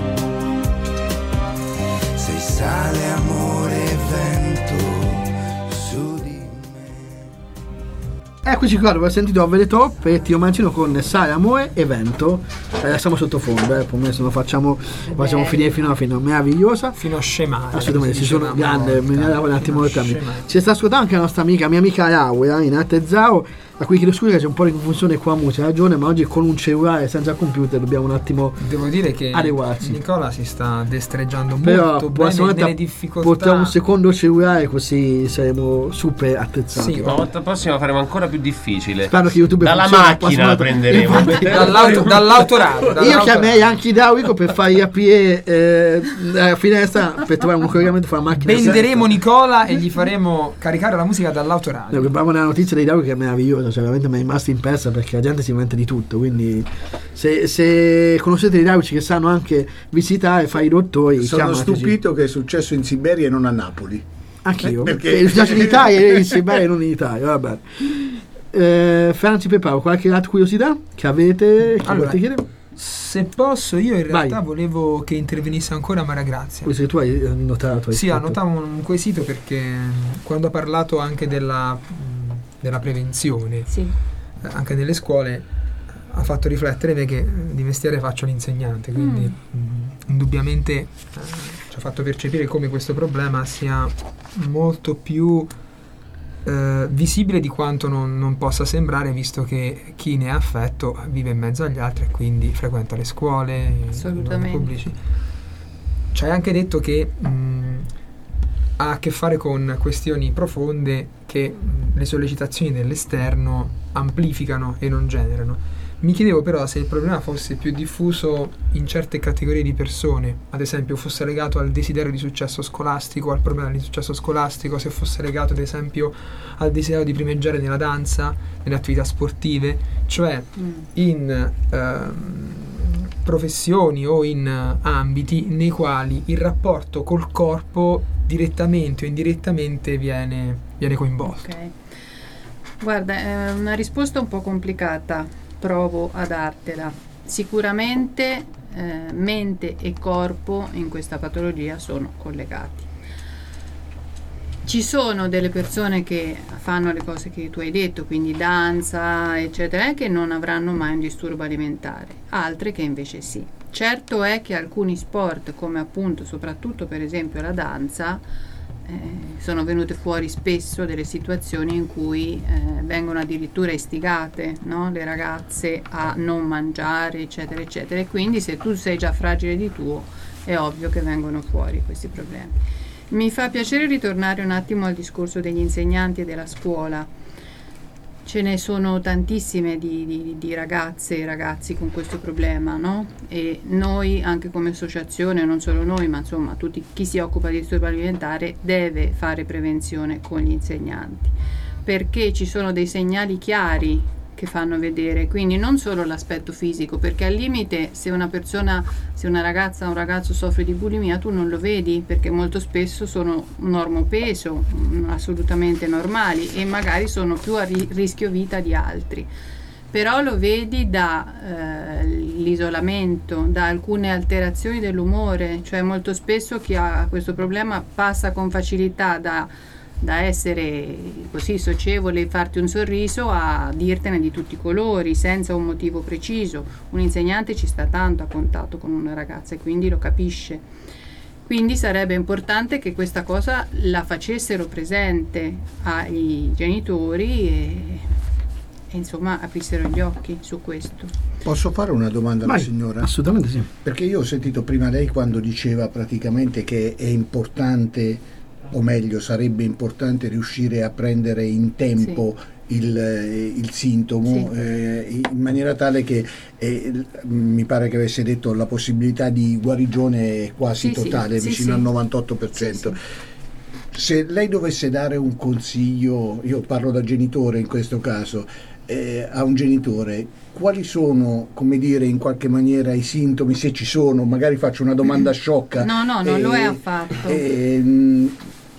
M: Sei sale, amore e vento su di me.
D: Eccoci qua, dove ho sentito Over the Top e Tio Mancino con Sale, amore e vento. Eh, siamo sottofondo, eh, per me se lo facciamo facciamo finire fino alla fine, meravigliosa.
E: Fino a scemare.
D: Assolutamente, si sono grande, mi dava un attimo di tempo.
E: Scemare.
D: Ci sta ascoltando anche la nostra amica, mia amica Laura in Arte Zao, a cui chiedo scusa che c'è un po' di confusione qua a musica, ha ragione, ma oggi con un cellulare senza computer dobbiamo un attimo
E: Devo dire che
D: adeguarci.
E: Nicola si sta destreggiando
D: Però
E: molto bene
D: volta
E: nelle difficoltà.
D: portiamo un secondo cellulare così saremo super attrezzati.
E: Sì,
F: La volta prossima faremo ancora più difficile.
D: Spero che YouTube
F: Dalla
D: funzioni la
F: macchina
D: prossima
F: la
D: volta.
F: prenderemo.
D: Infatti-
E: Dall'auto- dall'autoradio,
D: Io
E: dall'autoradio.
D: chiamerei anche idraulico per fargli aprire eh, la finestra per trovare un collegamento fra la macchina e
E: Venderemo Nicola e gli faremo caricare la musica dall'autoradio.
D: Noi abbiamo una notizia di idraulico che è meravigliosa, cioè veramente mi è rimasta impressa perché la gente si inventa di tutto, quindi se, se conoscete gli idraulici che sanno anche visitare, fare i dottori,
G: Sono
D: chiamateci.
G: stupito che è successo in Siberia e non a Napoli.
D: Anch'io,
G: Perché-
D: perché mi piace in Italia e in Siberia e non in Italia, vabbè. Eh, Franci Peparo, qualche altra curiosità che avete? Che
E: Allora,
D: volete chiedere?
E: Se posso, io in
D: Vai.
E: realtà volevo che intervenisse ancora Maria Grazia.
D: Questo che tu hai eh, notato. Hai
E: Sì,
D: scritto.
E: annotavo un quesito perché mh, quando ha parlato anche della, mh, della prevenzione,
H: Sì.
E: eh, anche nelle scuole, ha fatto riflettere me che eh, di mestiere faccio l'insegnante, quindi
H: Mm.
E: mh, indubbiamente eh, ci ha fatto percepire come questo problema sia molto più eh, visibile di quanto non, non possa sembrare, visto che chi ne è affetto vive in mezzo agli altri e quindi frequenta le scuole, i luoghi
H: Assolutamente.
E: pubblici. Ci hai anche detto che mh, ha a che fare con questioni profonde che mh, le sollecitazioni dell'esterno amplificano e non generano. Mi chiedevo però se il problema fosse più diffuso in certe categorie di persone, ad esempio fosse legato al desiderio di successo scolastico, al problema di successo scolastico, se fosse legato ad esempio al desiderio di primeggiare nella danza, nelle attività sportive, cioè
H: Mm.
E: in ehm, professioni o in eh, ambiti nei quali il rapporto col corpo direttamente o indirettamente viene, viene coinvolto.
H: Ok. Guarda, è una risposta un po' complicata, provo a dartela. Sicuramente eh, mente e corpo in questa patologia sono collegati. Ci sono delle persone che fanno le cose che tu hai detto, quindi danza, eccetera, che non avranno mai un disturbo alimentare, altre che invece sì. Certo è che alcuni sport, come appunto soprattutto per esempio la danza, eh, sono venute fuori spesso delle situazioni in cui eh, vengono addirittura istigate, no? Le ragazze a non mangiare, eccetera, eccetera, e quindi se tu sei già fragile di tuo è ovvio che vengono fuori questi problemi. Mi fa piacere ritornare un attimo al discorso degli insegnanti e della scuola. Ce ne sono tantissime di, di, di ragazze e ragazzi con questo problema, no? E noi anche come associazione, non solo noi, ma insomma tutti chi si occupa di disturbo alimentare deve fare prevenzione con gli insegnanti, perché ci sono dei segnali chiari che fanno vedere, quindi non solo l'aspetto fisico, perché al limite se una persona, se una ragazza o un ragazzo soffre di bulimia tu non lo vedi, perché molto spesso sono normopeso, mm, assolutamente normali e magari sono più a ri- rischio vita di altri, però lo vedi da eh, l'isolamento, da alcune alterazioni dell'umore, cioè molto spesso chi ha questo problema passa con facilità da da essere così socievole e farti un sorriso a dirtene di tutti i colori senza un motivo preciso. Un insegnante ci sta tanto a contatto con una ragazza e quindi lo capisce, quindi sarebbe importante che questa cosa la facessero presente ai genitori e, e insomma aprissero gli occhi su questo.
G: Posso fare una domanda alla
D: Vai,
G: signora?
D: assolutamente sì.
G: Perché io ho sentito prima lei quando diceva praticamente che è importante, o meglio sarebbe importante riuscire a prendere in tempo sì. il, eh, il sintomo, sì. eh, in maniera tale che eh, mi pare che avesse detto la possibilità di guarigione è quasi sì, totale,
H: sì,
G: vicino
H: sì,
G: al
H: sì.
G: novantotto per cento.
H: Sì, sì.
G: Se lei dovesse dare un consiglio, io parlo da genitore in questo caso, eh, a un genitore, quali sono, come dire, in qualche maniera i sintomi, se ci sono, magari faccio una domanda sciocca.
H: No, no, non
G: eh,
H: lo è affatto.
G: Eh,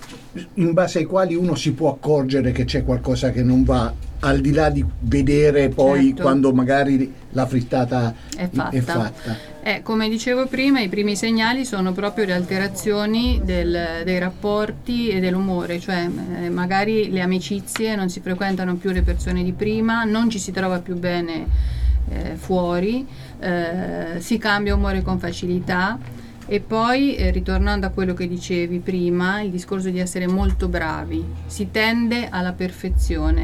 G: in base ai quali uno si può accorgere che c'è qualcosa che non va, al di là di vedere poi
H: certo.
G: quando magari la frittata
H: è fatta.
G: È fatta.
H: Eh, come dicevo prima, i primi segnali sono proprio le alterazioni del, dei rapporti e dell'umore, cioè eh, magari le amicizie, non si frequentano più le persone di prima, non ci si trova più bene eh, fuori, eh, si cambia umore con facilità. E poi, eh, ritornando a quello che dicevi prima, il discorso di essere molto bravi, si tende alla perfezione.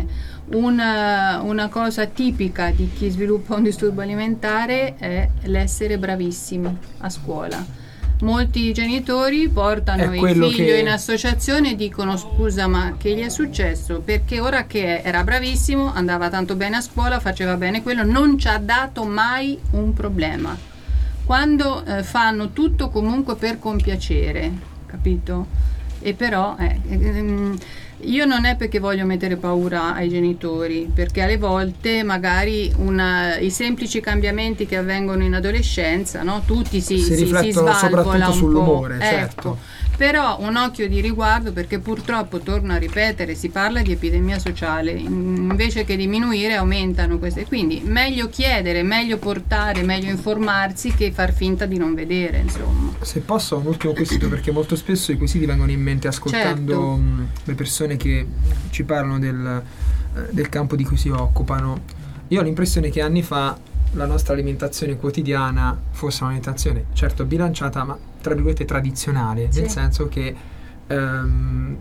H: Una, una cosa tipica di chi sviluppa un disturbo alimentare è l'essere bravissimi a scuola. Molti genitori portano il figlio
E: che...
H: in associazione e dicono: scusa, ma che gli è successo? Perché ora che era bravissimo, andava tanto bene a scuola, faceva bene quello, non ci ha dato mai un problema. Quando eh, fanno tutto comunque per compiacere, capito? E però eh, ehm, io non è perché voglio mettere paura ai genitori, perché alle volte magari una, i semplici cambiamenti che avvengono in adolescenza, no? Tutti si,
E: si
H: si,
E: riflettono
H: si svalvola
E: soprattutto
H: un
E: sull'umore,
H: po'.
E: certo.
H: Ecco. Però un occhio di riguardo, perché purtroppo, torno a ripetere, si parla di epidemia sociale, invece che diminuire aumentano queste, quindi meglio chiedere, meglio portare, meglio informarsi che far finta di non vedere, insomma.
E: Se posso, un ultimo quesito, perché molto spesso i quesiti vengono in mente ascoltando
H: Certo.
E: mh, le persone che ci parlano del, eh, del campo di cui si occupano. Io ho l'impressione che anni fa la nostra alimentazione quotidiana fosse un'alimentazione certo bilanciata, ma tra virgolette tradizionale,
H: Sì.
E: nel senso che ehm,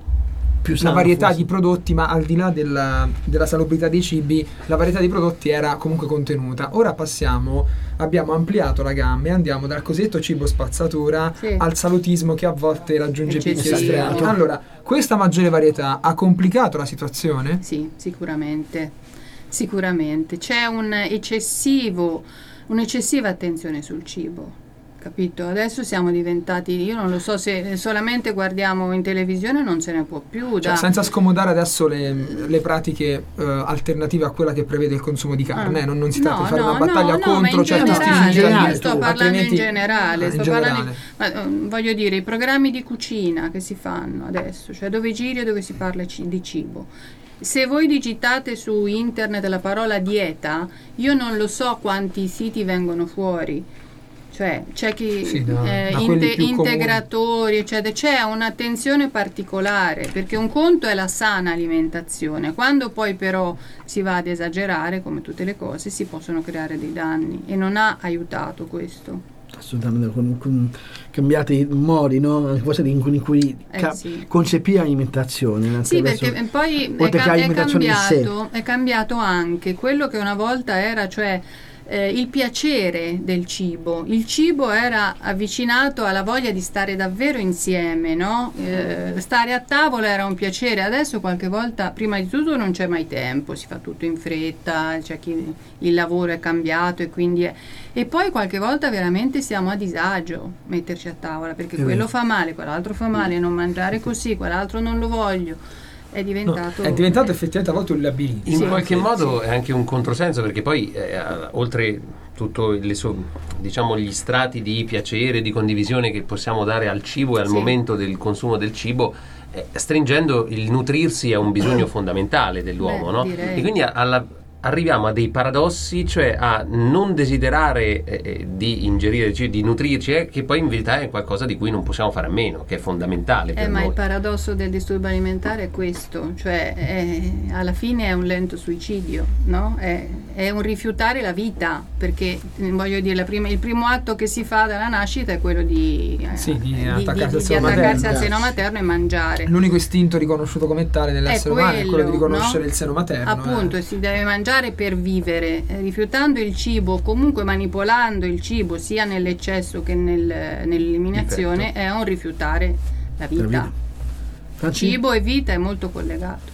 D: Più
E: la
D: sano
E: varietà
D: forse.
E: di prodotti, ma al di là della, della salubrità dei cibi, la varietà di prodotti era comunque contenuta. Ora passiamo, abbiamo ampliato la gamma e andiamo dal cosiddetto cibo spazzatura
H: Sì.
E: al salutismo che a volte raggiunge picchi
H: Eccessivo.
E: estremi. Allora, questa maggiore varietà ha complicato la situazione?
H: Sì, sicuramente. Sicuramente. C'è un eccessivo, un'eccessiva attenzione sul cibo. Capito? Adesso siamo diventati, io non lo so se solamente guardiamo in televisione, non se ne può più.
E: Cioè,
H: da-
E: senza scomodare adesso le, le pratiche eh, alternative a quella che prevede il consumo di carne,
H: Ah.
E: non, non si tratta
H: No,
E: di fare
H: no,
E: una battaglia
H: no, no, ma
E: contro
H: in
E: certi stili
H: generale,
E: di
H: io
E: alimento,
H: sto parlando
E: altrimenti-
H: in generale,
E: Ah,
H: sto
E: in
H: parlando
E: generale.
H: ma, eh, voglio dire, i programmi di cucina che si fanno adesso, cioè dove giri e dove si parla ci- di cibo. Se voi digitate su internet la parola dieta, io non lo so quanti siti vengono fuori. Cioè c'è chi
E: Sì, da-
H: eh,
E: da quelli
H: inte-
E: più comuni.
H: integratori, eccetera. C'è un'attenzione particolare, perché un conto è la sana alimentazione, quando poi però si va ad esagerare, come tutte le cose, si possono creare dei danni, e non ha aiutato questo.
D: Assolutamente, con, con cambiati i modi, no? Anche forse in, cui- in cui
H: Eh,
D: ca-
H: sì.
D: concepire l'alimentazione.
H: Sì,
D: attraverso-
H: perché poi è,
D: oltre che
H: ca- è
D: l'alimentazione in sé.
H: cambiato, è cambiato anche quello che una volta era, cioè eh, il piacere del cibo. Il cibo era avvicinato alla voglia di stare davvero insieme, no? Eh, stare a tavola era un piacere. Adesso qualche volta, prima di tutto, non c'è mai tempo, si fa tutto in fretta, c'è chi il lavoro è cambiato e quindi è... E poi qualche volta veramente siamo a disagio metterci a tavola, perché
D: È
H: quello
D: vero.
H: fa male, quell'altro fa male, non mangiare così, quell'altro non lo voglio. È
E: No,
H: diventato...
E: è diventato effettivamente a volte un labirinto.
F: In
H: Sì,
F: qualche
H: sì,
F: modo è anche un controsenso, perché poi eh, oltre tutto le so- diciamo gli strati di piacere, di condivisione che possiamo dare al cibo e al
H: Sì.
F: momento del consumo del cibo, eh, stringendo il nutrirsi è un bisogno fondamentale dell'uomo,
H: Beh,
F: no?
H: direi.
F: E quindi a- alla- arriviamo a dei paradossi, cioè a non desiderare eh, di ingerire, cioè di nutrirci, eh, che poi in verità è qualcosa di cui non possiamo fare a meno, che è fondamentale
H: Eh,
F: per
H: ma
F: noi.
H: il paradosso del disturbo alimentare è questo, cioè è- alla fine è un lento suicidio, no? È, è un rifiutare la vita, perché eh, voglio dire, la prima- il primo atto che si fa dalla nascita è quello di, eh,
E: Sì, di
H: di-
E: attaccarsi
H: di-
E: al
H: di
E: seno
H: attaccarsi
E: materno.
H: al seno materno e mangiare.
E: L'unico istinto riconosciuto come tale nell'essere
H: È
E: umano è quello di
H: quello,
E: riconoscere
H: no?
E: il seno materno.
H: Appunto,
E: eh.
H: si deve mangiare per vivere, eh, rifiutando il cibo, comunque manipolando il cibo sia nell'eccesso che nel- nell'eliminazione,
F: Perfetto.
H: è un rifiutare la vita.
D: vita. Franci?
H: Cibo e vita è molto collegato.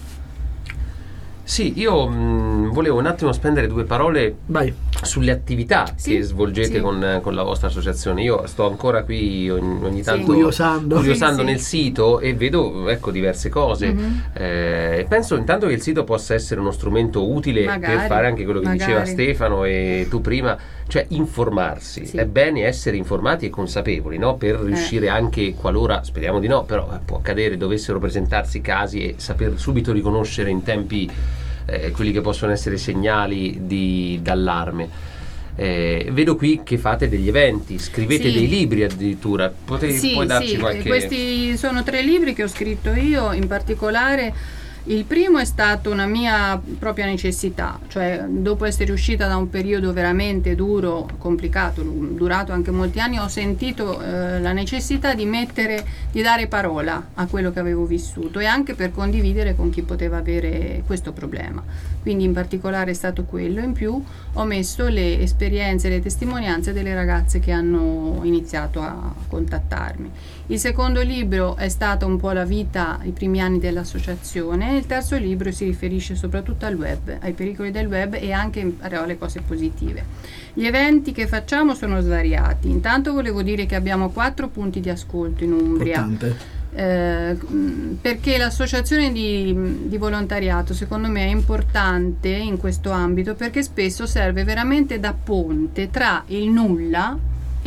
F: Sì, io mh, volevo un attimo spendere due parole
D: Vai.
F: sulle attività
H: Sì,
F: che svolgete
H: sì.
F: con, con la vostra associazione. Io sto ancora qui ogni, ogni tanto
D: Curiosando.
F: curiosando
H: Sì, sì.
F: nel sito e vedo ecco diverse cose.
H: Mhm.
F: Eh, penso intanto che il sito possa essere uno strumento utile
H: Magari,
F: per fare anche quello che
H: magari.
F: diceva Stefano e tu prima, cioè informarsi.
H: Sì.
F: È bene essere informati e consapevoli, no? Per riuscire anche, qualora, speriamo di no, però eh, può accadere, dovessero presentarsi casi, e saper subito riconoscere in tempi eh, quelli che possono essere segnali di, d'allarme. Eh, vedo qui che fate degli eventi, scrivete
H: Sì.
F: dei libri addirittura. Pote-
H: Sì,
F: puoi darci
H: sì,
F: qualche...
H: questi sono tre libri che ho scritto io, in particolare il primo è stato una mia propria necessità, cioè dopo essere uscita da un periodo veramente duro, complicato, durato anche molti anni, ho sentito eh, la necessità di mettere, di dare parola a quello che avevo vissuto e anche per condividere con chi poteva avere questo problema. Quindi in particolare è stato quello. In più ho messo le esperienze, le testimonianze delle ragazze che hanno iniziato a contattarmi. Il secondo libro è stata un po' la vita, i primi anni dell'associazione. Il terzo libro si riferisce soprattutto al web, ai pericoli del web e anche alle cose positive. Gli eventi che facciamo sono svariati. Intanto volevo dire che abbiamo quattro punti di ascolto in Umbria.
D: Importante.
H: Eh, perché l'associazione di, di volontariato secondo me è importante in questo ambito, perché spesso serve veramente da ponte tra il nulla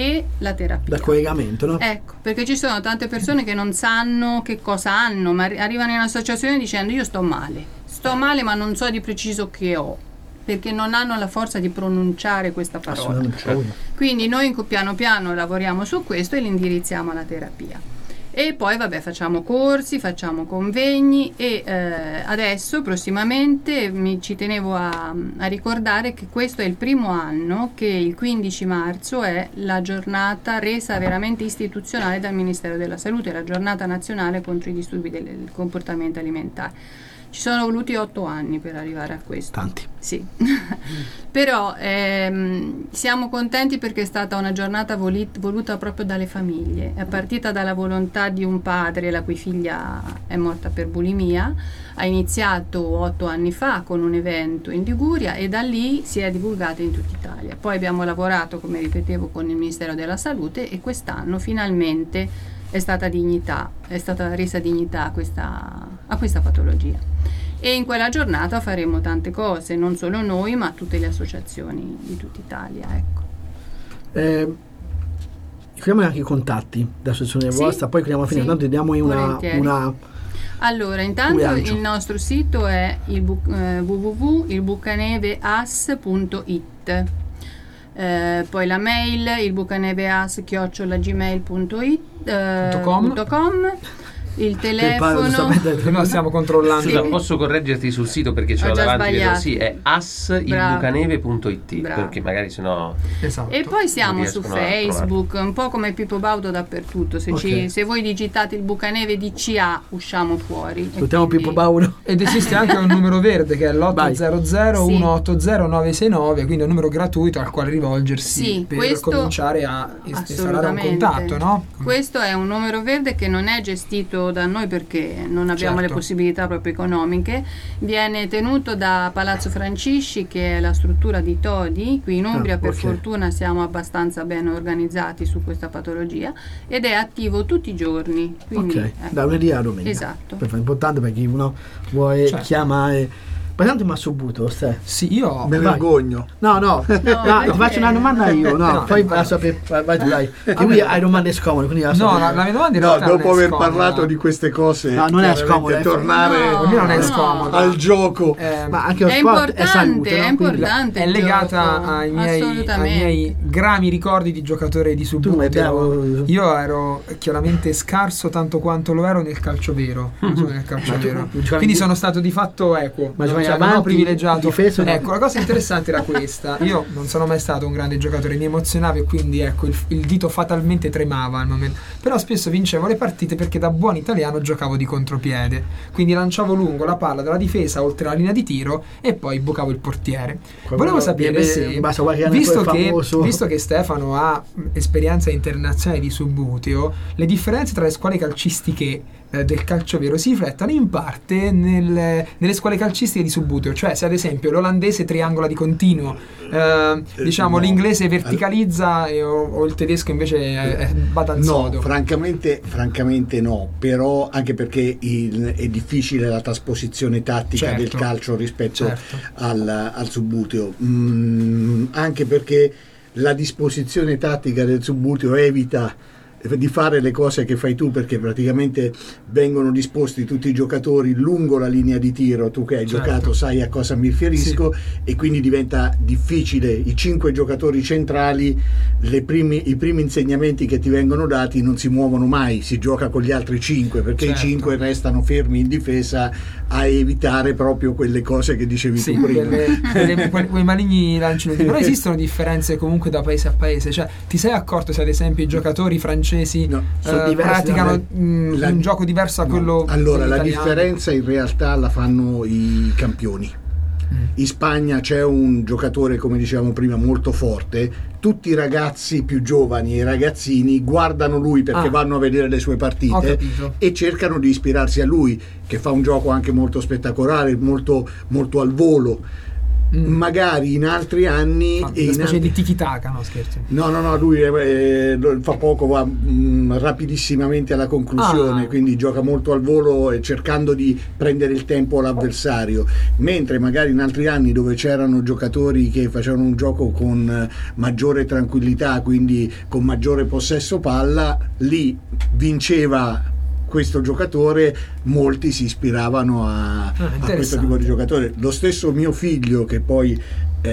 H: e la terapia.
D: Da collegamento, no?
H: Ecco, perché ci sono tante persone che non sanno che cosa hanno, ma arri- arrivano in associazione dicendo io sto male, sto male ma non so di preciso che ho, perché non hanno la forza di pronunciare questa parola. Quindi noi piano piano lavoriamo su questo e li indirizziamo alla terapia. E poi vabbè facciamo corsi, facciamo convegni e eh, adesso prossimamente mi ci tenevo a, a ricordare che questo è il primo anno che il quindici marzo è la giornata resa veramente istituzionale dal Ministero della Salute, la giornata nazionale contro i disturbi del, del comportamento alimentare. Ci sono voluti otto anni per arrivare a questo.
D: Tanti.
H: Sì. Però ehm, siamo contenti perché è stata una giornata voli- voluta proprio dalle famiglie. È partita dalla volontà di un padre la cui figlia è morta per bulimia. Ha iniziato otto anni fa con un evento in Liguria e da lì si è divulgata in tutta Italia. Poi abbiamo lavorato, come ripetevo, con il Ministero della Salute e quest'anno finalmente è stata dignità, è stata resa dignità a questa, a questa patologia. E in quella giornata faremo tante cose, non solo noi, ma tutte le associazioni di tutta Italia. Ecco.
D: Eh, chiamiamo anche i contatti dell'associazione
H: Sì,
D: vostra, poi chiamiamo a fine,
H: sì,
D: tanto diamo una,
H: volentieri.
D: una
H: Allora, intanto
D: Lancio.
H: il nostro sito è il bu- eh, w w w punto il bucaneveas punto i t. Eh, poi la mail il bucaneveas chiocciola gmail punto i t eh,
E: com.
H: punto com. Il telefono
E: Noi stiamo controllando.
F: Scusa, posso correggerti sul sito perché ce
H: Ho
F: l'ho
H: già
F: davanti, vedo,
H: sbagliato.
F: sì, è asilbucaneve punto it,
H: Bravo.
F: perché magari sennò
E: Esatto.
H: E poi siamo
F: non
H: su
F: riescono a
H: Facebook, un po' come Pippo Baudo dappertutto. Se,
D: Ok.
H: ci- se voi digitate il Bucaneve D C A usciamo fuori. E
D: salutiamo
H: quindi-
D: Pippo Baudo.
E: Ed esiste anche un numero verde che è l'otto zero zero uno otto zero nove sei nove, quindi è un numero gratuito al quale rivolgersi
H: Sì,
E: per
H: questo-
E: cominciare a installare un
H: Assolutamente.
E: contatto, no?
H: Questo è un numero verde che non è gestito da noi perché non abbiamo
E: Certo.
H: le possibilità proprio economiche. Viene tenuto da Palazzo Francisci, che è la struttura di Todi qui in Umbria.
D: Ah,
H: per
D: ok.
H: fortuna siamo abbastanza ben organizzati su questa patologia ed è attivo tutti i giorni. Quindi,
D: Ok,
H: ecco.
D: da lunedì a domenica.
H: Esatto.
D: Perfetto, importante perché chi uno vuole
E: Certo.
D: chiamare. Ma tanto mi ha subito, stai.
E: Sì, io
G: Me
D: Vai.
G: vergogno.
D: No, no, no, ti
H: perché?
D: faccio una domanda io, no,
E: No,
D: poi
E: vai.
D: la sapere, vai, vai tu, dai. Che qui hai domande scomode, quindi la
E: No,
D: sapere.
E: la, la mia domanda in
G: No,
E: realtà non
G: dopo
E: è
G: aver
E: scomoda.
G: parlato di queste cose,
D: No, non è
G: chiaramente
D: scomodo, è-
G: tornare
H: No,
E: Per me non è
H: no.
E: scomoda.
G: al gioco.
E: Eh,
D: Ma anche lo
H: È
D: sport
H: importante,
D: è salute,
H: è
D: no? Quindi-
H: importante.
E: è
H: il
E: legata
H: gioco,
E: ai miei, ai
H: assolutamente.
E: miei grami ricordi di giocatore di
D: Tu mi
E: Subbuteo.
D: abbiamo-
E: Io ero chiaramente scarso tanto quanto lo ero nel calcio vero, non solo nel calcio
D: Ma tu-
E: vero.
D: giocavi-
E: Quindi sono stato di fatto equo,
D: Ma
E: non,
D: giocavi
E: cioè, non ho
D: avanti,
E: privilegiato.
D: difeso, no?
E: Ecco, la cosa interessante era questa. Io non sono mai stato un grande giocatore, mi emozionavo e quindi ecco il, il dito fatalmente tremava al momento. Però spesso vincevo le partite perché da buon italiano giocavo di contropiede. Quindi lanciavo lungo la palla dalla difesa oltre la linea di tiro e poi bucavo il portiere. Volevo sapere
D: Beh,
E: se,
D: basta qualche anno
E: visto
D: poi
E: che,
D: famoso.
E: visto che Stefano ha mh, esperienza internazionale di Subbuteo, le differenze tra le scuole calcistiche eh, del calcio vero si riflettono in parte nel- nelle scuole calcistiche di Subbuteo, cioè se ad esempio l'olandese triangola di continuo, eh, diciamo
G: no.
E: l'inglese verticalizza e, o, o il tedesco invece è, è bada al
G: No,
E: sodo.
G: francamente, francamente no, però anche perché il- è difficile la trasposizione tattica
E: Certo.
G: del calcio rispetto
E: Certo.
G: al, al Subbuteo. Mm, anche perché la disposizione tattica del Subbuteo evita di fare le cose che fai tu, perché praticamente vengono disposti tutti i giocatori lungo la linea di tiro. Tu che hai
E: Certo.
G: giocato sai a cosa mi riferisco, e quindi diventa difficile. I cinque giocatori centrali, le primi, i primi insegnamenti che ti vengono dati non si muovono mai, si gioca con gli altri cinque, perché
E: Certo.
G: i cinque restano fermi in difesa a evitare proprio quelle cose che dicevi
E: Sì,
G: tu prima.
E: quelle- quelle- que- quei maligni lanci inutili. Però esistono differenze comunque da paese a paese. Cioè, ti sei accorto se ad esempio i giocatori francesi
G: No,
E: eh,
D: sono diversi,
E: praticano
D: no?
E: mh,
G: La-
E: un gioco diverso da
G: No.
E: quello
G: Allora, la
E: italiano?
G: differenza in realtà la fanno i campioni. In Spagna c'è un giocatore, come dicevamo prima, molto forte. Tutti i ragazzi più giovani e i ragazzini guardano lui perché
E: Ah.
G: vanno a vedere le sue
E: Ho
G: partite
E: capito.
G: e cercano di ispirarsi a lui, che fa un gioco anche molto spettacolare, molto, molto al volo.
E: Mm.
G: magari in altri anni
E: Ah,
G: e
E: una
G: in
E: specie
G: altri-
E: di tiki-taka, no scherzo.
G: No, no, no, lui eh, fa poco, va mh, rapidissimamente alla conclusione,
E: Ah.
G: quindi gioca molto al volo e cercando di prendere il tempo all'avversario, mentre magari in altri anni dove c'erano giocatori che facevano un gioco con eh, maggiore tranquillità, quindi con maggiore possesso palla, lì vinceva questo giocatore, molti si ispiravano a, a questo
E: interessante.
G: tipo di giocatore. Lo stesso mio figlio, che poi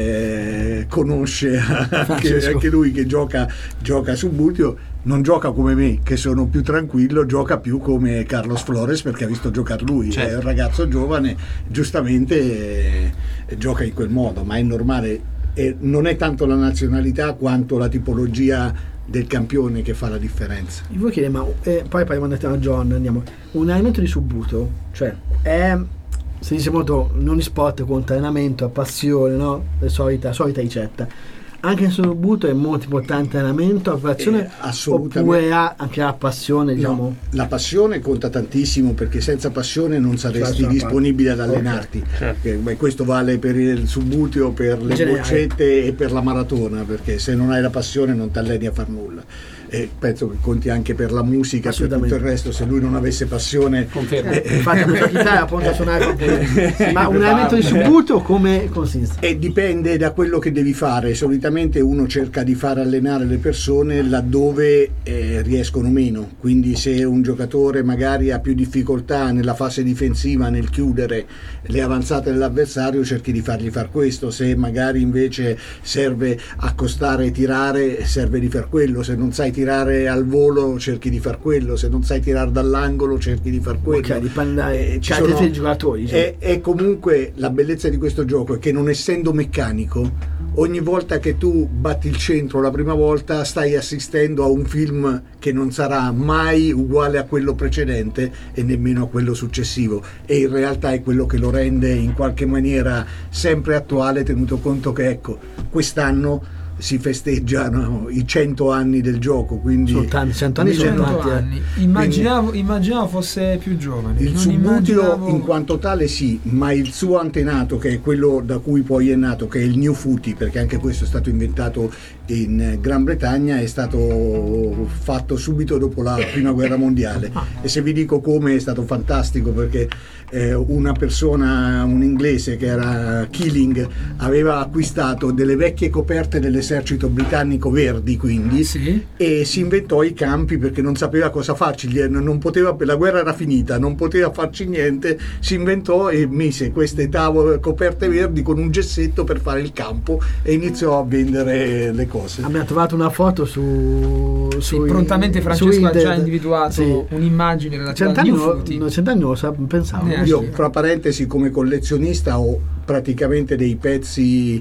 G: eh, conosce anche,
D: Francesco.
G: anche lui, che gioca, gioca su Butio, non gioca come me, che sono più tranquillo, gioca più come Carlos Flores, perché ha visto giocare lui.
F: Certo.
G: È un ragazzo giovane, giustamente eh, gioca in quel modo, ma è normale. E non è tanto la nazionalità quanto la tipologia del campione che fa la differenza.
D: Io volevo chiedere, ma eh, poi poi quando andiamo a John, andiamo. Un allenamento di subbuto, cioè è, si dice molto, non sport contro allenamento, a passione, no? Le solita, solita ricetta. Anche il subbuto è molto importante allenamento, a passione,
G: Eh, assolutamente.
D: oppure ha anche la passione, diciamo.
G: No, la passione conta tantissimo, perché senza passione non saresti
D: Certo,
G: disponibile ad
D: ok.
G: allenarti.
F: Certo.
G: Che, beh, questo vale per il subbuteo, per le
D: generale.
G: boccette e per la maratona, perché se non hai la passione non ti alleni a far nulla. E penso che conti anche per la musica, per tutto
D: Assolutamente.
G: il resto. Se lui non avesse passione,
F: Confermo.
G: eh,
D: Infatti la chitarra appunto a suonare con te. Ma
G: Sì,
D: un allenamento di
G: parla.
D: subbuto come consiste?
G: E dipende da quello che devi fare. Solitamente uno cerca di far allenare le persone laddove eh, riescono meno, quindi se un giocatore magari ha più difficoltà nella fase difensiva, nel chiudere le avanzate dell'avversario, cerchi di fargli far questo. Se magari invece serve accostare e tirare, serve di far quello. Se non sai tirare al volo, cerchi di far quello. Se non sai tirare dall'angolo, cerchi di far quello.
D: Ok, dipende dai
G: Eh, ci
D: caratteristiche
G: sono-
D: dei giocatori. diciamo.
G: è, è comunque la bellezza di questo gioco è che, non essendo meccanico, ogni volta che tu batti il centro la prima volta stai assistendo a un film che non sarà mai uguale a quello precedente e nemmeno a quello successivo, e in realtà è quello che lo rende in qualche maniera sempre attuale, tenuto conto che, ecco, quest'anno si festeggiano i cento anni del gioco, quindi
D: Sono tanti, cento anni sono
E: cento
D: tanti, eh.
E: anni. Immaginavo, immaginavo fosse più giovane.
G: il
E: non
G: subbuteo
E: immaginavo-
G: in quanto tale sì, ma il suo antenato, che è quello da cui poi è nato, che è il New Footy, perché anche questo è stato inventato in Gran Bretagna, è stato fatto subito dopo la prima guerra mondiale. E se vi dico come, è stato fantastico, perché eh, una persona, un inglese che era Keeling, aveva acquistato delle vecchie coperte dell'esercito britannico verdi, quindi
E: Sì.
G: e si inventò i campi perché non sapeva cosa farci, gli- non poteva, la guerra era finita, non poteva farci niente, si inventò e mise queste tavole coperte verdi con un gessetto per fare il campo e iniziò a vendere le cose.
D: Abbiamo trovato una foto su,
E: Sì,
D: su
E: prontamente
D: su
E: Francesco ha già
D: internet.
E: individuato
D: Sì.
E: un'immagine relativa al
D: Cent'anni
E: New
D: non,
E: Footy.
D: no, cent'anni non lo sa- pensavo.
E: Neanche
G: Io,
E: io.
G: fra parentesi, come collezionista ho praticamente dei pezzi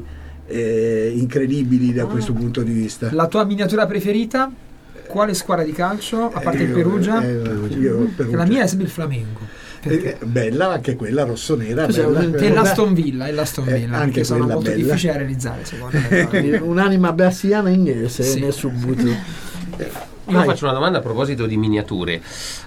G: eh, incredibili da questo punto di vista.
E: La tua miniatura preferita? Quale squadra di calcio? A parte il
G: Io-
E: Perugia?
G: eh, io-
E: Che
G: Perugia.
E: la mia è sempre il Flamengo. Perché?
G: Eh, bella anche quella rossonera,
D: Cos'è,
G: bella.
D: un-
E: E l'Aston Villa, e l'Aston
G: Eh,
E: Villa,
G: anche
E: perché sono
G: quella
E: molto
G: bella.
E: difficili da realizzare, secondo me.
D: Un'anima brasiliana inglese
E: Sì.
D: nel subbuto.
F: Io
D: Vai.
F: faccio una domanda a proposito di miniature.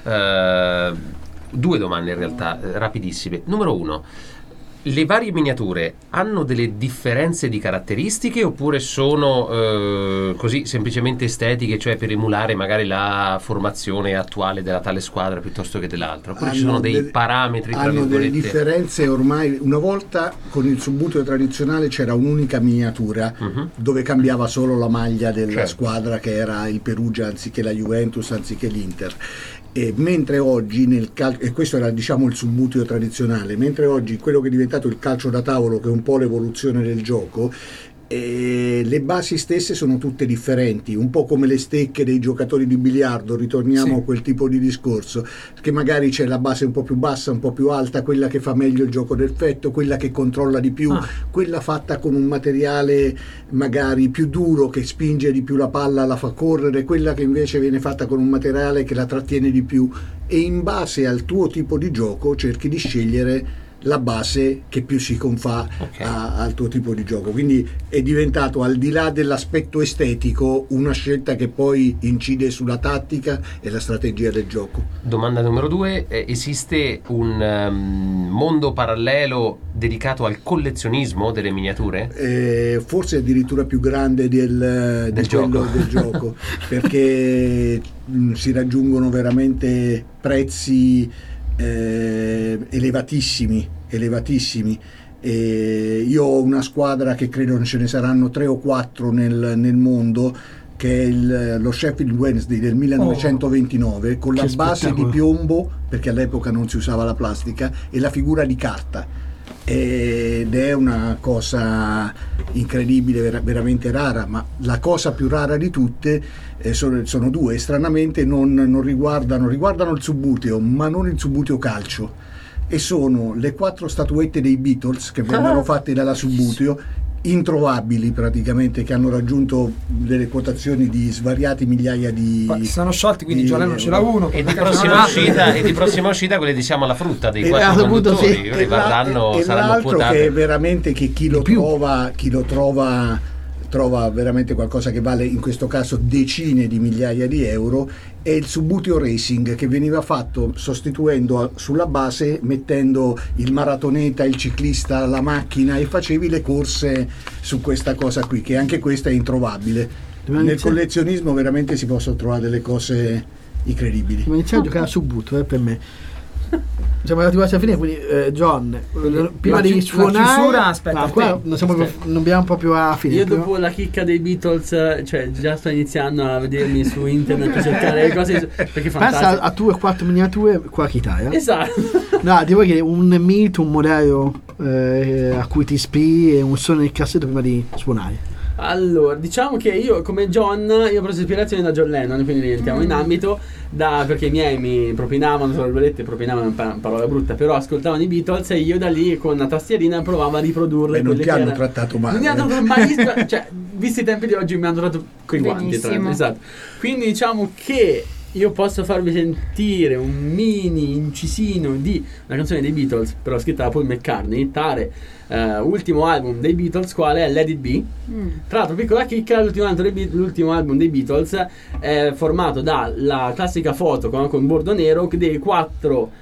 F: Eh, due domande in realtà, eh, rapidissime. Numero uno, le varie miniature hanno delle differenze di caratteristiche oppure sono eh, così semplicemente estetiche, cioè per emulare magari la formazione attuale della tale squadra piuttosto che dell'altra? Oppure ci
G: Hanno
F: sono dei
G: delle-
F: parametri, tra
G: hanno delle
F: virgolette?
G: differenze ormai. Una volta con il subbuteo tradizionale c'era un'unica miniatura
F: Mhm.
G: dove cambiava solo la maglia della
F: Certo.
G: squadra, che era il Perugia anziché la Juventus, anziché l'Inter. E mentre oggi nel cal- e questo era, diciamo, il subbuteo tradizionale, mentre oggi quello che è diventato il calcio da tavolo, che è un po' l'evoluzione del gioco, e le basi stesse sono tutte differenti, un po' come le stecche dei giocatori di biliardo. Ritorniamo
E: Sì.
G: a quel tipo di discorso, che magari c'è la base un po' più bassa, un po' più alta, quella che fa meglio il gioco d'effetto, quella che controlla di più,
E: Ah.
G: quella fatta con un materiale magari più duro che spinge di più la palla, la fa correre, quella che invece viene fatta con un materiale che la trattiene di più, e in base al tuo tipo di gioco cerchi di scegliere la base che più si confà
F: Ok.
G: a- al tuo tipo di gioco. Quindi è diventato, al di là dell'aspetto estetico, una scelta che poi incide sulla tattica e la strategia del gioco.
F: Domanda numero due, eh, esiste un ehm, mondo parallelo dedicato al collezionismo delle miniature?
G: Eh, forse addirittura più grande del, di
F: Del
G: quello
F: gioco.
G: del gioco, perché mh, si raggiungono veramente prezzi eh, elevatissimi, elevatissimi. E io ho una squadra che credo ce ne saranno tre o quattro nel, nel mondo, che è il- lo Sheffield Wednesday del millenovecentoventinove, con la
D: Che
G: base di
D: spettacolo.
G: piombo, perché all'epoca non si usava la plastica, e la figura di carta. Ed è una cosa incredibile, vera- veramente rara, ma la cosa più rara di tutte eh, sono, sono due, e stranamente non, non riguardano, riguardano il Subbuteo, ma non il Subbuteo calcio, e sono le quattro statuette dei Beatles che vennero fatte dalla Subbuteo, introvabili praticamente, che hanno raggiunto delle quotazioni di svariati migliaia di...
E: Poi si sono sciolti, quindi
G: di
E: John Lennon ce l'ha
G: euro.
E: uno.
F: E di
E: Perché
F: prossima
E: no?
F: uscita, e di prossima uscita quelle di Siamo alla frutta dei
G: E
F: quattro
G: l'altro punto,
F: conduttori
G: sì, e
F: rimarranno,
G: l'al- e
F: saranno
G: l'altro che è
F: quotate.
G: veramente che chi lo trova, chi lo trova trova veramente qualcosa che vale in questo caso decine di migliaia di euro, è il Subbuteo Racing, che veniva fatto sostituendo a- sulla base, mettendo il maratoneta, il ciclista, la macchina, e facevi le corse su questa cosa qui, che anche questa è introvabile.
D: Dobbiamo
G: Nel
D: iniziare-
G: collezionismo veramente si possono trovare delle cose incredibili.
D: Dobbiamo iniziare a giocare a Subbuteo, eh, per me. Siamo arrivati quasi alla fine, quindi eh, John, eh, prima
E: la
D: di
E: chi- la
D: suonare,
E: chiusura, aspetta,
D: ah, qua
E: aspetta.
D: non, siamo proprio- non abbiamo proprio a fine.
I: Io
D: però-
I: dopo la chicca dei Beatles, eh, cioè già sto iniziando a vedermi su internet per cercare le cose, perché è
D: Pensa
I: fantastico.
D: a, a due o quattro miniature qua a chitarra.
I: Esatto.
D: No, devo dire un mito, un modello eh, a cui ti ispiri e un suono nel cassetto prima di suonare.
I: Allora, diciamo che io come John, io ho preso ispirazione da John Lennon, quindi entriamo in ambito, da, perché i miei mi propinavano, tra virgolette, propinavano è una parola brutta, però ascoltavano i Beatles e io da lì con una tastierina provavo a riprodurle.
G: E non
I: quelle
G: ti
I: che
G: hanno
I: erano-
G: trattato male.
I: Non mi hanno trattato malissimo, cioè, visti i tempi di oggi mi hanno trattato coi guanti, tra
H: Benissimo.
I: l'altro, esatto. Quindi diciamo che io posso farvi sentire un mini incisino di una canzone dei Beatles, però scritta da Paul McCartney, tale eh, ultimo album dei Beatles, quale è Let It Be.
H: Mm.
I: Tra l'altro, piccola chicca, l'ultimo, album dei Be- l'ultimo album dei Beatles è formato dalla classica foto con, con bordo nero dei quattro,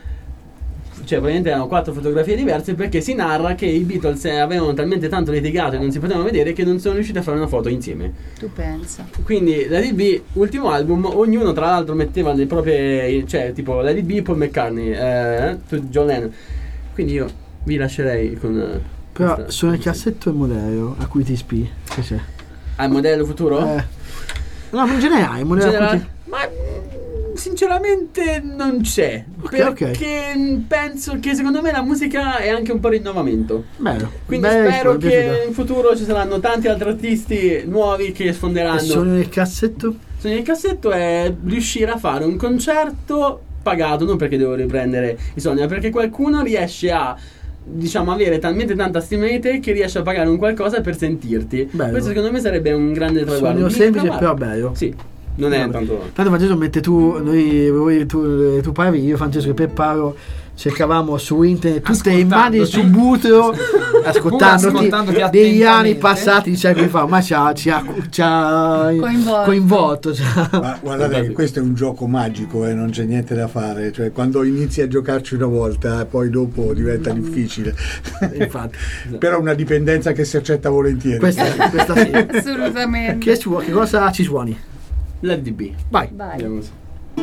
I: cioè praticamente erano quattro fotografie diverse, perché si narra che i Beatles avevano talmente tanto litigato e non si potevano vedere che non sono riusciti a fare una foto insieme.
H: Tu pensa.
I: Quindi Let It Be, ultimo album, ognuno tra l'altro metteva le proprie, cioè tipo Let It Be, Paul McCartney, eh, tu, John Lennon. Quindi io vi lascerei con eh,
D: Però
I: questa-
D: suona il cassetto e il modello a cui ti ispiri. Che c'è?
I: Ah, il modello futuro?
D: Eh. No, ma in generale il
I: In
D: modello a cui
I: generale-
D: ti...
I: Ma mm, sinceramente non c'è,
D: Ok,
I: perché mm, penso che secondo me la musica è anche un po' rinnovamento.
D: Bello.
I: Quindi
D: Bello,
I: spero
D: mi è
I: che
D: piaciuto.
I: in futuro ci saranno tanti altri artisti nuovi che
D: E
I: sfonderanno.
D: suoni nel cassetto?
I: Sogno del cassetto è riuscire a fare un concerto pagato, non perché devo riprendere i soldi, ma perché qualcuno riesce a, diciamo, avere talmente tanta stima di te che riesce a pagare un qualcosa per sentirti.
D: Bello.
I: Questo secondo me sarebbe un grande traguardo.
D: Suono
I: Mi
D: semplice
I: traguardo.
D: però bello.
I: Sì, non è
D: Vabbè.
I: tanto.
D: Tanto Francesco mette tu, noi, voi, tu, tu parli, io Francesco e Pepparo cercavamo su internet tutte le immagini su Subbuteo, ascoltandoti
E: ascoltandoti
D: degli anni
E: attentamente.
D: passati, cioè come fa, ma ci ha, ci ha, ci ha
H: Coinvolto.
D: coinvolto, ci ha-
G: Ma guardate che questo è un gioco magico e non c'è niente da fare, cioè quando inizi a giocarci una volta poi dopo diventa difficile.
D: infatti.
G: Però è una dipendenza che si accetta volentieri.
D: Questa, questa sì.
H: Assolutamente.
D: Che, su- che cosa ci suoni?
I: Let It Be.
D: Vai.
H: Vai.
I: Vediamo se-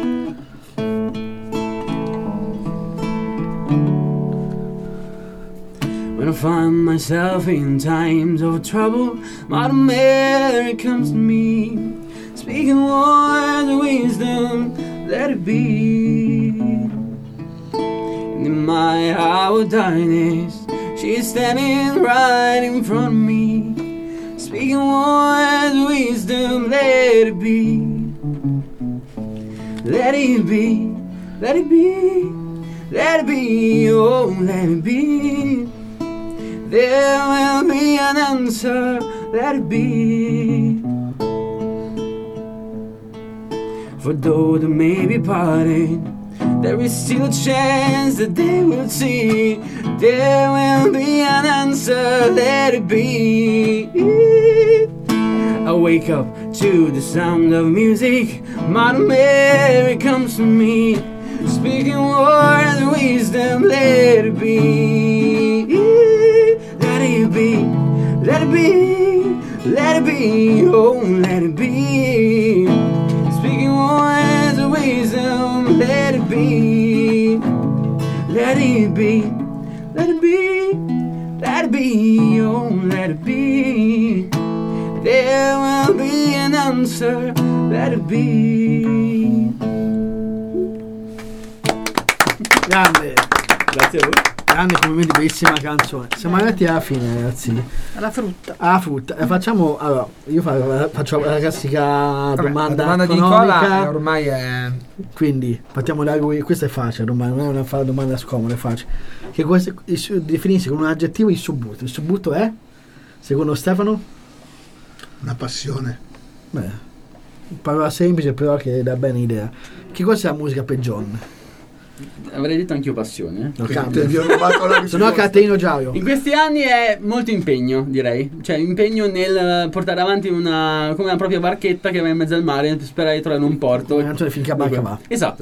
I: When I find myself in times of trouble, Mother Mary comes to me, speaking words of wisdom, let it be. And in my hour of darkness, she's standing right in front of me, speaking words of wisdom, let it be. Let it be, let it be, let it be, oh, let it be. There will be an answer, let it be. For though there may be parting, there is still a chance that they will see. There will be an answer, let it be. I wake up to the sound of music. Mother Mary comes to me, speaking words of wisdom, let it be. Let it be, let it be, let it be, oh, let it be. Speaking words of wisdom, let it be. Let it be, let it be, let it be, oh, let it be. There will be an answer, let it be.
D: Grande,
I: Grazie a voi.
D: grande complimenti, bellissima canzone. Siamo arrivati alla fine, ragazzi.
H: Alla frutta.
D: Ah, frutta. Eh, facciamo, allora, io fa- faccio la classica
E: Vabbè,
D: domanda,
E: la domanda di
D: economica.
E: Nicola ormai è...
D: Quindi partiamo da lui. Questa è facile, ormai non è una fa- domanda scomoda, è facile. Che questo, il su- definisci con un aggettivo il subbutto. Il subbutto è, secondo Stefano?
G: Una passione.
D: Beh, parola semplice però che dà bene idea. Che cos'è la musica per John?
I: Avrei detto anch'io passione.
D: No,
I: eh.
D: cambia.
G: Ti ho rubato la
D: Se no Caterino Giaio.
I: In questi anni è molto impegno, direi. Cioè, impegno nel portare avanti una come una propria barchetta che va in mezzo al mare per sperare di trovare un porto.
D: Una canzone finché barca va.
I: Esatto.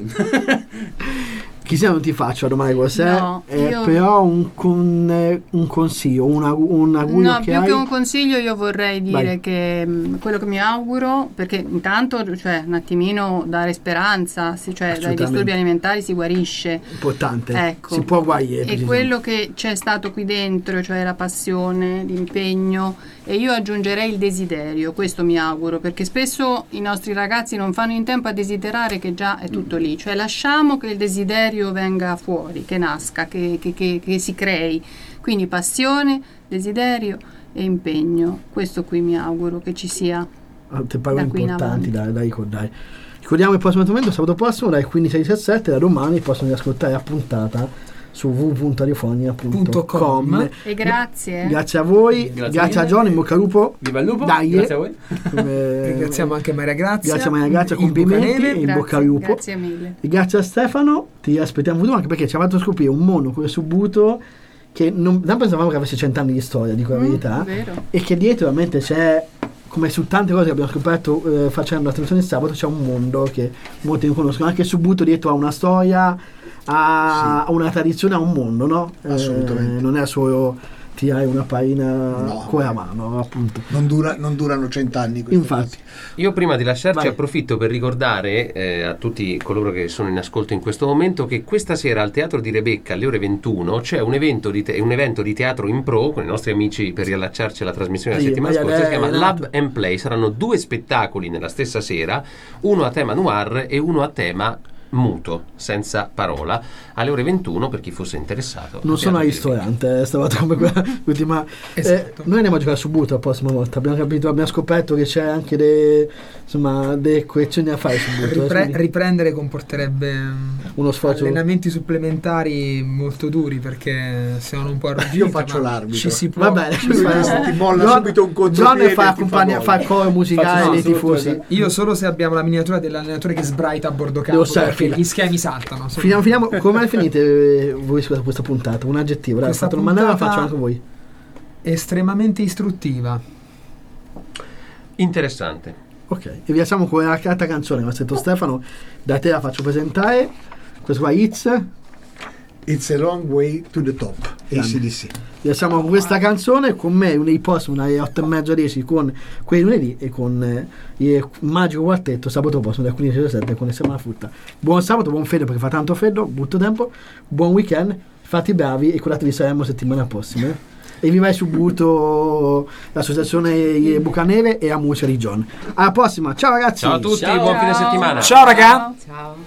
D: Chissà, non ti faccio la domanda cos'è,
H: No,
D: eh,
H: io-
D: però un, con, eh, un consiglio, un, aug- un augurio
H: No,
D: che
H: più
D: hai.
H: che un consiglio io vorrei dire
D: Vai.
H: che mh, quello che mi auguro, perché intanto cioè, un attimino dare speranza, si- cioè dai
D: Assolutamente.
H: disturbi alimentari si guarisce.
D: Importante,
H: Ecco.
D: si può guarire.
H: E quello che c'è stato qui dentro, cioè la passione, l'impegno, e io aggiungerei il desiderio, questo mi auguro, perché spesso i nostri ragazzi non fanno in tempo a desiderare che già è tutto lì, cioè lasciamo che il desiderio venga fuori, che nasca, che, che- che- che si crei, quindi passione, desiderio e impegno, questo qui mi auguro che ci sia.
D: Altre parole
H: da qui in
D: importanti
H: avanti.
D: da, da ricordare. Ricordiamo il prossimo appuntamento sabato prossimo dalle quindici alle diciassette, da domani possono riascoltare la puntata su w w w punto radiofonia punto com.
H: E grazie.
D: Grazie a voi,
I: Grazie
D: grazie, a
I: mille.
D: John, in bocca al lupo.
I: Viva il lupo.
D: Dai,
I: Grazie a voi.
D: Eh,
E: Ringraziamo anche Maria Grazia.
D: Grazie a Maria Grazia,
E: il
D: complimenti
E: Bucaneve.
D: e in
H: Grazie,
D: bocca al lupo.
H: grazie mille.
D: E grazie a Stefano, ti aspettiamo futuro anche perché ci ha fatto scoprire un mondo come Subuto che non, non pensavamo che avesse cent'anni di storia, dico la
H: Mm,
D: verità,
H: vero.
D: e che dietro veramente c'è, come su tante cose che abbiamo scoperto eh, facendo la trasmissione di sabato, c'è un mondo che molti non conoscono. Anche Subuto dietro ha una storia, ha, ha una tradizione, ha un mondo, no?
G: Assolutamente.
D: Eh, non è solo tirare una paina
G: No.
D: con la mano, appunto.
G: Non, dura- non durano cent'anni queste
D: Infatti.
F: Io prima di lasciarci
D: Vai.
F: approfitto per ricordare eh, a tutti coloro che sono in ascolto in questo momento che questa sera al Teatro di Rebecca alle ore ventuno c'è un evento di, te- un evento di teatro in pro con i nostri amici per riallacciarci alla trasmissione della
D: Sì,
F: settimana
D: vai,
F: scorsa, si
D: vai,
F: chiama
D: Renato.
F: Lab and Play. Saranno due spettacoli nella stessa sera, uno a tema noir e uno a tema muto, senza parola, alle ore ventuno per chi fosse interessato.
D: Non
F: al
D: sono al
F: Teatro di
D: ristorante, è stavolta come quella ultima.
E: Esatto.
D: Eh, noi andiamo a giocare su Buto la prossima volta. Abbiamo capito, abbiamo scoperto che c'è anche delle, insomma, delle correzioni da fare su Buto.
E: Ripre-
D: quindi
E: riprendere comporterebbe
D: uno sforzo.
E: allenamenti supplementari molto duri, perché siamo un po' arrugginiti.
G: Io faccio
E: ma
G: l'arbitro.
E: Ci si può.
D: Va bene,
E: ci si può-
G: Ti molla
D: John-
G: subito un
D: John
G: contropiede
D: fa,
G: e ti
D: accompagna-
G: fa
D: fa
G: gol.
D: il coro musicale
I: Faccio-
D: dei
I: no,
D: tifosi.
E: Io solo se abbiamo la miniatura dell'allenatore che sbraita a bordo campo,
D: Devo stare
E: perché
D: fila.
E: gli schemi saltano. Sono-
D: Finiamo, finiamo. Come finite eh, voi su questa puntata? Un aggettivo, dai,
E: Questa
D: fatelo mandare, la
E: puntata-
D: faccio anche voi.
E: Estremamente istruttiva.
F: Interessante.
D: Ok, e vi lasciamo con la carta canzone. Mi ha detto Stefano, da te la faccio presentare. Questo qua, It's.
G: It's a long way to the top. A C D C.
D: Vi lasciamo con questa canzone. Con me lunedì prossimo alle otto e mezza dieci con quei lunedì e con eh, il magico quartetto sabato prossimo dalle quindici alle sette con Insieme alla Frutta. Buon sabato, buon freddo perché fa tanto freddo, brutto tempo. Buon weekend, fate bravi e curatevi, saremo settimana prossima. eh. E vi vai subito l'associazione Bucaneve e la musica di John. Alla prossima, ciao ragazzi.
F: Ciao a tutti,
I: Ciao.
F: buon fine settimana.
E: Ciao raga!
K: Ciao.